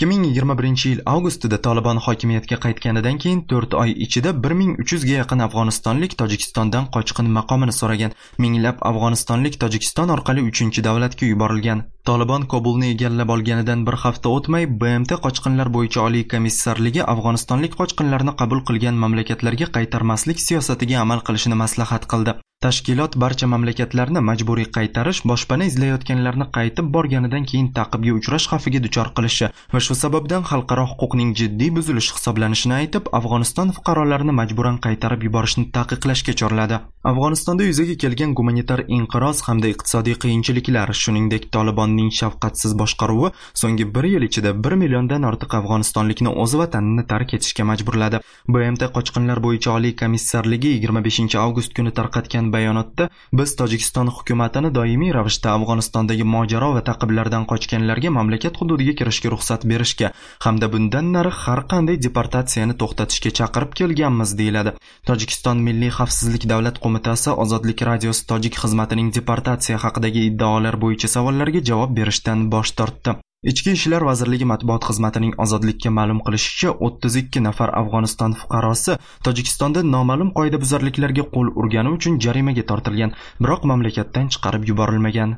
2021-yil avgustida Tolibon hokimiyatga qaytganidan keyin 4 oy ichida 1300 ga yaqin afg'onistonlik Tojikistondan qochqin maqomini so'ragan. Minglab afg'onistonlik Tojikiston orqali 3-davlatga yuborilgan. Tolibon Kobulni egallab olganidan bir hafta o'tmay BMT qochqinlar bo'yicha oliy komissarligi afg'onistonlik qochqinlarni qabul qilgan mamlakatlarga qaytarmaslik siyosatiga amal qilishni maslahat qildi. Tashkilot barcha mamlakatlarni majburiy qaytarish, boshpana izlayotganlarni qaytib borganidan keyin ta'qibga uchrash xavfiga duchor qilishi va shu sababdan xalqaro huquqning jiddiy buzilishi hisoblanishini aytib, Afg'oniston fuqarolarini majburan qaytarib yuborishni taqiqlashga chorladi. Afg'onistonda yuzaga kelgan gumanitar inqiroz hamda iqtisodiy qiyinchiliklar, shuningdek Tolibonning shafqatsiz boshqaruvi so'nggi 1 yil ichida 1 milliondan ortiq afg'onistonlikni o'z vatanini tark etishga majburladi. BMT qochqinlar bo'yicha oliy komissarligi 25-avgust kuni tarqatgan bayonotda biz Tojikiston hukumatini doimiy ravishda Afg'onistondagi mojaro va ta'qiblardan qochganlarga mamlakat hududiga kirishga ruxsat berishga hamda bundan nari har qanday deportatsiyani to'xtatishga chaqirib kelganmiz, deyiladi. Tojikiston Milliy xavfsizlik davlat qo'mitasi Ozodlik radiosi tojik xizmatining deportatsiya haqidagi iddaolar bo'yicha savollarga javob berishdan bosh tortdi. Ichki ishlar vazirligi matbuot xizmatining Ozodlikka ma'lum qilishicha, 32 nafar Afg'oniston fuqarosi Tojikistonda noma'lum qoidabuzarliklarga qo'l urgani uchun jarimaga tortilgan, biroq mamlakatdan chiqarib yuborilmagan.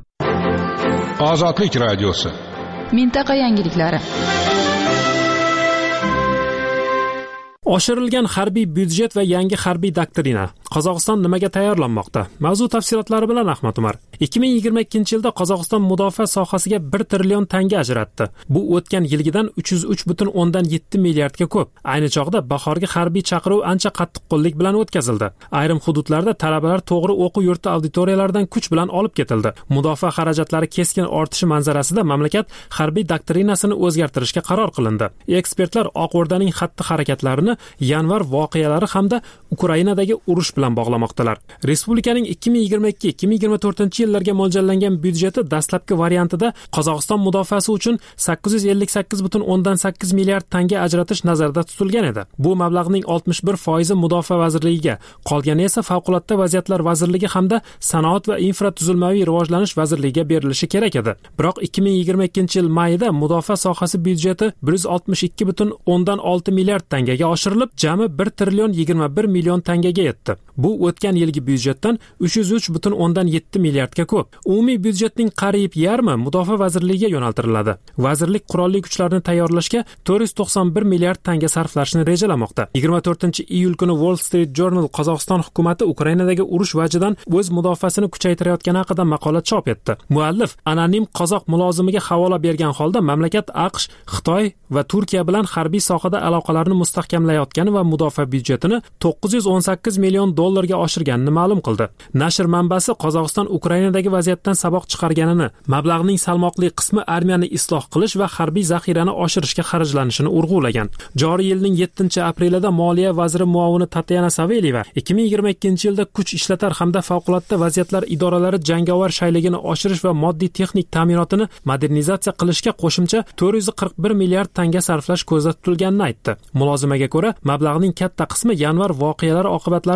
Ozodlik radiosi. Mintaqa yangiliklari. Oshirilgan harbiy byudjet va yangi harbiy doktrina. Qozog'iston nimaga tayyorlanmoqda? Mavzu tafsilotlari bilan Ahmad Umar. 2022-yilda Qozog'iston mudofaa sohasiga 1 trillion tanga ajratdi. Bu o'tgan yilgidan 303,7 milliardga ko'p. Ayni chog'da bahorgi harbiy chaqiruv ancha qattiqqo'llik bilan o'tkazildi. Ayrim hududlarda talabalar to'g'ri o'quv yurti auditoriyalaridan kuch bilan olib ketildi. Mudofaa xarajatlari keskin ortishi manzarasida mamlakat harbiy doktrinasini o'zgartirishga qaror qilindi. Ekspertlar Oq O'rdaning xatti-harakatlarini yanvar voqealari hamda Ukrainadagi urush bilan bog'lamoqdalar. Respublikaning 2022-2024-yillarga mo'ljallangan byudjeti dastlabki variantida Qozog'iston mudofaasi uchun 858,8 milliard tanga ajratish nazarda tutilgan edi. Bu mablag'ning 61% mudofaa vazirligiga, qolgani esa favqulodda vaziyatlar vazirligi hamda sanoat va infratuzilmaviy rivojlanish vazirligiga berilishi kerak edi. Biroq 2022-yil mayida mudofaa sohasi byudjeti 162,6 milliard tangaga oshirilib, jami 1 trillion 21 million tangaga yetdi. Bu o'tgan yilgi byudjetdan 303,7 milliardga ko'p. Umumiy byudjetning qariyb yarmi mudofaa vazirligiga yo'naltiriladi. Vazirlik qurolli kuchlarni tayyorlashga 491 milliard tanga sarflashni rejalamoqda. 24-iyul kuni Wall Street Journal Qozog'iston hukumatı Ukrainadagi urush vajidan o'z mudofaasini kuchaytirayotgani haqida maqola chop etdi. Muallif anonim qozoq mulozimiga havola bergan holda mamlakat AQSh, Xitoy va Turkiya bilan harbiy sohada aloqalarni mustahkamlayotgani va mudofaa byudjetini 918 million dollarga oshirganini ma'lum qildi. Nashr manbasi Qozog'iston Ukrainadagi vaziyatdan saboq chiqarganini, mablag'ning salmoqli qismi armiyani isloh qilish va harbiy zaxirani oshirishga xarajlanishini urg'ulagan. Joriy yilning 7-aprelida Moliya vaziri muovini Tatyana Savelyeva 2022-yilda kuch ishlatar hamda favqulodda vaziyatlar idoralari jangovar shayligini oshirish va moddiy texnik ta'minotini modernizatsiya qilishga qo'shimcha 441 milliard tanga sarflash ko'zda tutilganini aytdi. Mulozimaga ko'ra, mablag'ning katta qismi yanvar voqealari oqibatlarini bartaraf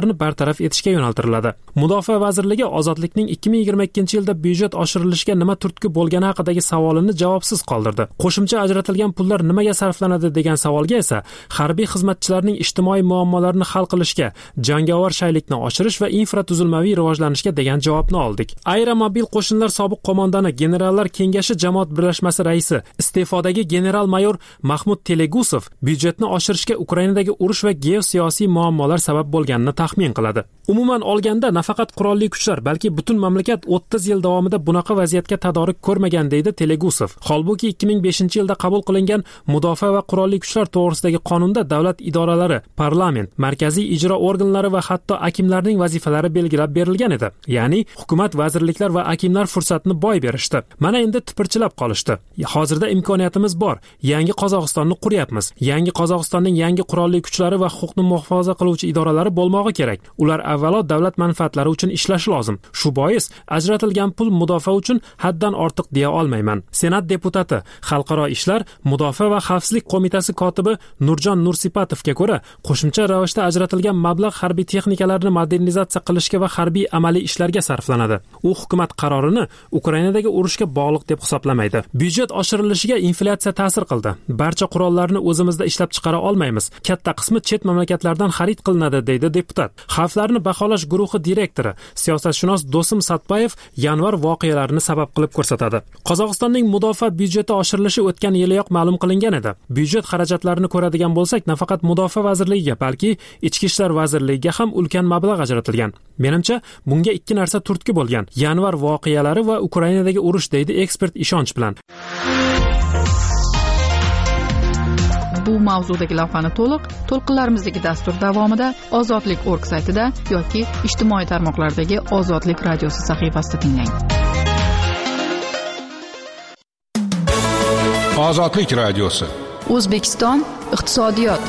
bartaraf etishga yo'naltiriladi. Mudofaa vazirligi ozodlikning 2022-yilda byudjet oshirilishiga nima turtki bo'lgani haqidagi savolini javobsiz qoldirdi. Qo'shimcha ajratilgan pullar nimaga sarflanadi degan savolga esa harbiy xizmatchilarning ijtimoiy muammolarini hal qilishga, jangovar shaylikni oshirish va infratuzilmaviy rivojlanishga degan javobni oldik. Aeromobil qo'shinlar sobiq qo'mondoni Generallar kengashi jamoat birlashmasi raisi, iste'fodagi general-mayor Mahmud Telegusov byudjetni oshirishga Ukrainadagi urush va geosiyosiy muammolar sabab bo'lganini taxmin qiladi. Umuman olganda nafaqat qurolli kuchlar, balki butun mamlakat 30 yil davomida bunaqa vaziyatga tadorik ko'rmagan deydi Telegusov. Holbuki 2005-yilda qabul qilingan mudofaa va qurolli kuchlar to'g'risidagi qonunda davlat idoralari, parlament, markaziy ijro organlari va hatto akimlarning vazifalari belgilab berilgan edi. Ya'ni hukumat, vazirliklar va akimlar fursatni boy berishdi. Mana endi tipirchilab qolishdi. Hozirda imkoniyatimiz bor. Yangi Qozog'istonni quryapmiz. Yangi Qozog'istonning yangi qurolli kuchlari va huquqni muhofaza qiluvchi idoralari bo'lmog'i kerak. Ular avvalo davlat manfaatlari uchun ishlashi lozim. Shu bois ajratilgan pul mudofaa uchun haddan ortiq deya olmayman. Senat deputati, xalqaro ishlar, mudofaa va xavfsizlik qo'mitasi kotibi Nurjon Nursipatovga ko'ra, qo'shimcha ravishda ajratilgan mablag' harbiy texnikalarni modernizatsiya qilishga va harbiy amaliy ishlarga sarflanadi. U hukumat qarorini Ukrainadagi urushga bog'liq deb hisoblamaydi. Byudjet oshirilishiga inflyatsiya ta'sir qildi. Barcha qurollarni o'zimizda ishlab chiqara olmaymiz. Katta qismi chet mamlakatlardan xarid qilinadi, deydi deputat. Xavflarni baholash guruhi direktori, siyosatshunos Do'sim Satpayev yanvar voqealarini sabab qilib ko'rsatadi. Qozog'istonning mudofaa byudjeti oshirilishi o'tgan yiliyoq ma'lum qilingan edi. Byudjet xarajatlarini ko'radigan bo'lsak, nafaqat mudofaa vazirligiga, balki ichki ishlar vazirligiga ham ulkan mablag' ajratilgan. Menimcha, bunga ikki narsa turtki bo'lgan: yanvar voqealari va Ukrainadagi urush, deydi ekspert ishonch bilan. Bu mavzudagi lavhani to'lqinlarimizdagi dastur davomida ozodlik.org saytida yoki ijtimoiy tarmoqlardagi Ozodlik radiosi sahifasida tinglang. Ozodlik radiosi. O'zbekiston iqtisodiyot.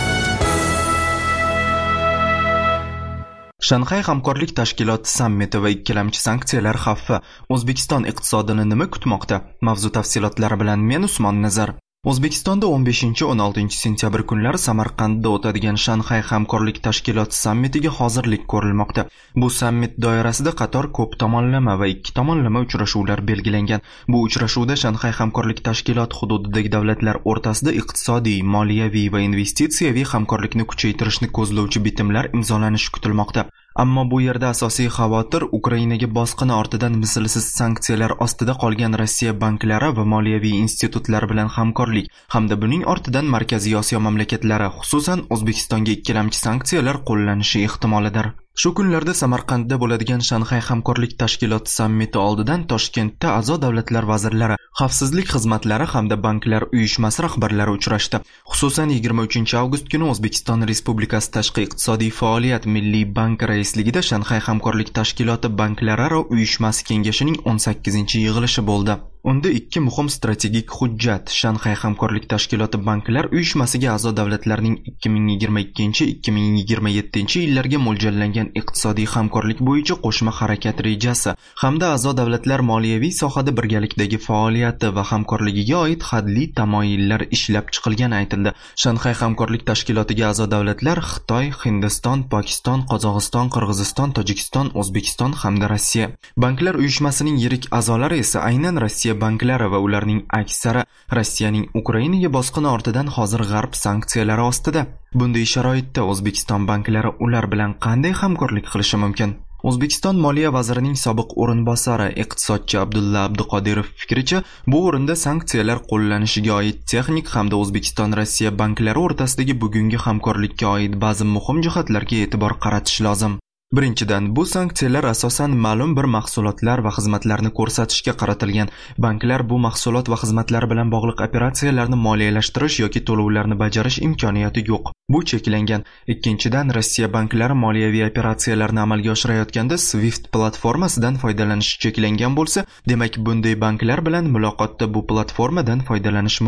Shanxay hamkorlik tashkiloti sammiti va ikkilamchi sanksiyalar xavfi O'zbekiston iqtisodini nima kutmoqda? Mavzu tafsilotlari bilan men Usmon Nazar. O'zbekistonda 15-16 sentyabr kunlari Samarqandda o'tadigan Shanxay hamkorlik tashkiloti sammitiga hozirlik ko'rilmoqda. Bu sammit doirasida qator ko'p tomonlama va ikki tomonlama uchrashuvlar belgilangan. Bu uchrashuvda Shanxay hamkorlik tashkiloti hududidagi davlatlar o'rtasida iqtisodiy, moliyaviy va investitsiyaviy hamkorlikni kuchaytirishni ko'zlovchi bitimlar imzolanishi kutilmoqda. Ammo bu yerda asosiy xavotir Ukrainaga bosqini ortidan mislsiz sanksiyalar ostida qolgan Rossiya banklari va moliyaviy institutlari bilan hamkorlik hamda buning ortidan Markaziy Osiyo mamlakatlari, xususan O'zbekistonga ikkilamchi sanksiyalar qo'llanishi ehtimolidir. Shu kunlarda Samarqandda bo'ladigan Shanxay hamkorlik tashkiloti sammiti oldidan Toshkentda a'zo davlatlar vazirlari, xavfsizlik xizmatlari hamda banklar uyushmasi rahbarlari uchrashdi. Xususan 23-avgust kuni O'zbekiston Respublikasi Tashqi iqtisodiy faoliyat Milliy bank raisligida Shanxay hamkorlik tashkiloti banklararo uyushmasi kengashining 18-yig'ilishi bo'ldi. Unda ikki muhim strategik hujjat Shanxay hamkorlik tashkiloti banklar uyushmasiga a'zo davlatlarning 2022-2027 yillarga mo'ljallangan iqtisodiy hamkorlik bo'yicha qo'shma harakat rejasi hamda a'zo davlatlar moliyaviy sohada birgalikdagi faoliyati va hamkorligiga oid hadli tamoyillar ishlab chiqilgani aytildi. Shanxay hamkorlik tashkilotiga a'zo davlatlar Xitoy, Hindiston, Pokiston, Qozog'iston, Qirg'iziston, Tojikiston, O'zbekiston hamda Rossiya. Banklar uyushmasining yirik a'zolari esa aynan Rossiya banklari va ularning aksari Rossiyaning Ukrainaga bosqini ortidan hozir g'arb sanksiyalari ostida. Bunday sharoitda O'zbekiston banklari ular bilan qanday hamkorlik qilishi mumkin? O'zbekiston Moliya vazirining sobiq o'rinbosari iqtisodchi Abdulla Abduqodirov fikricha, bu o'rinda sanksiyalar qo'llanishiga oid texnik hamda O'zbekiston Rossiya banklari o'rtasidagi bugungi hamkorlikka oid ba'zi muhim jihatlarga e'tibor qaratish lozim. Birinchidan, bu sanksiyalar asosan ma'lum bir mahsulotlar va xizmatlarni ko'rsatishga qaratilgan. Banklar bu mahsulot va xizmatlar bilan bog'liq operatsiyalarni moliyalashtirish yoki to'lovlarni bajarish imkoniyati yo'q. Bu cheklangan. Ikkinchidan, Rossiya banklari moliyaviy operatsiyalarni amalga oshirayotganda Swift platformasidan foydalanish cheklangan bo'lsa, demak bunday banklar bilan muloqotda bu platformadan foydalanish mumkin.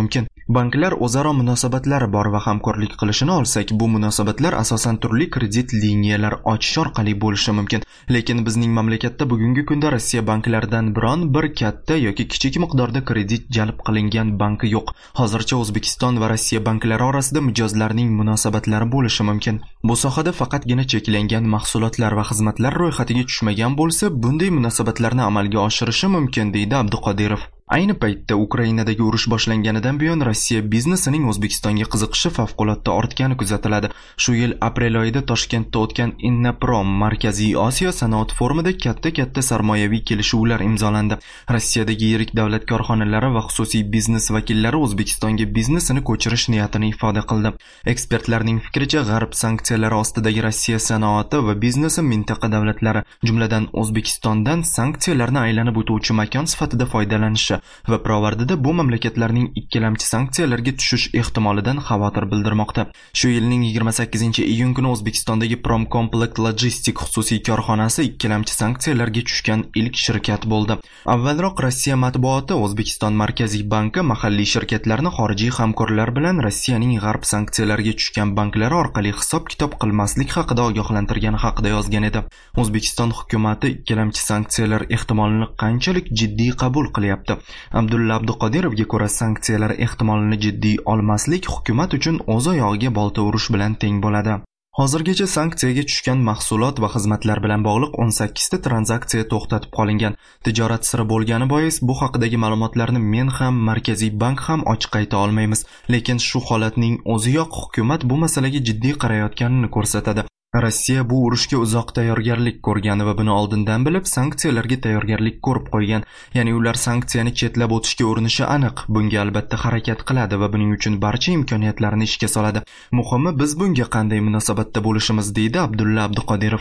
Banklar o'zaro munosabatlari bor va hamkorlik qilishini olsak, bu munosabatlar asosan turli kredit liniyalar ochish orqali bo'lishi mumkin. Lekin bizning mamlakatda bugungi kunda Rossiya banklaridan biron bir katta yoki kichik miqdorda kredit jalb qilingan banki yo'q. Hozircha O'zbekiston va Rossiya banklari orasida mijozlarning munosabatlari bo'lishi mumkin. Bu sohada faqatgina cheklangan mahsulotlar va xizmatlar ro'yxatiga tushmagan bo'lsa, bunday munosabatlarni amalga oshirishi mumkin, deydi Abduqodirov. Ayni paytda Ukrainadagi urush boshlanganidan buyon Rossiya biznesining O'zbekistonga qiziqishi favqulodda ortgani kuzatiladi. Shu yil aprel oyida Toshkentda o'tgan Innaprom Markaziy Osiyo sanoat forumida katta sarmoyaviy kelishuvlar imzolandi. Rossiyadagi yirik davlat korxonalari va xususiy biznes vakillari O'zbekistonga biznesini ko'chirish niyatini ifoda qildi. Ekspertlarning fikricha, G'arb sanksiyalari ostidagi Rossiya sanoati va biznesi mintaqa davlatlari, jumladan O'zbekistondan sanksiyalarni aylanib o'tuvchi makon sifatida foydalanishi va pirovardida bu mamlakatlarning ikkilamchi sanksiyalarga tushish ehtimolidan xavotir bildirmoqda. Shu yilning 28-iyun kuni O'zbekistondagi Promcomplex Logistik xususiy korxonasi ikkilamchi sanksiyalarga tushgan ilk shirkat bo'ldi. Avvalroq Rossiya matbuoti O'zbekiston Markaziy banki mahalliy shirkatlarni xorijiy hamkorlar bilan Rossiyaning G'arb sanksiyalarga tushgan banklari orqali hisob-kitob qilmaslik haqida ogohlantirgani haqida yozgan edi. O'zbekiston hukumatı ikkilamchi sanksiyalar ehtimolini qanchalik jiddiy qabul qilyapti? Abdulla Abduqodirovga ko'ra, sanksiyalar ehtimolini jiddiy olmaslik hukumat uchun o'z oyog'iga bolta urish bilan teng bo'ladi. Hozirgacha sanksiyaga tushgan mahsulot va xizmatlar bilan bog'liq 18 ta tranzaksiya to'xtatib qolingan. Tijorat siri bo'lgani bois bu haqidagi ma'lumotlarni men ham, Markaziy bank ham ochiq ayta olmaymiz. Lekin shu holatning o'ziyoq hukumat bu masalaga jiddiy qarayotganini ko'rsatadi. Rossiya bu urushga uzoq tayyorgarlik ko'rgan va buni oldindan bilib sanksiyalarga tayyorgarlik ko'rib qo'ygan. Ya'ni ular sanksiyani chetlab o'tishga urinishi aniq. Bunga albatta harakat qiladi va buning uchun barcha imkoniyatlarni ishga soladi. Muhimi, biz bunga qanday munosabatda bo'lishimiz, deydi Abdulla Abduqodirov.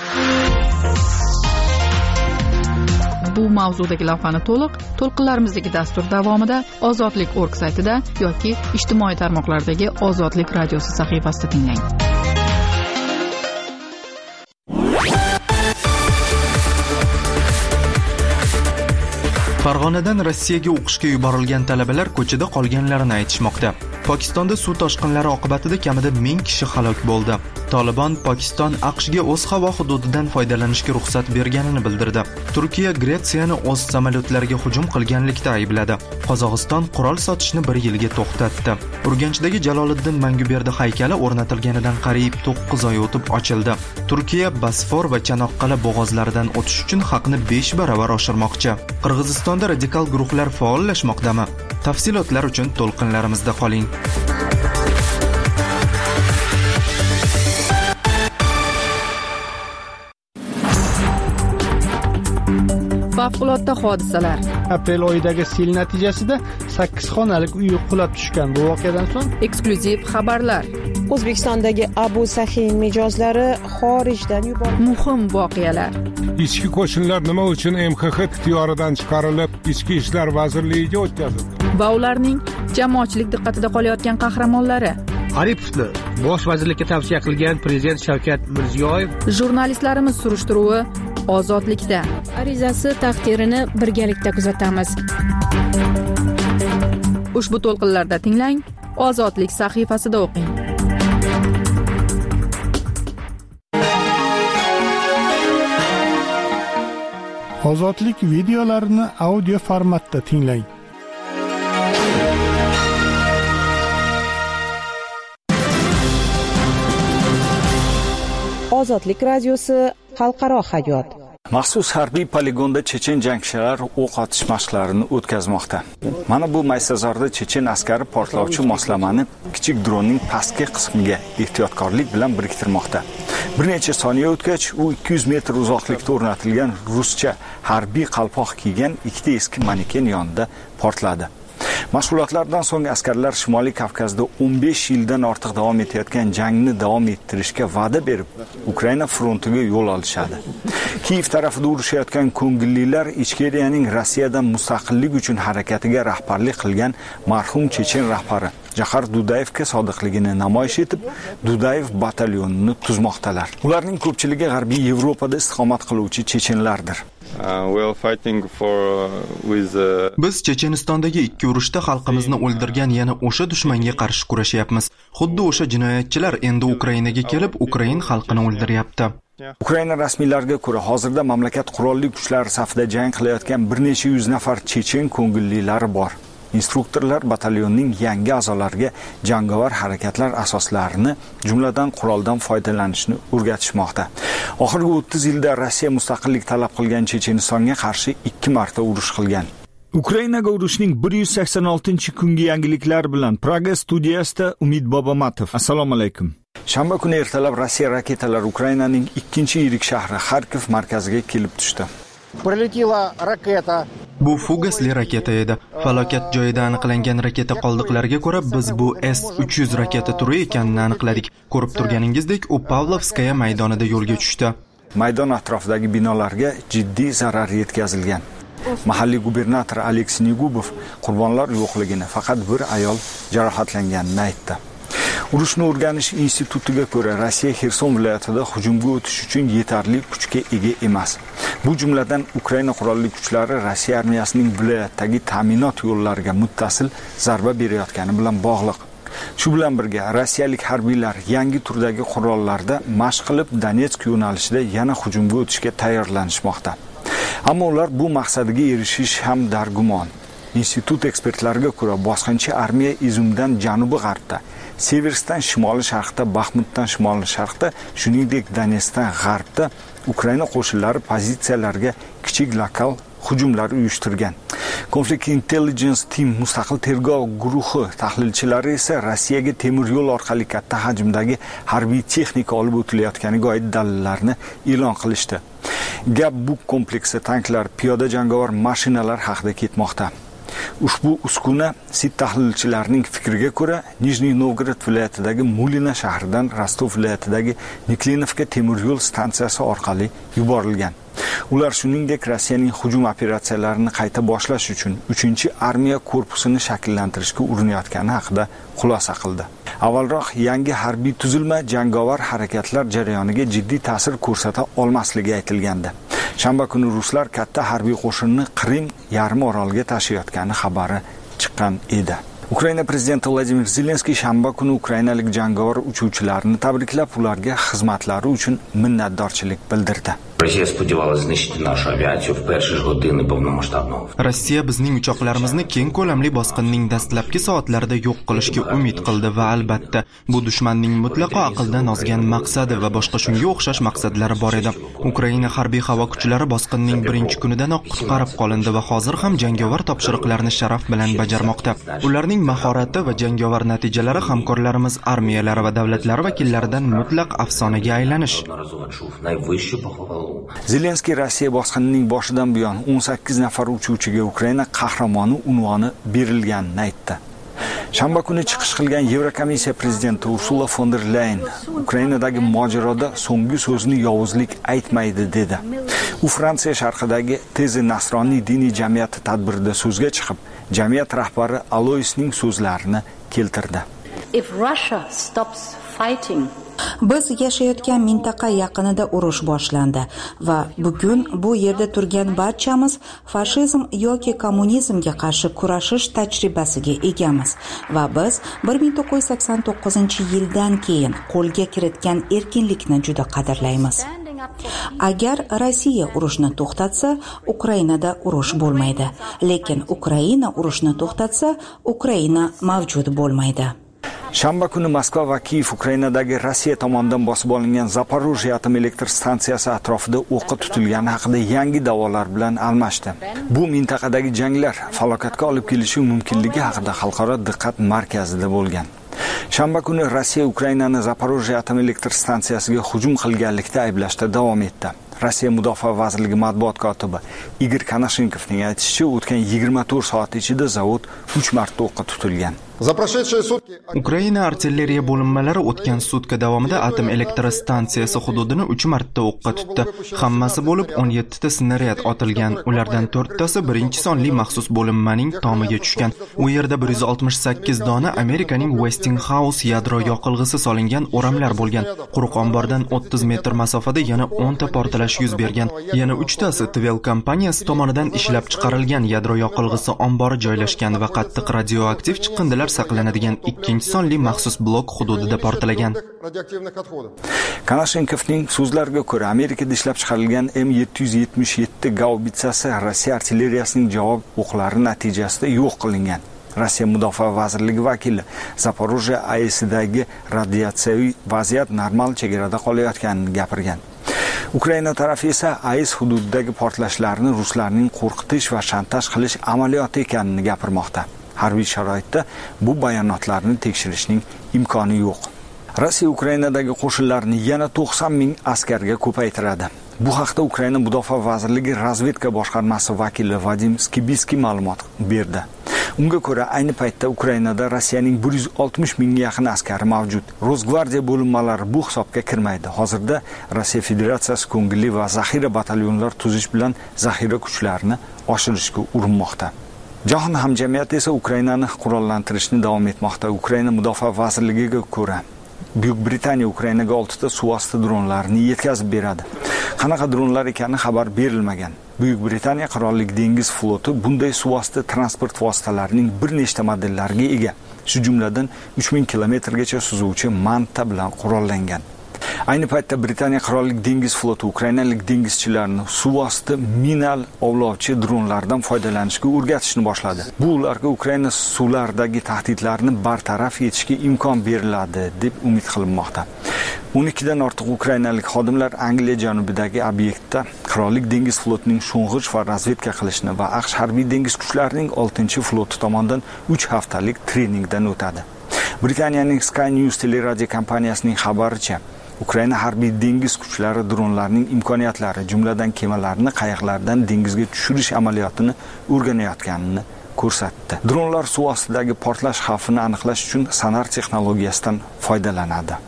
Bu mavzudagi lavhani to'lqinlarimizdagi dastur davomida ozodlik.org saytida yoki ijtimoiy tarmoqlardagi Ozodlik radiosi sahifasida tinglang. Farg'onadan Rossiyaga o'qishga yuborilgan talabalar ko'chada qolganlarini aytishmoqda. Pokistonda suv toshqinlari oqibatida kamida 1000 kishi halok bo'ldi. Taliban Pokiston AQShga o'z havo hududidan foydalanishga ruxsat berganini bildirdi. Turkiya Gretsiyani o'z samolyotlariga hujum qilganlikda aybladi. Qozog'iston qurol sotishni 1 yilga to'xtatdi. Urganchdagi Jaloliddin Manguberdi haykali o'rnatilganidan qariyb 9 oy o'tib ochildi. Turkiya Bosfor va Chanoqqal'a bo'g'ozlaridan o'tish uchun haqni 5 baravar oshirmoqchi. Qirg'izistonda radikal guruhlar faollashmoqdami? Tafsilotlar uchun to'lqinlarimizda qoling. Favqulodda hodisalar. Aprel oyidagi sel natijasida 8 xonalik uy qulab tushgan. Bu voqeadan so'ng eksklyuziv xabarlar. O'zbekistondagi Abu Sahin mijozlari xorijdan yuborildi. Muhim voqealar. Ichki qo'shinlar nima uchun MXX ixtiyoridan chiqarilib, Ichki ishlar vazirligiga o'tkazildi? Va ularning jamoatchilik diqqatida qolayotgan qahramonlari. Aripovni bosh vazirlikka tavsiya qilgan prezident Shavkat Mirziyoyev. Jurnalistlarimiz surishtiruvi Ozodlikda. Arizasi taqdirini birgalikda kuzatamiz. Ushbu to'lqinlarda tinglang, Ozodlik sahifasida o'qing. Ozodlik videolarini audio formatda tinglang. Ozodlik radiosi xalqaro hayot. Maxsus harbiy poligonda chechen jangchilar o'q otish mashqlarini o'tkazmoqda. Mana bu maysazorda chechen askari portlovchi moslamani kichik dronning pastki qismiga ehtiyotkorlik bilan biriktirmoqda. Bir necha soniya o'tgach, u 200 metr uzoqlikda o'rnatilgan ruscha harbiy qalpoq kiygan ikkita eski maneken yonida portladi. Mashg'ulotlardan so'ng askarlar Shimoliy Kavkazda 15 yildan ortiq davom etayotgan jangni davom ettirishga va'da berib, Ukraina frontiga yo'l olishadi. Kiyev tarafida urushayotgan ko'ngillilar Ichkeriyaning Rossiyadan mustaqillik uchun harakatiga rahbarlik qilgan marhum chechen rahbari Jahar Dudayevga sodiqligini namoyish etib, Dudayev batalyonini tuzmoqdalar. Ularning ko'pchiligi G'arbiy Yevropada istiqomat qiluvchi chechenlardir. Biz Chechenistondagi ikki urushda xalqimizni o'ldirgan yana o'sha dushmanga qarshi kurashyapmiz. Xuddi o'sha jinoyatchilar endi Ukrainaga kelib, Ukrain xalqini o'ldiryapti. Ukraina rasmiylariga ko'ra, hozirda mamlakat qurolli kuchlari safida jang qilayotgan bir necha yuz nafar chechen ko'ngillilari bor. Instruktorlar batalyonning yangi a'zolariga jangovar harakatlar asoslarini, jumladan quroldan foydalanishni o'rgatishmoqda. Oxirgi 30 yilda Rossiya mustaqillik talab qilgan Chechenistonga qarshi 2 marta urush qilgan. Ukrainaga urushning 186-kungi yangiliklar bilan Praga studiyasida Umid Bobomatov. Assalomu alaykum. Shanba kuni ertalab Rossiya raketalari Ukrainaning ikkinchi yirik shahri Xarkov markaziga kelib tushdi. Прилетела ракета. Bu fugasli raketa edi. Falokat joyida aniqlangan raketa qoldiqlariga ko'ra, biz bu S-300 raketa turi ekanini aniqladik. Ko'rib turganingizdek, u Pavlovskaya maydonida yo'lga tushdi. Maydon atrofidagi binolarga jiddiy zarar yetkazilgan. Mahalliy gubernator Aleksey Negubov qurbonlar yo'qligini, faqat bir ayol jarohatlanganini aytdi. Urushni o'rganish institutiga ko'ra, Rossiya Xerson viloyatida hujumga o'tish uchun yetarli kuchga ega emas. Bu jumladan Ukraina qurolli kuchlari Rossiya armiyasining viloyatdagi ta'minot yo'llariga muttasil zarba berayotgani bilan bog'liq. Shu bilan birga rossiyalik harbiylar yangi turdagi qurollarda mashq qilib Donetsk yo'nalishida yana hujumga o'tishga tayyorlanishmoqda. Ammo ular bu maqsadiga erishish ham dargumon. Institut ekspertlariga ko'ra, bosqinchi armiya Izumdan janubi g'arbda, Seversdan shimoli sharqda, Baxmutdan shimoli sharqda, shuningdek Donetskdan g'arbda Ukraina qo'shinlari pozitsiyalariga kichik lokal hujumlar uyushtirgan. Conflict Intelligence Team mustaqil tergov guruhi tahlilchilari esa Rossiyaga temir yo'l orqali katta hajmdagi harbiy texnika olib o'tilayotganiga oid dalillarni e'lon qilishdi. Gap bu kompleksi tanklar, piyoda jangovar mashinalar haqida ketmoqda. Ushbu uskuna sit tahlilchilarining fikriga ko'ra, Nijniy Novgorod viloyatidagi Mulina shahridan Rostov viloyatidagi Niklinovka temir yo'l stansiyasi orqali yuborilgan. Ular shuningdek Rossiyaning hujum operatsiyalarini qayta boshlash uchun 3-armiya korpusini shakllantirishga urinayotgani haqida xulosa qildi. Avvalroq yangi harbiy tuzilma jangovar harakatlar jarayoniga jiddiy ta'sir ko'rsata olmasligi aytilgandi. Shanba kuni ruslar katta harbiy qo'shinni Qrim yarim oroliga tashiyotgani xabari chiqqan edi. Ukraina prezidenti Vladimir Zelenskiy shanba kuni ukrainalik jangovar uchuvchilarni tabriklab, ularga xizmatlari uchun minnatdorchilik bildirdi. Rossiya spodziewałaś zniszczyć naszą awiację w pierwsze godziny pełnomasztabnego. Rossiya bizning uchoqlarimizni keng ko'lamli bosqinning dastlabki soatlarida yo'q qilishga umid qildi va albatta bu dushmanning mutlaqo aqldan ozgan maqsadi va boshqa shunga o'xshash maqsadlari bor edi. Ukraina harbiy havo kuchlari bosqinning birinchi kunidanoq qutqarib qolindi va hozir ham jangovar topshiriqlarni sharaf bilan bajarmoqda. Ularning mahorati va jangovar natijalari hamkorlarimiz armiyalari va davlatlari vakillaridan mutlaq afsonaga aylanish. Zelenskiy Rossiya bosqinining boshidan buyon 18 nafar uchuvchiga Ukraina qahramoni unvoni berilganini aytdi. Shanba kuni chiqish qilgan Yevrokomissiya prezidenti Ursula von der Leyen Ukrainadagi mojaroda so'nggi so'zni yovuzlik aytmaydi dedi. U Fransiya sharqidagi Teze Nasroniy diniy jamiyati tadbirida so'zga chiqib, jamiyat rahbari Aloisning so'zlarini keltirdi. If Russia stops fighting, biz yashayotgan mintaqa yaqinida urush boshlandi va bugun bu yerda turgan barchamiz fashizm yoki kommunizmga qarshi kurashish tajribasiga egamiz va biz 1989-yildan keyin qo'lga kiritgan erkinlikni juda qadrlaymiz. Agar Rossiya urushni to'xtatsa, Ukrainada urush bo'lmaydi, lekin Ukraina urushni to'xtatsa, Ukraina mavjud bo'lmaydi. Shanba kuni Moskva va Kiyev Ukrainadagi Rossiya tomonidan bosib olingan Zaporojye atom elektr stansiyasi atrofida o'qqa tutilgani haqida yangi da'volar bilan almashdi. Bu mintaqadagi janglar falokatga olib kelishi mumkinligi haqida xalqaro diqqat markazida bo'lgan. Shanba kuni Rossiya Ukrainani Zaporojye atom elektr stansiyasiga hujum qilganlikda ayblashda davom etdi. Rossiya Mudofaa vazirligi matbuot kotibi Igor Konashenkovning aytishicha, o'tgan 24 soat ichida zavod 3 marta o'qqa tutilgan. Ukraina artilleriya bo'linmalari o'tgan sutka davomida atom elektrostansiyasi hududini 3 marta o'qqa tutdi. Hammasi bo'lib 17 ta snaryad otilgan. Ulardan 4 tasi birinchi sonli maxsus bo'linmaning tomiga tushgan. U yerda 168 dona Amerikaning Westinghouse yadro yoqilg'isi solingan o'ramlar bo'lgan. Quruq ombordan 30 metr masofada yana 10 ta portlash yuz bergan. Yana 3 tasi Tvel kompaniyasi tomonidan ishlab chiqarilgan yadro yoqilg'isi ombori joylashgan va qattiq radioaktiv chiqindilar saqlanadigan ikkinchi sonli maxsus blok hududida portlagan. Kalashnikovning so'zlariga ko'ra, Amerikada ishlab chiqarilgan M777 gaubitsasi Rossiya artilleriyasining javob o'qlari natijasida yo'q qilingan. Rossiya Mudofaa vazirligi vakili Zaporojye AESdagi radiatsiyaviy vaziyat normal chegarada qolayotganini gapirgan. Ukraina tarafi esa AES hududidagi portlashlarni ruslarning qo'rqitish va shantaj qilish amaliyoti ekanini gapirmoqda. Harbiy sharoitda bu bayonotlarni tekshirishning imkoni yo'q. Rossiya Ukrainadagi qo'shinlarni yana 90 ming askarga ko'paytiradi. Bu haqda Ukraina Mudofaa vazirligi razvedka boshqarmasi vakili Vadim Skibiskiy ma'lumot berdi. Unga ko'ra, ayni paytda Ukrainada Rossiyaning 160 mingga yaqin askari mavjud. Rosgvardiya bo'linmalari bu hisobga kirmaydi. Hozirda Rossiya Federatsiyasi ko'ngilli va zaxira batalyonlar tuzish bilan zaxira kuchlarini oshirishga urinmoqda. Jahon hamjamiyati esa Ukrainani qurollantirishni davom etmoqda. Ukraina Mudofaa vazirligiga ko'ra, Buyuk Britaniya Ukrainaga 6 ta suvosti dronlarini yetkazib beradi. Qanaqa dronlar ekani xabar berilmagan. Buyuk Britaniya Qirollik dengiz floti bunday suvosti transport vositalarining bir nechta modellariga ega. Shu jumladan 3000 kilometrgacha suzuvchi manta bilan qurollangan. Ayni paytda Britaniya Qirollik dengiz floti ukrainalik dengizchilarni suvosti minal ovlovchi dronlardan foydalanishga o'rgatishni boshladi. Bu ularga Ukraina suvlaridagi tahdidlarni bartaraf etishga imkon beriladi deb umid qilinmoqda. 12 dan ortiq ukrainalik xodimlar Angliya janubidagi obyektda Qirollik dengiz flotining sho'ng'ich va razvedka qilishni va AQSh harbiy dengiz kuchlarining 6-floti tomonidan 3 haftalik treningdan o'tadi. Britaniyaning Sky News teleradio kompaniyasining xabaricha, Ukraina harbiy dengiz kuchlari dronlarning imkoniyatlari, jumladan kemalarni qayiqlardan dengizga tushirish amaliyotini o'rganayotganini ko'rsatdi. Dronlar suv ostidagi portlash xavfini aniqlash uchun sonar texnologiyasidan foydalanadi.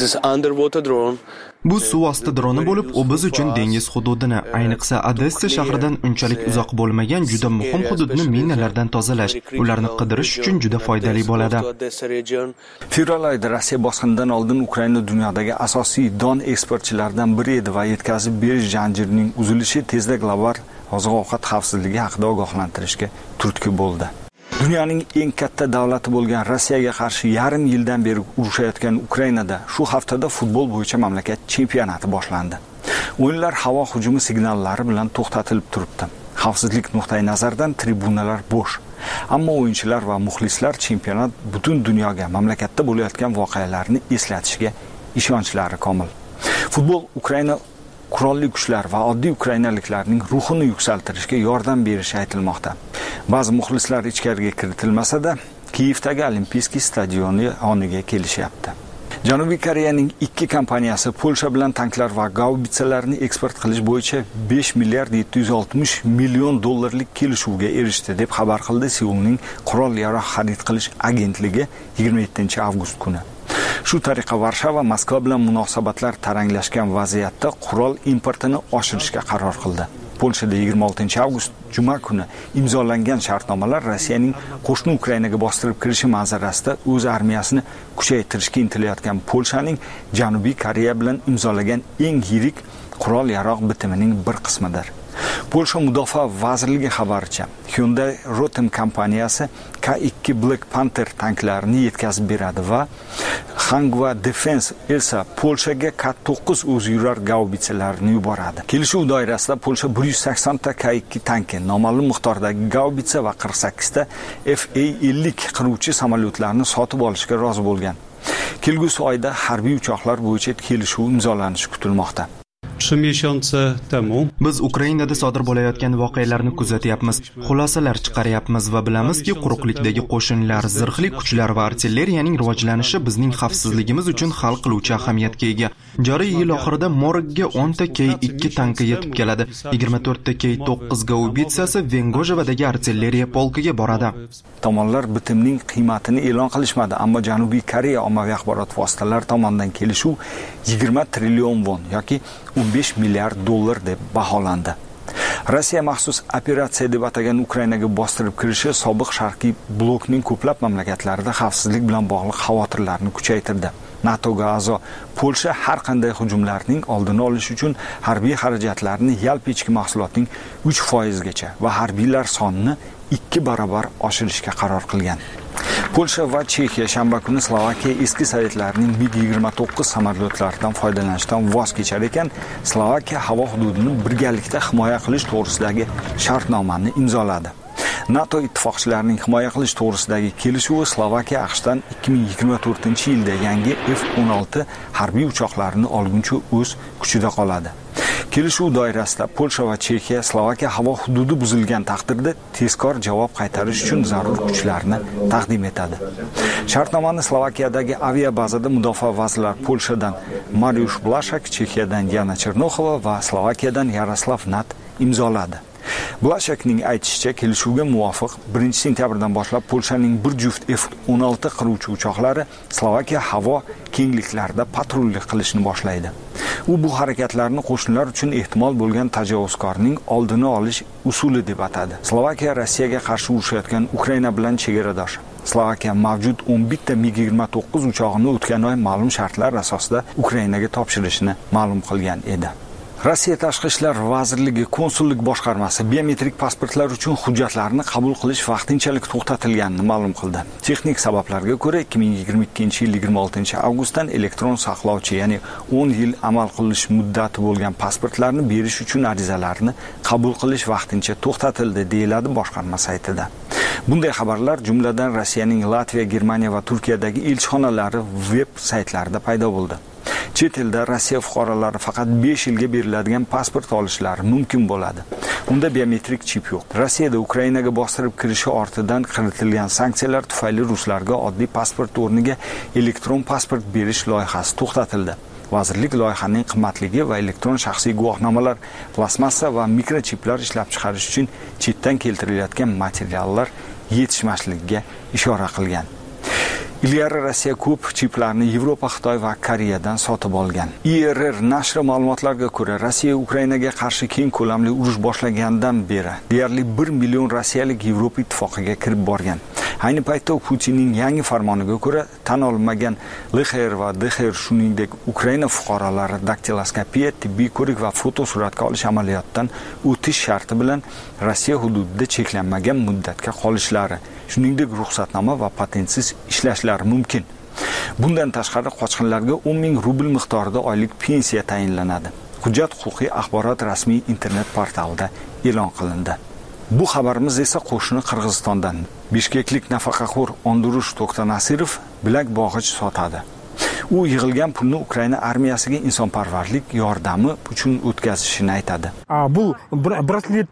Bu suv osti droni bo'lib, u biz uchun dengiz hududini, ayniqsa Odessa shahridan unchalik uzoq bo'lmagan juda muhim hududni minalardan tozalash, ularni qidirish uchun juda foydali bo'ladi. Fevral oyida Rossiya bosqinidan oldin Ukraina dunyodagi asosiy don eksportchilaridan biri edi va yetkazib berish zanjirining uzilishi tezda global oziq-ovqat xavfsizligi haqida ogohlantirishga turtki bo'ldi. Dunyoning eng katta davlati bo'lgan Rossiyaga qarshi yarim yildan beri urushayotgan Ukrainada shu haftada futbol bo'yicha mamlakat chempionati boshlandi. O'yinlar havo hujumi signallari bilan to'xtatilib turibdi. Xavfsizlik nuqtai nazaridan tribunalar bo'sh. Ammo o'yinchilar va muxlislar chempionat butun dunyoga mamlakatda bo'layotgan voqealarni eslatishga ishonchlari komil. Futbol Ukraina qurolli kuchlar va oddiy ukrainaliklarning ruhini yuksaltirishga yordam berishi aytilmoqda. Ba'zi muxlislar ichkariga kiritilmasa-da, Kiyevdagi Olimpiyskiy stadioni yoniga kelishyapti. Janubiy Koreyaning 2 kompaniyasi Polsha bilan tanklar va gaubitsalarni eksport qilish bo'yicha 5 milliard 760 million dollarlik kelishuvga erishdi deb xabar qildi Seulning qurol-yarog' xarid qilish agentligi 27-avgust kuni. Shu tariqa Varshava Moskva bilan munosabatlar taranglashgan vaziyatda qurol importini oshirishga qaror qildi. Polshada 26-avgust juma kuni imzolangan shartnomalar Rossiyaning qo'shni Ukrainaga bostirib kirishi manzarasida o'z armiyasini kuchaytirishga intilayotgan Polshaning Janubiy Koreya bilan imzolagan eng yirik qurol-yarog' bitimining bir qismidir. Polsha Mudofaa vazirligi xabaricha, Hyundai Rotem kompaniyasi K2 Black Panther tanklarini yetkazib beradi va Hangwa Defense esa Polshaga K9 o'zyurar gaubitsalarini yuboradi. Kelishuv doirasida Polsha 180 ta K2 tanki, noma'lum miqdordagi gaubitsa va 48 ta Fa-50 qiruvchi samolyotlarni sotib olishga rozi bo'lgan. Kelgusi oyda harbiy uchoqlar bo'yicha kelishuv imzolanishi kutilmoqda. 3 miesiące temu. Biz Ukrainada sodir bo'layotgan voqealarni kuzatyapmiz, xulosalar chiqaryapmiz va bilamizki, quruqlikdagi qo'shinlar, zirhli kuchlar va artilleriyaning rivojlanishi bizning xavfsizligimiz uchun hal qiluvchi ahamiyatga ega. Joriy yil oxirida Morgga 10 ta K2 tanki yetib keladi. 24 ta K9 gaubitsasi Vengojevadagi artilleriya polkiga boradi. Tomonlar bitimning qiymatini e'lon qilishmadi, ammo Janubiy Koreya ommaviy axborot vositalari tomonidan kelishuv 20 trillion won yoki 15 milliard dollar deb baholandi. Rossiya maxsus operatsiya deb atagan Ukrainaga bostirib kirishi sobiq sharqiy blokning ko'plab mamlakatlarida xavfsizlik bilan bog'liq xavotirlarni kuchaytirdi. NATOga a'zo Polsha har qanday hujumlarning oldini olish uchun harbiy xarajatlarni yalpi ichki mahsulotning 3% gacha va harbiylar sonini 2 barobar oshirishga qaror qilgan. Polsha va Chexiya shanba kuni Slovakiya eski sovetlarning MiG-29 samolyotlaridan foydalanishdan voz kechar ekan, Slovakiya havo hududini birgalikda himoya qilish to'g'risidagi shartnomani imzoladi. NATO ittifoqchilarining himoya qilish to'g'risidagi kelishuvi Slovakiya AQShdan 2024-yilda yangi F-16 harbiy uchoqlarini olguncha o'z kuchida qoladi. Kelishuv doirasida Polsha va Chexiya Slovakiya havo hududi buzilgan taqdirda tezkor javob qaytarish uchun zarur kuchlarni taqdim etadi. Shartnomani Slovakiyadagi aviabazada mudofaa vazirlari Polshadan Mariusz Błaszczak, Chexiyadan Yana Chernoxova va Slovakiyadan Yaroslav Nat imzoladi. Błaszczakning aytishicha, kelishuvga muvofiq 1-sentyabrdan boshlab Polshaning bir juft F-16 qiruvchi uchoqlari Slovakiya havo kengliklarida patrullik qilishni boshlaydi. U bu harakatlarni qo'shinlar uchun ehtimol bo'lgan tajovuzkorning oldini olish usuli deb atadi. Slovakiya Rossiyaga qarshi urushayotgan Ukraina bilan chegaradosh. Slovakiya mavjud 11 ta MiG-29 uchog'ini o'tgan oy ma'lum shartlar asosida Ukrainaga topshirishini ma'lum qilgan edi. Rossiya Tashqi ishlar vazirligi konsullik boshqarmasi biometrik pasportlar uchun hujjatlarni qabul qilish vaqtinchalik to'xtatilganini ma'lum qildi. Texnik sabablarga ko'ra 2022-yil 26-avgustdan elektron saqlovchi, ya'ni 10 yil amal qilish muddati bo'lgan pasportlarni berish uchun arizalarni qabul qilish vaqtincha to'xtatildi, deyiladi boshqarma saytida. Bunday xabarlar jumladan Rossiyaning Latviya, Germaniya va Turkiyadagi elchixonalari veb saytlarida paydo bo'ldi. Chet elda Rossiya fuqarolari faqat 5 yilga beriladigan pasport olishlari mumkin bo'ladi. Unda biometrik chip yo'q. Rossiyada Ukrainaga bostirib kirishi ortidan kiritilgan sanksiyalar tufayli ruslarga oddiy pasport o'rniga elektron pasport berish loyihasi to'xtatildi. Vazirlik loyihaning qimmatligi va elektron shaxsiy guvohnomalar, plasmassa va mikrochiplar ishlab chiqarish uchun chetdan keltirilayotgan materiallar yetishmasligiga ishora qilgan. Ilgari Rossiya ko'p chiplarni Yevropa, Xitoy va Koreyadan sotib olgan. IRR nashri ma'lumotlariga ko'ra, Rossiya Ukrainaga qarshi keng ko'lamli urush boshlagandan beri deyarli 1 million rossiyalik Yevropa ittifoqiga kirib borgan. Ayni paytda Putinning yangi farmoniga ko'ra, tan olinmagan LXR va DXR, shuningdek Ukraina fuqarolari daktiloskopiya, tibbiy ko'rik va fotosuratga olish amaliyotidan o'tish sharti bilan Rossiya hududida cheklanmagan muddatga qolishlari, shuningdek ruxsatnoma va patentsiz ishlashlari mumkin. Bundan tashqari qochqinlarga 10 ming rubl miqdorida oylik pensiya tayinlanadi. Hujjat huquqiy axborot rasmiy internet portalida e'lon qilindi. Bu xabarimiz esa qo'shni Qirg'izistondan. Bishkeklik nafaqaxo'r Ondurush To'xtanasirov bilak bog'ich sotadi. U yig'ilgan pulni Ukraina armiyasiga insonparvarlik yordami uchun o'tkazishini aytadi. Bu braslet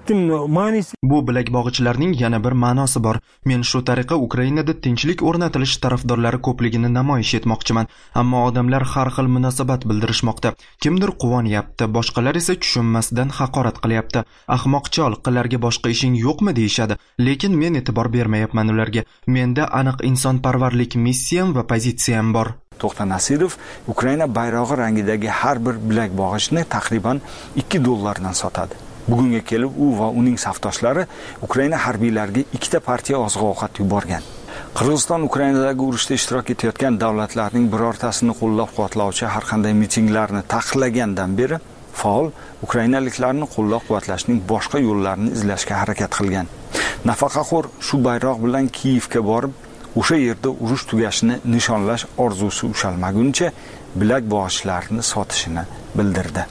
Bu bilak bog'ichlarning yana bir ma'nosi bor. Men shu tariqa Ukrainada tinchlik o'rnatilish tarafdorlari ko'pligini namoyish etmoqchiman, ammo odamlar har xil munosabat bildirishmoqda. Kimdir quvyapti, boshqalar esa tushunmasdan haqorat qilyapti. Ahmoqcha qilarga boshqa ishing yo'qmi deyishadi, lekin men e'tibor bermayapman ularga. Menda aniq insonparvarlik missiyam va pozitsiyam bor. To'xtanasirov Ukraina bayrog'i rangidagi har bir bilak bog'ichni taxriban $2 sotadi. Bugunga kelib u va uning safdoshlari Ukraina harbiylariga 2 partiya oziq-ovqat yuborgan. Qirg'iziston Ukrainadagi urushda ishtirok etayotgan davlatlarning birortasini qo'llab-quvvatlovchi har qanday mitinglarni taqiqlagandan beri faol ukrainaliklarni qo'llab-quvvatlashning boshqa yo'llarini izlashga harakat qilgan. Nafaqaxo'r shu bayroq bilan Kiyevga borib, o'sha yerda urush tugashini nishonlash orzusi ushalmaguncha bilak bog'ichlarini sotishini bildirdi.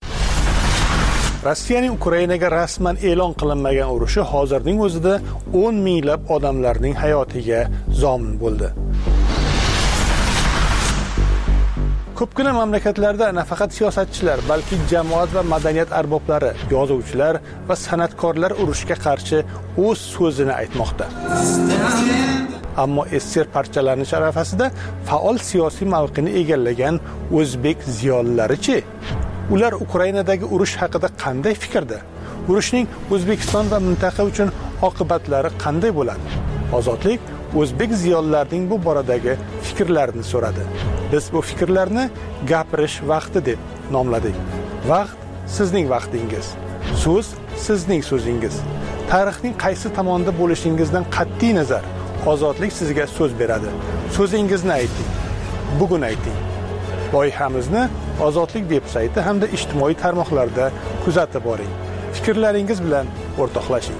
Rossiyaning Ukrainaga rasman e'lon qilinmagan urushi hozirning o'zida 10 minglab odamlarning hayotiga zomin bo'ldi. Ko'pgina mamlakatlarda nafaqat siyosatchilar, balki jamoat va madaniyat arboblari, yozuvchilar va san'atkorlar urushga qarshi o'z so'zini aytmoqda. Ammo Ester parchalanish arafasida faol siyosiy mavqeni egallagan o'zbek ziyolilari-chi? Ular Ukrainadagi urush haqida qanday fikrda? Urushning O'zbekiston va mintaqa uchun oqibatlari qanday bo'ladi? Ozodlik o'zbek ziyolilarining bu boradagi fikrlarini so'radi. Biz bu fikrlarni gapirish vaqti deb nomladik. Vaqt sizning vaqtingiz. So'z sizning so'zingiz. Tarixning qaysi tomonda bo'lishingizdan qat'iy nazar ozodlik sizga so'z beradi. So'zingizni ayting. Bugun ayting. Loyihamizni Ozodlik veb-sayti hamda ijtimoiy tarmoqlarda kuzatib boring. Fikrlaringiz bilan o'rtoqlashing.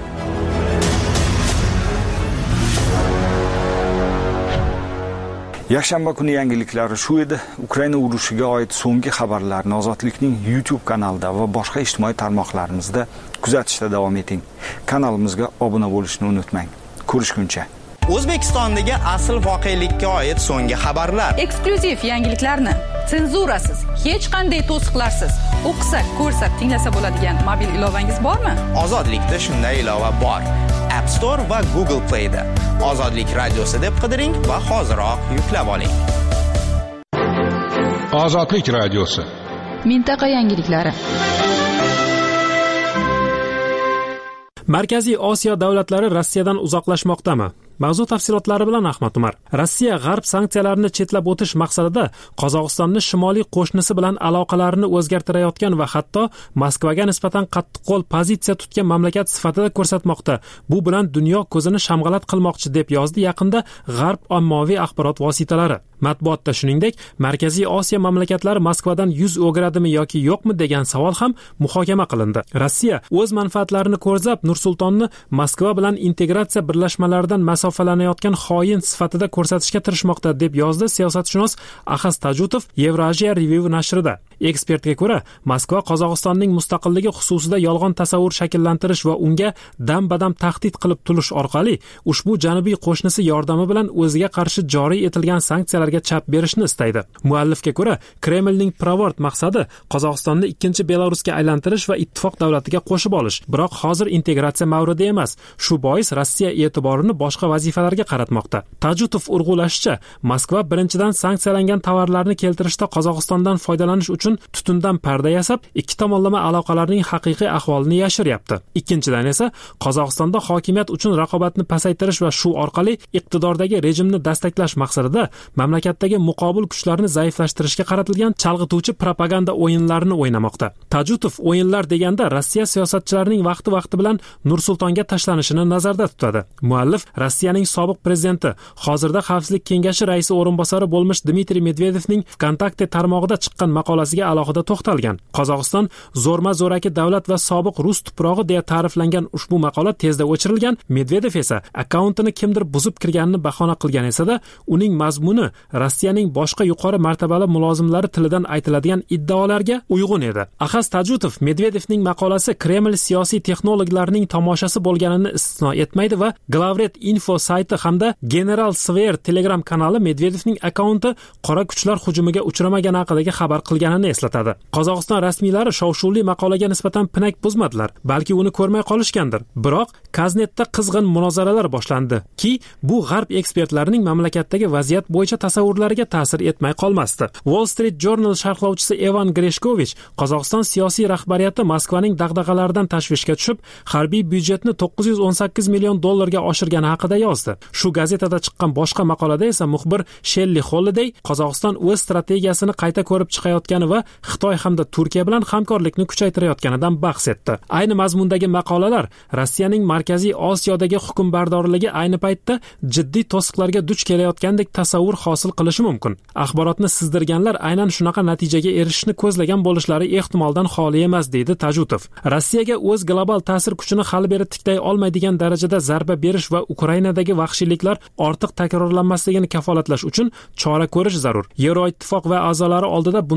Yakshanba kuni yangiliklari shu edi. Ukraina urushiga oid so'nggi xabarlarni Ozodlikning YouTube kanalida va boshqa ijtimoiy tarmoqlarimizda kuzatishda davom eting. Kanalimizga obuna bo'lishni unutmang. Ko'rishguncha. O'zbekistondagi asl voqelikka oid so'nggi xabarlar. Eksklyuziv yangiliklarni senzurasiz, hech qanday to'siqlarsiz o'qisa, ko'rsa, tinglasa bo'ladigan mobil ilovangiz bormi? Ozodlikda shunday ilova bor. App Store va Google Play da Ozodlik radiosi deb qidiring va hoziroq yuklab oling. Ozodlik radiosi. Mintaqa yangiliklari. Markaziy Osiyo davlatlari Rossiyadan uzoqlashmoqdami? Mavzu tafsilotlari bilan Ahmad Umar. Rossiya g'arb sanksiyalarini chetlab o'tish maqsadida Qozog'istonni shimoliy qo'shnisi bilan aloqalarini o'zgartirayotgan va hatto Moskvaga nisbatan qattiqqo'l pozitsiya tutgan mamlakat sifatida ko'rsatmoqda. Bu bilan dunyo ko'zini shamg'alat qilmoqchi deb yozdi yaqinda g'arb ommaviy axborot vositalari. Matbuotda shuningdek, Markaziy Osiyo mamlakatlari Moskvadan yuz o'giradimi yoki yo'qmi degan savol ham muhokama qilindi. Rossiya o'z manfaatlarini ko'zlab Nur-Sultonni Moskva bilan integratsiya birlashmalaridan masofalanayotgan xoin sifatida ko'rsatishga tirishmoqda deb yozdi siyosatshunos Axaz Tajutov Eurasia Review nashrida. Ekspertga ko'ra, Moskva Qozog'istonning mustaqilligi xususida yolg'on tasavvur shakllantirish va unga dam-badam tahdid qilib turish orqali ushbu janubiy qo'shnisi yordami bilan o'ziga qarshi joriy etilgan sanksiyalarga chap berishni istaydi. Muallifga ko'ra, Kremlning pirovard maqsadi Qozog'istonni ikkinchi Belarusga aylantirish va ittifoq davlatiga qo'shib olish. Biroq hozir integratsiya mavridi emas. Shu bois Rossiya e'tiborini boshqa vazifalarga qaratmoqda. Tajutov urg'ulashicha, Moskva birinchidan sanksiyalangan tovarlarni keltirishda Qozog'istondan foydalanish uchun tutundan parda yasab, ikki tomonlama aloqalarning haqiqiy ahvolini yashiryapti. Ikkinchidan esa Qozog'istonda hokimiyat uchun raqobatni pasaytirish va shu orqali iqtidordagi rejimni dastaklash maqsadida mamlakatdagi muqobil kuchlarni zaiflashtirishga qaratilgan chalg'ituvchi propaganda o'yinlarini o'ynamoqda. Tajutov o'yinlar deganda Rossiya siyosatchilarining vaqti bilan Nur-Sultonga tashlanishini nazarda tutadi. Muallif Rossiyaning sobiq prezidenti, hozirda Xavfsizlik kengashi raisi o'rinbosari bo'lmish Dmitriy Medvedevning Vkontakte tarmog'ida chiqqan maqolasiga alohida to'xtalgan. Qozog'iston zo'rma-zo'raki davlat va sobiq rus tuprog'i deya ta'riflangan ushbu maqola tezda o'chirilgan. Medvedev esa akkauntini kimdir buzib kirganini bahona qilgan esa-da, uning mazmuni Rossiyaning boshqa yuqori martabali mulozimlari tilidan aytiladigan iddaolarga uyg'un edi. Axaz Tajutov Medvedevning maqolasi Kreml siyosiy texnologlarining tomoshasi bo'lganini istisno etmaydi va Glavret Info sayti hamda General Sver Telegram kanali Medvedevning akkaunti qora kuchlar hujumiga uchramagan haqidagi xabar qilganini eslatadi. Qozog'iston rasmiylari shov-shuvli maqolaga nisbatan pinak buzmadilar, balki uni ko'rmay qolishgandir. Biroq Kaznetda qizg'in munozaralar boshlandi ki, bu g'arb ekspertlarining mamlakatdagi vaziyat bo'yicha tasavvurlariga ta'sir etmay qolmasdi. Wall Street Journal sharhlovchisi Evan Greshkovich Qozog'iston siyosiy rahbariyati Moskvaning dag'dag'alaridan tashvishga tushib, harbiy byudjetni 918 million dollarga oshirgani haqida yozdi. Shu gazetada chiqqan boshqa maqolada esa muxbir Shelly Holiday Qozog'iston o'z strategiyasini qayta ko'rib chiqayotgani va Xitoy hamda Turkiya bilan hamkorlikni kuchaytirayotganidan bahs etdi. Ayni mazmundagi maqolalar Rossiyaning Markaziy Osiyodagi hukmbarorligi ayni paytda jiddiy to'siqlarga duch kelayotgandek tasavvur hosil qilishi mumkin. Axborotni sizdirganlar aynan shunaqa natijaga erishishni ko'zlagan bo'lishlari ehtimoldan xoli emas, deydi Tajutov. Rossiyaga o'z global ta'sir kuchini hali beri tiklay olmaydigan darajada zarba berish va Ukrainadagi vahshiyliklar ortiq takrorlanmasligini kafolatlash uchun chora ko'rish zarur. Yevroittifoq va a'zolari oldida bundan muhimi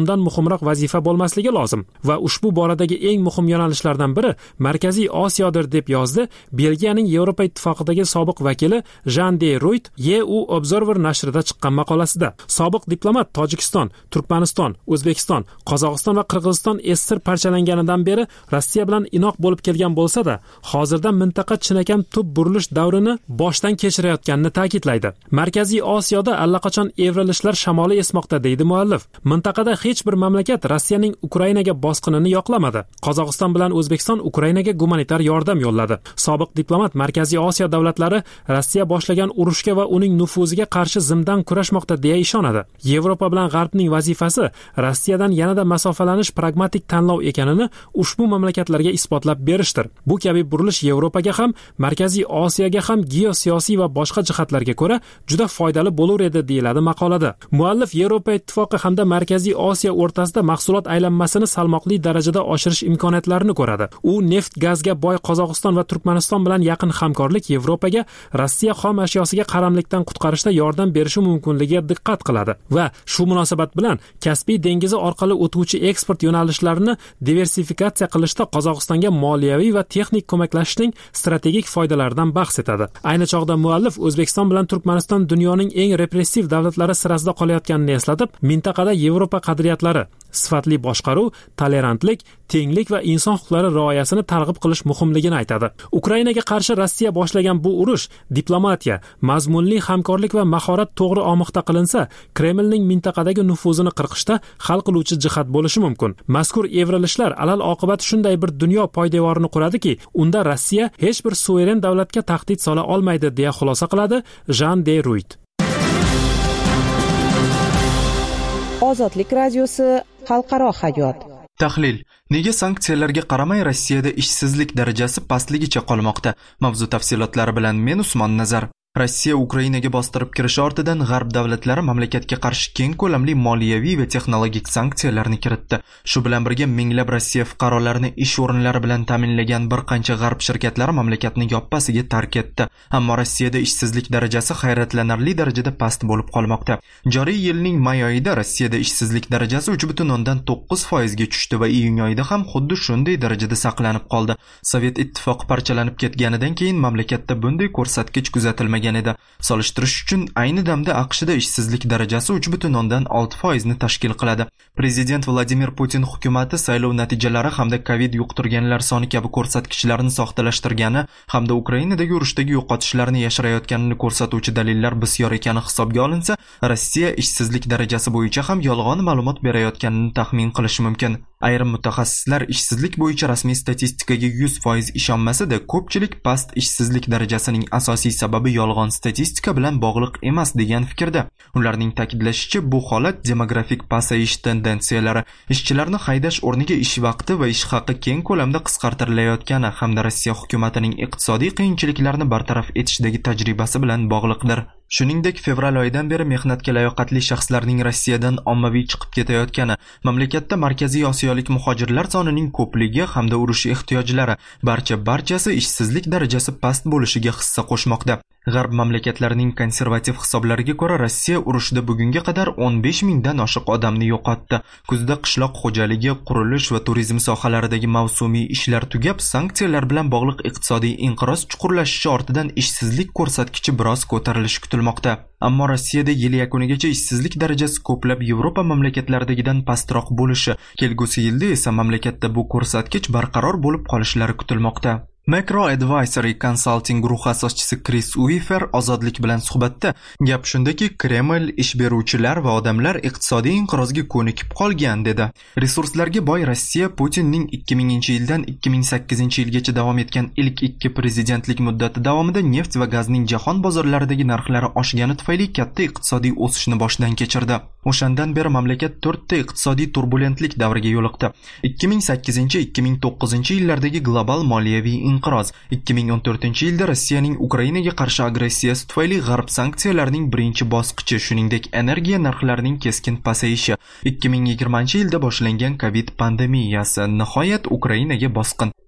muhkamroq vazifa bo'lmasligi lozim va ushbu boradagi eng muhim yo'nalishlardan biri Markaziy Osiyodir deb yozdi Belgiyaning Yevropa ittifoqidagi sobiq vakili Jean de Ruyt EU Observer nashrida chiqqan maqolasida. Sobiq diplomat Tojikiston, Turkmaniston, O'zbekiston, Qozog'iston va Qirg'iziston esir parchalanganidan beri Rossiya bilan inoq bo'lib kelgan bo'lsa-da, hozirda mintaqa chinakam tub burilish davrini boshdan kechirayotganini ta'kidlaydi. Markaziy Osiyoda allaqachon evrilishlar shamoli esmoqda deydi muallif. Mintaqada hech bir mamlakat Rossiyaning Ukrainaga bosqinini yoqlamadi. Qozog'iston bilan O'zbekiston Ukrainaga gumanitar yordam yo'lladi. Sobiq diplomat Markaziy Osiyo davlatlari Rossiya boshlagan urushga va uning nufuziga qarshi zimdan kurashmoqda deya ishonadi. Yevropa bilan G'arbning vazifasi Rossiyadan yanada masofalanish pragmatik tanlov ekanini ushbu mamlakatlarga isbotlab berishdir. Bu kabi burilish Yevropaga ham, Markaziy Osiyoga ham geosiyosiy va boshqa jihatlarga ko'ra juda foydali bo'lar edi deyiladi maqolada. Muallif Yevropa ittifoqi hamda Markaziy Osiyo o'rtasida mahsulot aylanmasini salmoqli darajada oshirish imkoniyatlarini ko'radi. U neft gazga boy Qozog'iston va Turkmaniston bilan yaqin hamkorlik Yevropaga Rossiya xom ashyosiga qaramlikdan qutqarishda yordam berishi mumkinligiga diqqat qiladi va shu munosabat bilan Kaspiy dengizi orqali o'tuvchi eksport yo'nalishlarini diversifikatsiya qilishda Qozog'istonga moliyaviy va texnik ko'maklashishning strategik foydalaridan bahs etadi. Ayni chog'da muallif O'zbekiston bilan Turkmaniston dunyoning eng repressiv davlatlari sirasida qolayotganini eslatib, mintaqada Yevropa qadriyatlari, sifatli boshqaruv, tolerantlik, tenglik va inson huquqlari rioyasini targ'ib qilish muhimligini aytadi. Ukrainaga qarshi Rossiya boshlagan bu urush diplomatiya, mazmunli hamkorlik va mahorat to'g'ri omixta qilinsa, Kremlning mintaqadagi nufuzini qirqishda hal qiluvchi jihat bo'lishi mumkin. Mazkur evrilishlar alal oqibat shunday bir dunyo poydevorini quradiki, unda Rossiya hech bir suveren davlatga tahdid sola olmaydi deya xulosa qiladi Jean de Ruyt. Ozodlik radiosi xalqaro hayot. Tahlil: nega sanksiyalarga qaramay Rossiyada ishsizlik darajasi pastligicha qolmoqda? Mavzu tafsilotlari bilan men Usmon Nazar. Rossiya Ukrainaga bostirib kirishi ortidan G'arb davlatlari mamlakatga qarshi keng ko'lamli moliyaviy va texnologik sanksiyalarni kiritdi. Shu bilan birga minglab Rossiya fuqarolarini ish o'rinlari bilan ta'minlagan bir qancha G'arb shirkatlari mamlakatni yoppasiga tark etdi. Ammo Rossiyada ishsizlik darajasi hayratlanarli darajada past bo'lib qolmoqda. Joriy yilning may oyida Rossiyada ishsizlik darajasi 3.9% ga tushdi va iyun oyida ham xuddi shunday darajada saqlanib qoldi. Sovet ittifoqi parchalanib ketganidan keyin mamlakatda bunday ko'rsatkich kuzatilmagan edi. Solishtirish uchun ayni damda AQShda ishsizlik darajasi 3.6% ni tashkil qiladi. Prezident Vladimir Putin hukumatı saylov natijalari hamda Covid yuqtirganlar soni kabi ko'rsatkichlarni soxtalashtirgani hamda Ukrainadagi urushdagi yo'qotishlarni yashirayotganini ko'rsatuvchi dalillar bisyor ekani hisobga olinsa, Rossiya ishsizlik darajasi bo'yicha ham yolg'on ma'lumot berayotganini taxmin qilish mumkin. Ayrim mutaxassislar ishsizlik bo'yicha rasmiy statistikaga 100% ishonmasa-da, ko'pchilik past ishsizlik darajasining asosiy sababi yolg'on statistika bilan bog'liq emas degan fikrda. Ularning ta'kidlashicha, bu holat demografik pasayish tendensiyalari, ishchilarni haydash o'rniga ish vaqti va ish haqi keng ko'lamda qisqartirilayotgani hamda Rossiya hukumatining iqtisodiy qiyinchiliklarni bartaraf etishdagi tajribasi bilan bog'liqdir. Shuningdek, fevral oyidan beri mehnatga layoqatli shaxslarning Rossiyadan ommaviy chiqib ketayotgani, mamlakatda Markaziy Osiyolik muhojirlar sonining ko'pligi hamda urush ehtiyojlari barchasi ishsizlik darajasi past bo'lishiga hissa qo'shmoqda. G'arb mamlakatlarining konservativ hisoblariga ko'ra, Rossiya urushda bugunga qadar 15 mingdan oshiq odamni yo'qotdi. Kuzda qishloq xo'jaligi, qurilish va turizm sohalaridagi mavsumiy ishlar tugab, sanksiyalar bilan bog'liq iqtisodiy inqiroz chuqurlashishi ortidan ishsizlik ko'rsatkichi biroz ko'tarilishi kutilmoqda. Ammo Rossiyada yil yakunigacha ishsizlik darajasi ko'plab Yevropa mamlakatlaridagidan pastroq bo'lishi, kelgusi yilda esa mamlakatda bu ko'rsatkich barqaror bo'lib qolishlari kutilmoqda. Macro Advisory Consulting guruhi asoschisi Chris Uifer ozodlik bilan suhbatda gap shundaki, Kreml ish beruvchilar va odamlar iqtisodiy inqirozga ko'nikib qolgan dedi. Resurslarga boy Rossiya Putinning 2000-yildan 2008-yilgacha davom etgan ilk 2 prezidentlik muddati davomida neft va gazning jahon bozorlaridagi narxlari oshgani tufayli katta iqtisodiy o'sishni boshdan kechirdi. O'shandan beri mamlakat 4 ta iqtisodiy turbulentlik davriga yo'liqdi. 2008-2009-yillardagi global moliyaviy inqiroz, 2014-yilda Rossiyaning Ukrainaga qarshi agressiyasi tufayli G'arb sanksiyalarining birinchi bosqichi, shuningdek energiya narxlarining keskin pasayishi, 2020-yilda boshlangan Covid pandemiyasi, nihoyat Ukrainaga bosqin.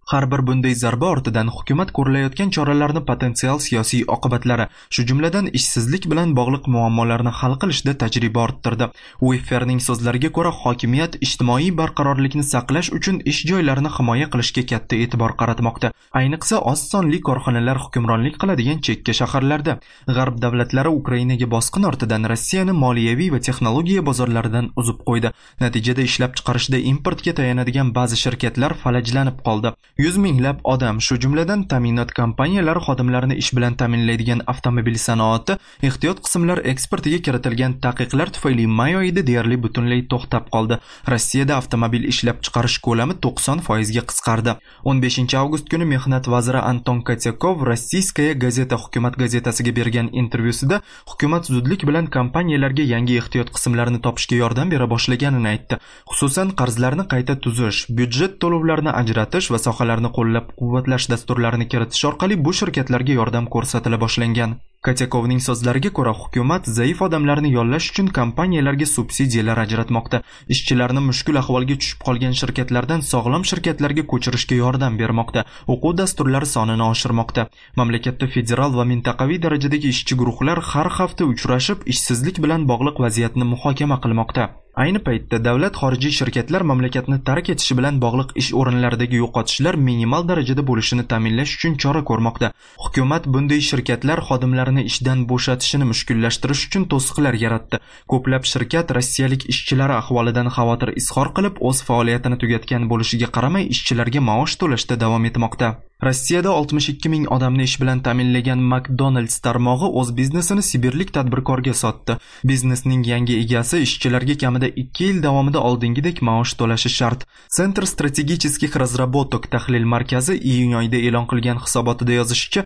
Har bir bunday zarba ortidan hukumat ko'rilayotgan choralarni potensial siyosiy oqibatlari, shu jumladan ishsizlik bilan bog'liq muammolarni hal qilishda tajriba orttirdi. Uefferning so'zlariga ko'ra, hokimiyat ijtimoiy barqarorlikni saqlash uchun ish joylarini himoya qilishga katta e'tibor qaratmoqda. Ayniqsa oz sonli korxonalar hukmronlik qiladigan chekka shaharlarda. G'arb davlatlari Ukrainaga bosqin ortidan Rossiyani moliyaviy va texnologiya bozorlaridan uzib qo'ydi. Natijada ishlab chiqarishda importga tayanadigan ba'zi shirkatlar falajlanib qoldi. 100 minglab odam, shu jumladan ta'minot kompaniyalari xodimlarini ish bilan ta'minlaydigan avtomobil sanoati ehtiyot qismlar eksportiga kiritilgan taqiqlar tufayli may oyida deyarli butunlay to'xtab qoldi. Rossiyada avtomobil ishlab chiqarish ko'lami 90% ga qisqardi. 15 avgust kuni mehnat vaziri Anton Kotyakov Rossiyskaya gazeta hukumat gazetasiga bergan intervyusida hukumat zudlik bilan kompaniyalarga yangi ehtiyot qismlarini topishga yordam bera boshlaganini aytdi. Xususan qarzlarni qayta tuzish, byudjet to'lovlarini ajratish va sohalarni qo'llab-quvvatlash dasturlarini kiritish orqali bu shirkatlarga yordam ko'rsatila boshlangan. Katyakovning so'zlariga ko'ra, hukumat zaif odamlarni yollash uchun kompaniyalarga subsidiyalar ajratmoqda. Ishchilarni mushkul ahvolga tushib qolgan shirkatlardan sog'lom shirkatlarga ko'chirishga yordam bermoqda. O'quv dasturlari sonini oshirmoqda. Mamlakatda federal va mintaqaviy darajadagi ishchi guruhlar har hafta uchrashib, ishsizlik bilan bog'liq vaziyatni muhokama qilmoqda. Ayni paytda davlat xorijiy shirkatlar mamlakatni tark etishi bilan bog'liq ish o'rinlaridagi yo'qotishlar minimal darajada bo'lishini ta'minlash uchun chora ko'rmoqda. Hukumat bunday shirkatlar xodimlarini ishdan bo'shatishini mushkullashtirish uchun to'siqlar yaratdi. Ko'plab shirkat rossiyalik ishchilar ahvolidan xavotir izhor qilib, o'z faoliyatini tugatgan bo'lishiga qaramay ishchilarga maosh to'lashda davom etmoqda. Rossiyada 62 ming odamni ish bilan ta'minlagan McDonald's tarmog'i o'z biznesini sibirlik tadbirkorga sotdi. Biznesning yangi egasi ishchilarga kamida 2 yil davomida oldingidek maosh to'lashi shart. Center strategicheskih razrabotok tahlil markazi iyun oyida e'lon qilgan hisobotida yozishicha,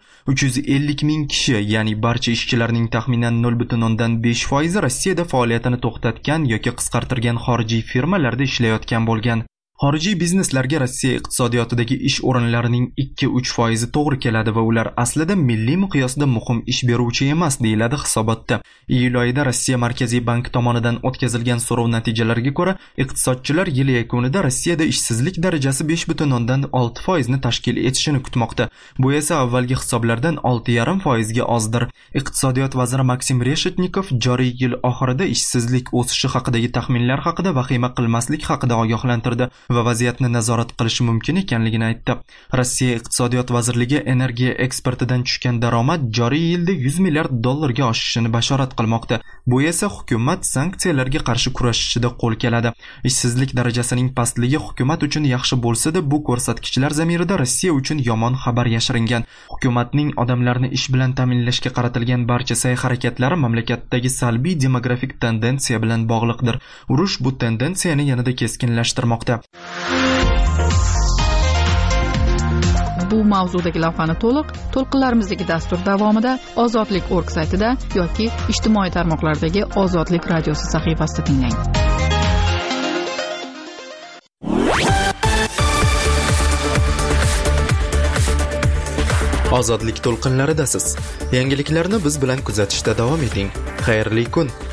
350 ming kishi, ya'ni barcha ishchilarning taxminan 0.5% Rossiyada faoliyatini to'xtatgan yoki qisqartirgan xorijiy firmalarda ishlayotgan bo'lgan. Xorijiy bizneslarga Rossiya iqtisodiyotidagi ish o'rinlarining 2-3% to'g'ri keladi va ular aslida milliy miqyosda muhim ish beruvchi emas, deyiladi hisobotda. Iyul oyida Rossiya Markaziy banki tomonidan o'tkazilgan so'rov natijalariga ko'ra, iqtisodchilar yil yakunida Rossiyada ishsizlik darajasi 5.6% ni tashkil etishini kutmoqda. Bu esa avvalgi hisoblardan 6.5% ga ozdir. Iqtisodiyot vaziri Maksim Reshetnikov joriy yil oxirida ishsizlik o'sishi haqidagi taxminlar haqida vahima qilmaslik haqida ogohlantirdi va vaziyatni nazorat qilish mumkin ekanligini aytdi. Rossiya iqtisodiyot vazirligi energiya eksportidan tushgan daromad joriy yilda 100 milliard dollarga oshishini bashorat qilmoqda. Bu esa hukumat sanksiyalarga qarshi kurashishida qo'l keladi. Ishsizlik darajasining pastligi hukumat uchun yaxshi bo'lsa-da, bu ko'rsatkichlar zamirida Rossiya uchun yomon xabar yashiringan. Hukumatning odamlarni ish bilan ta'minlashga qaratilgan barcha sa'y-harakatlari mamlakatdagi salbiy demografik tendensiya bilan bog'liqdir. Urush bu tendensiyani yanada keskinlashtirmoqda. Bu mavzudagi lavhani to'lqinlarimizdagi dastur davomida ozodlik.org saytida yoki ijtimoiy tarmoqlardagi Ozodlik radiosi sahifasida tinglang. Ozodlik to'lqinlaridasiz. Yangiliklarni biz bilan kuzatishda davom eting. Xayrli kun.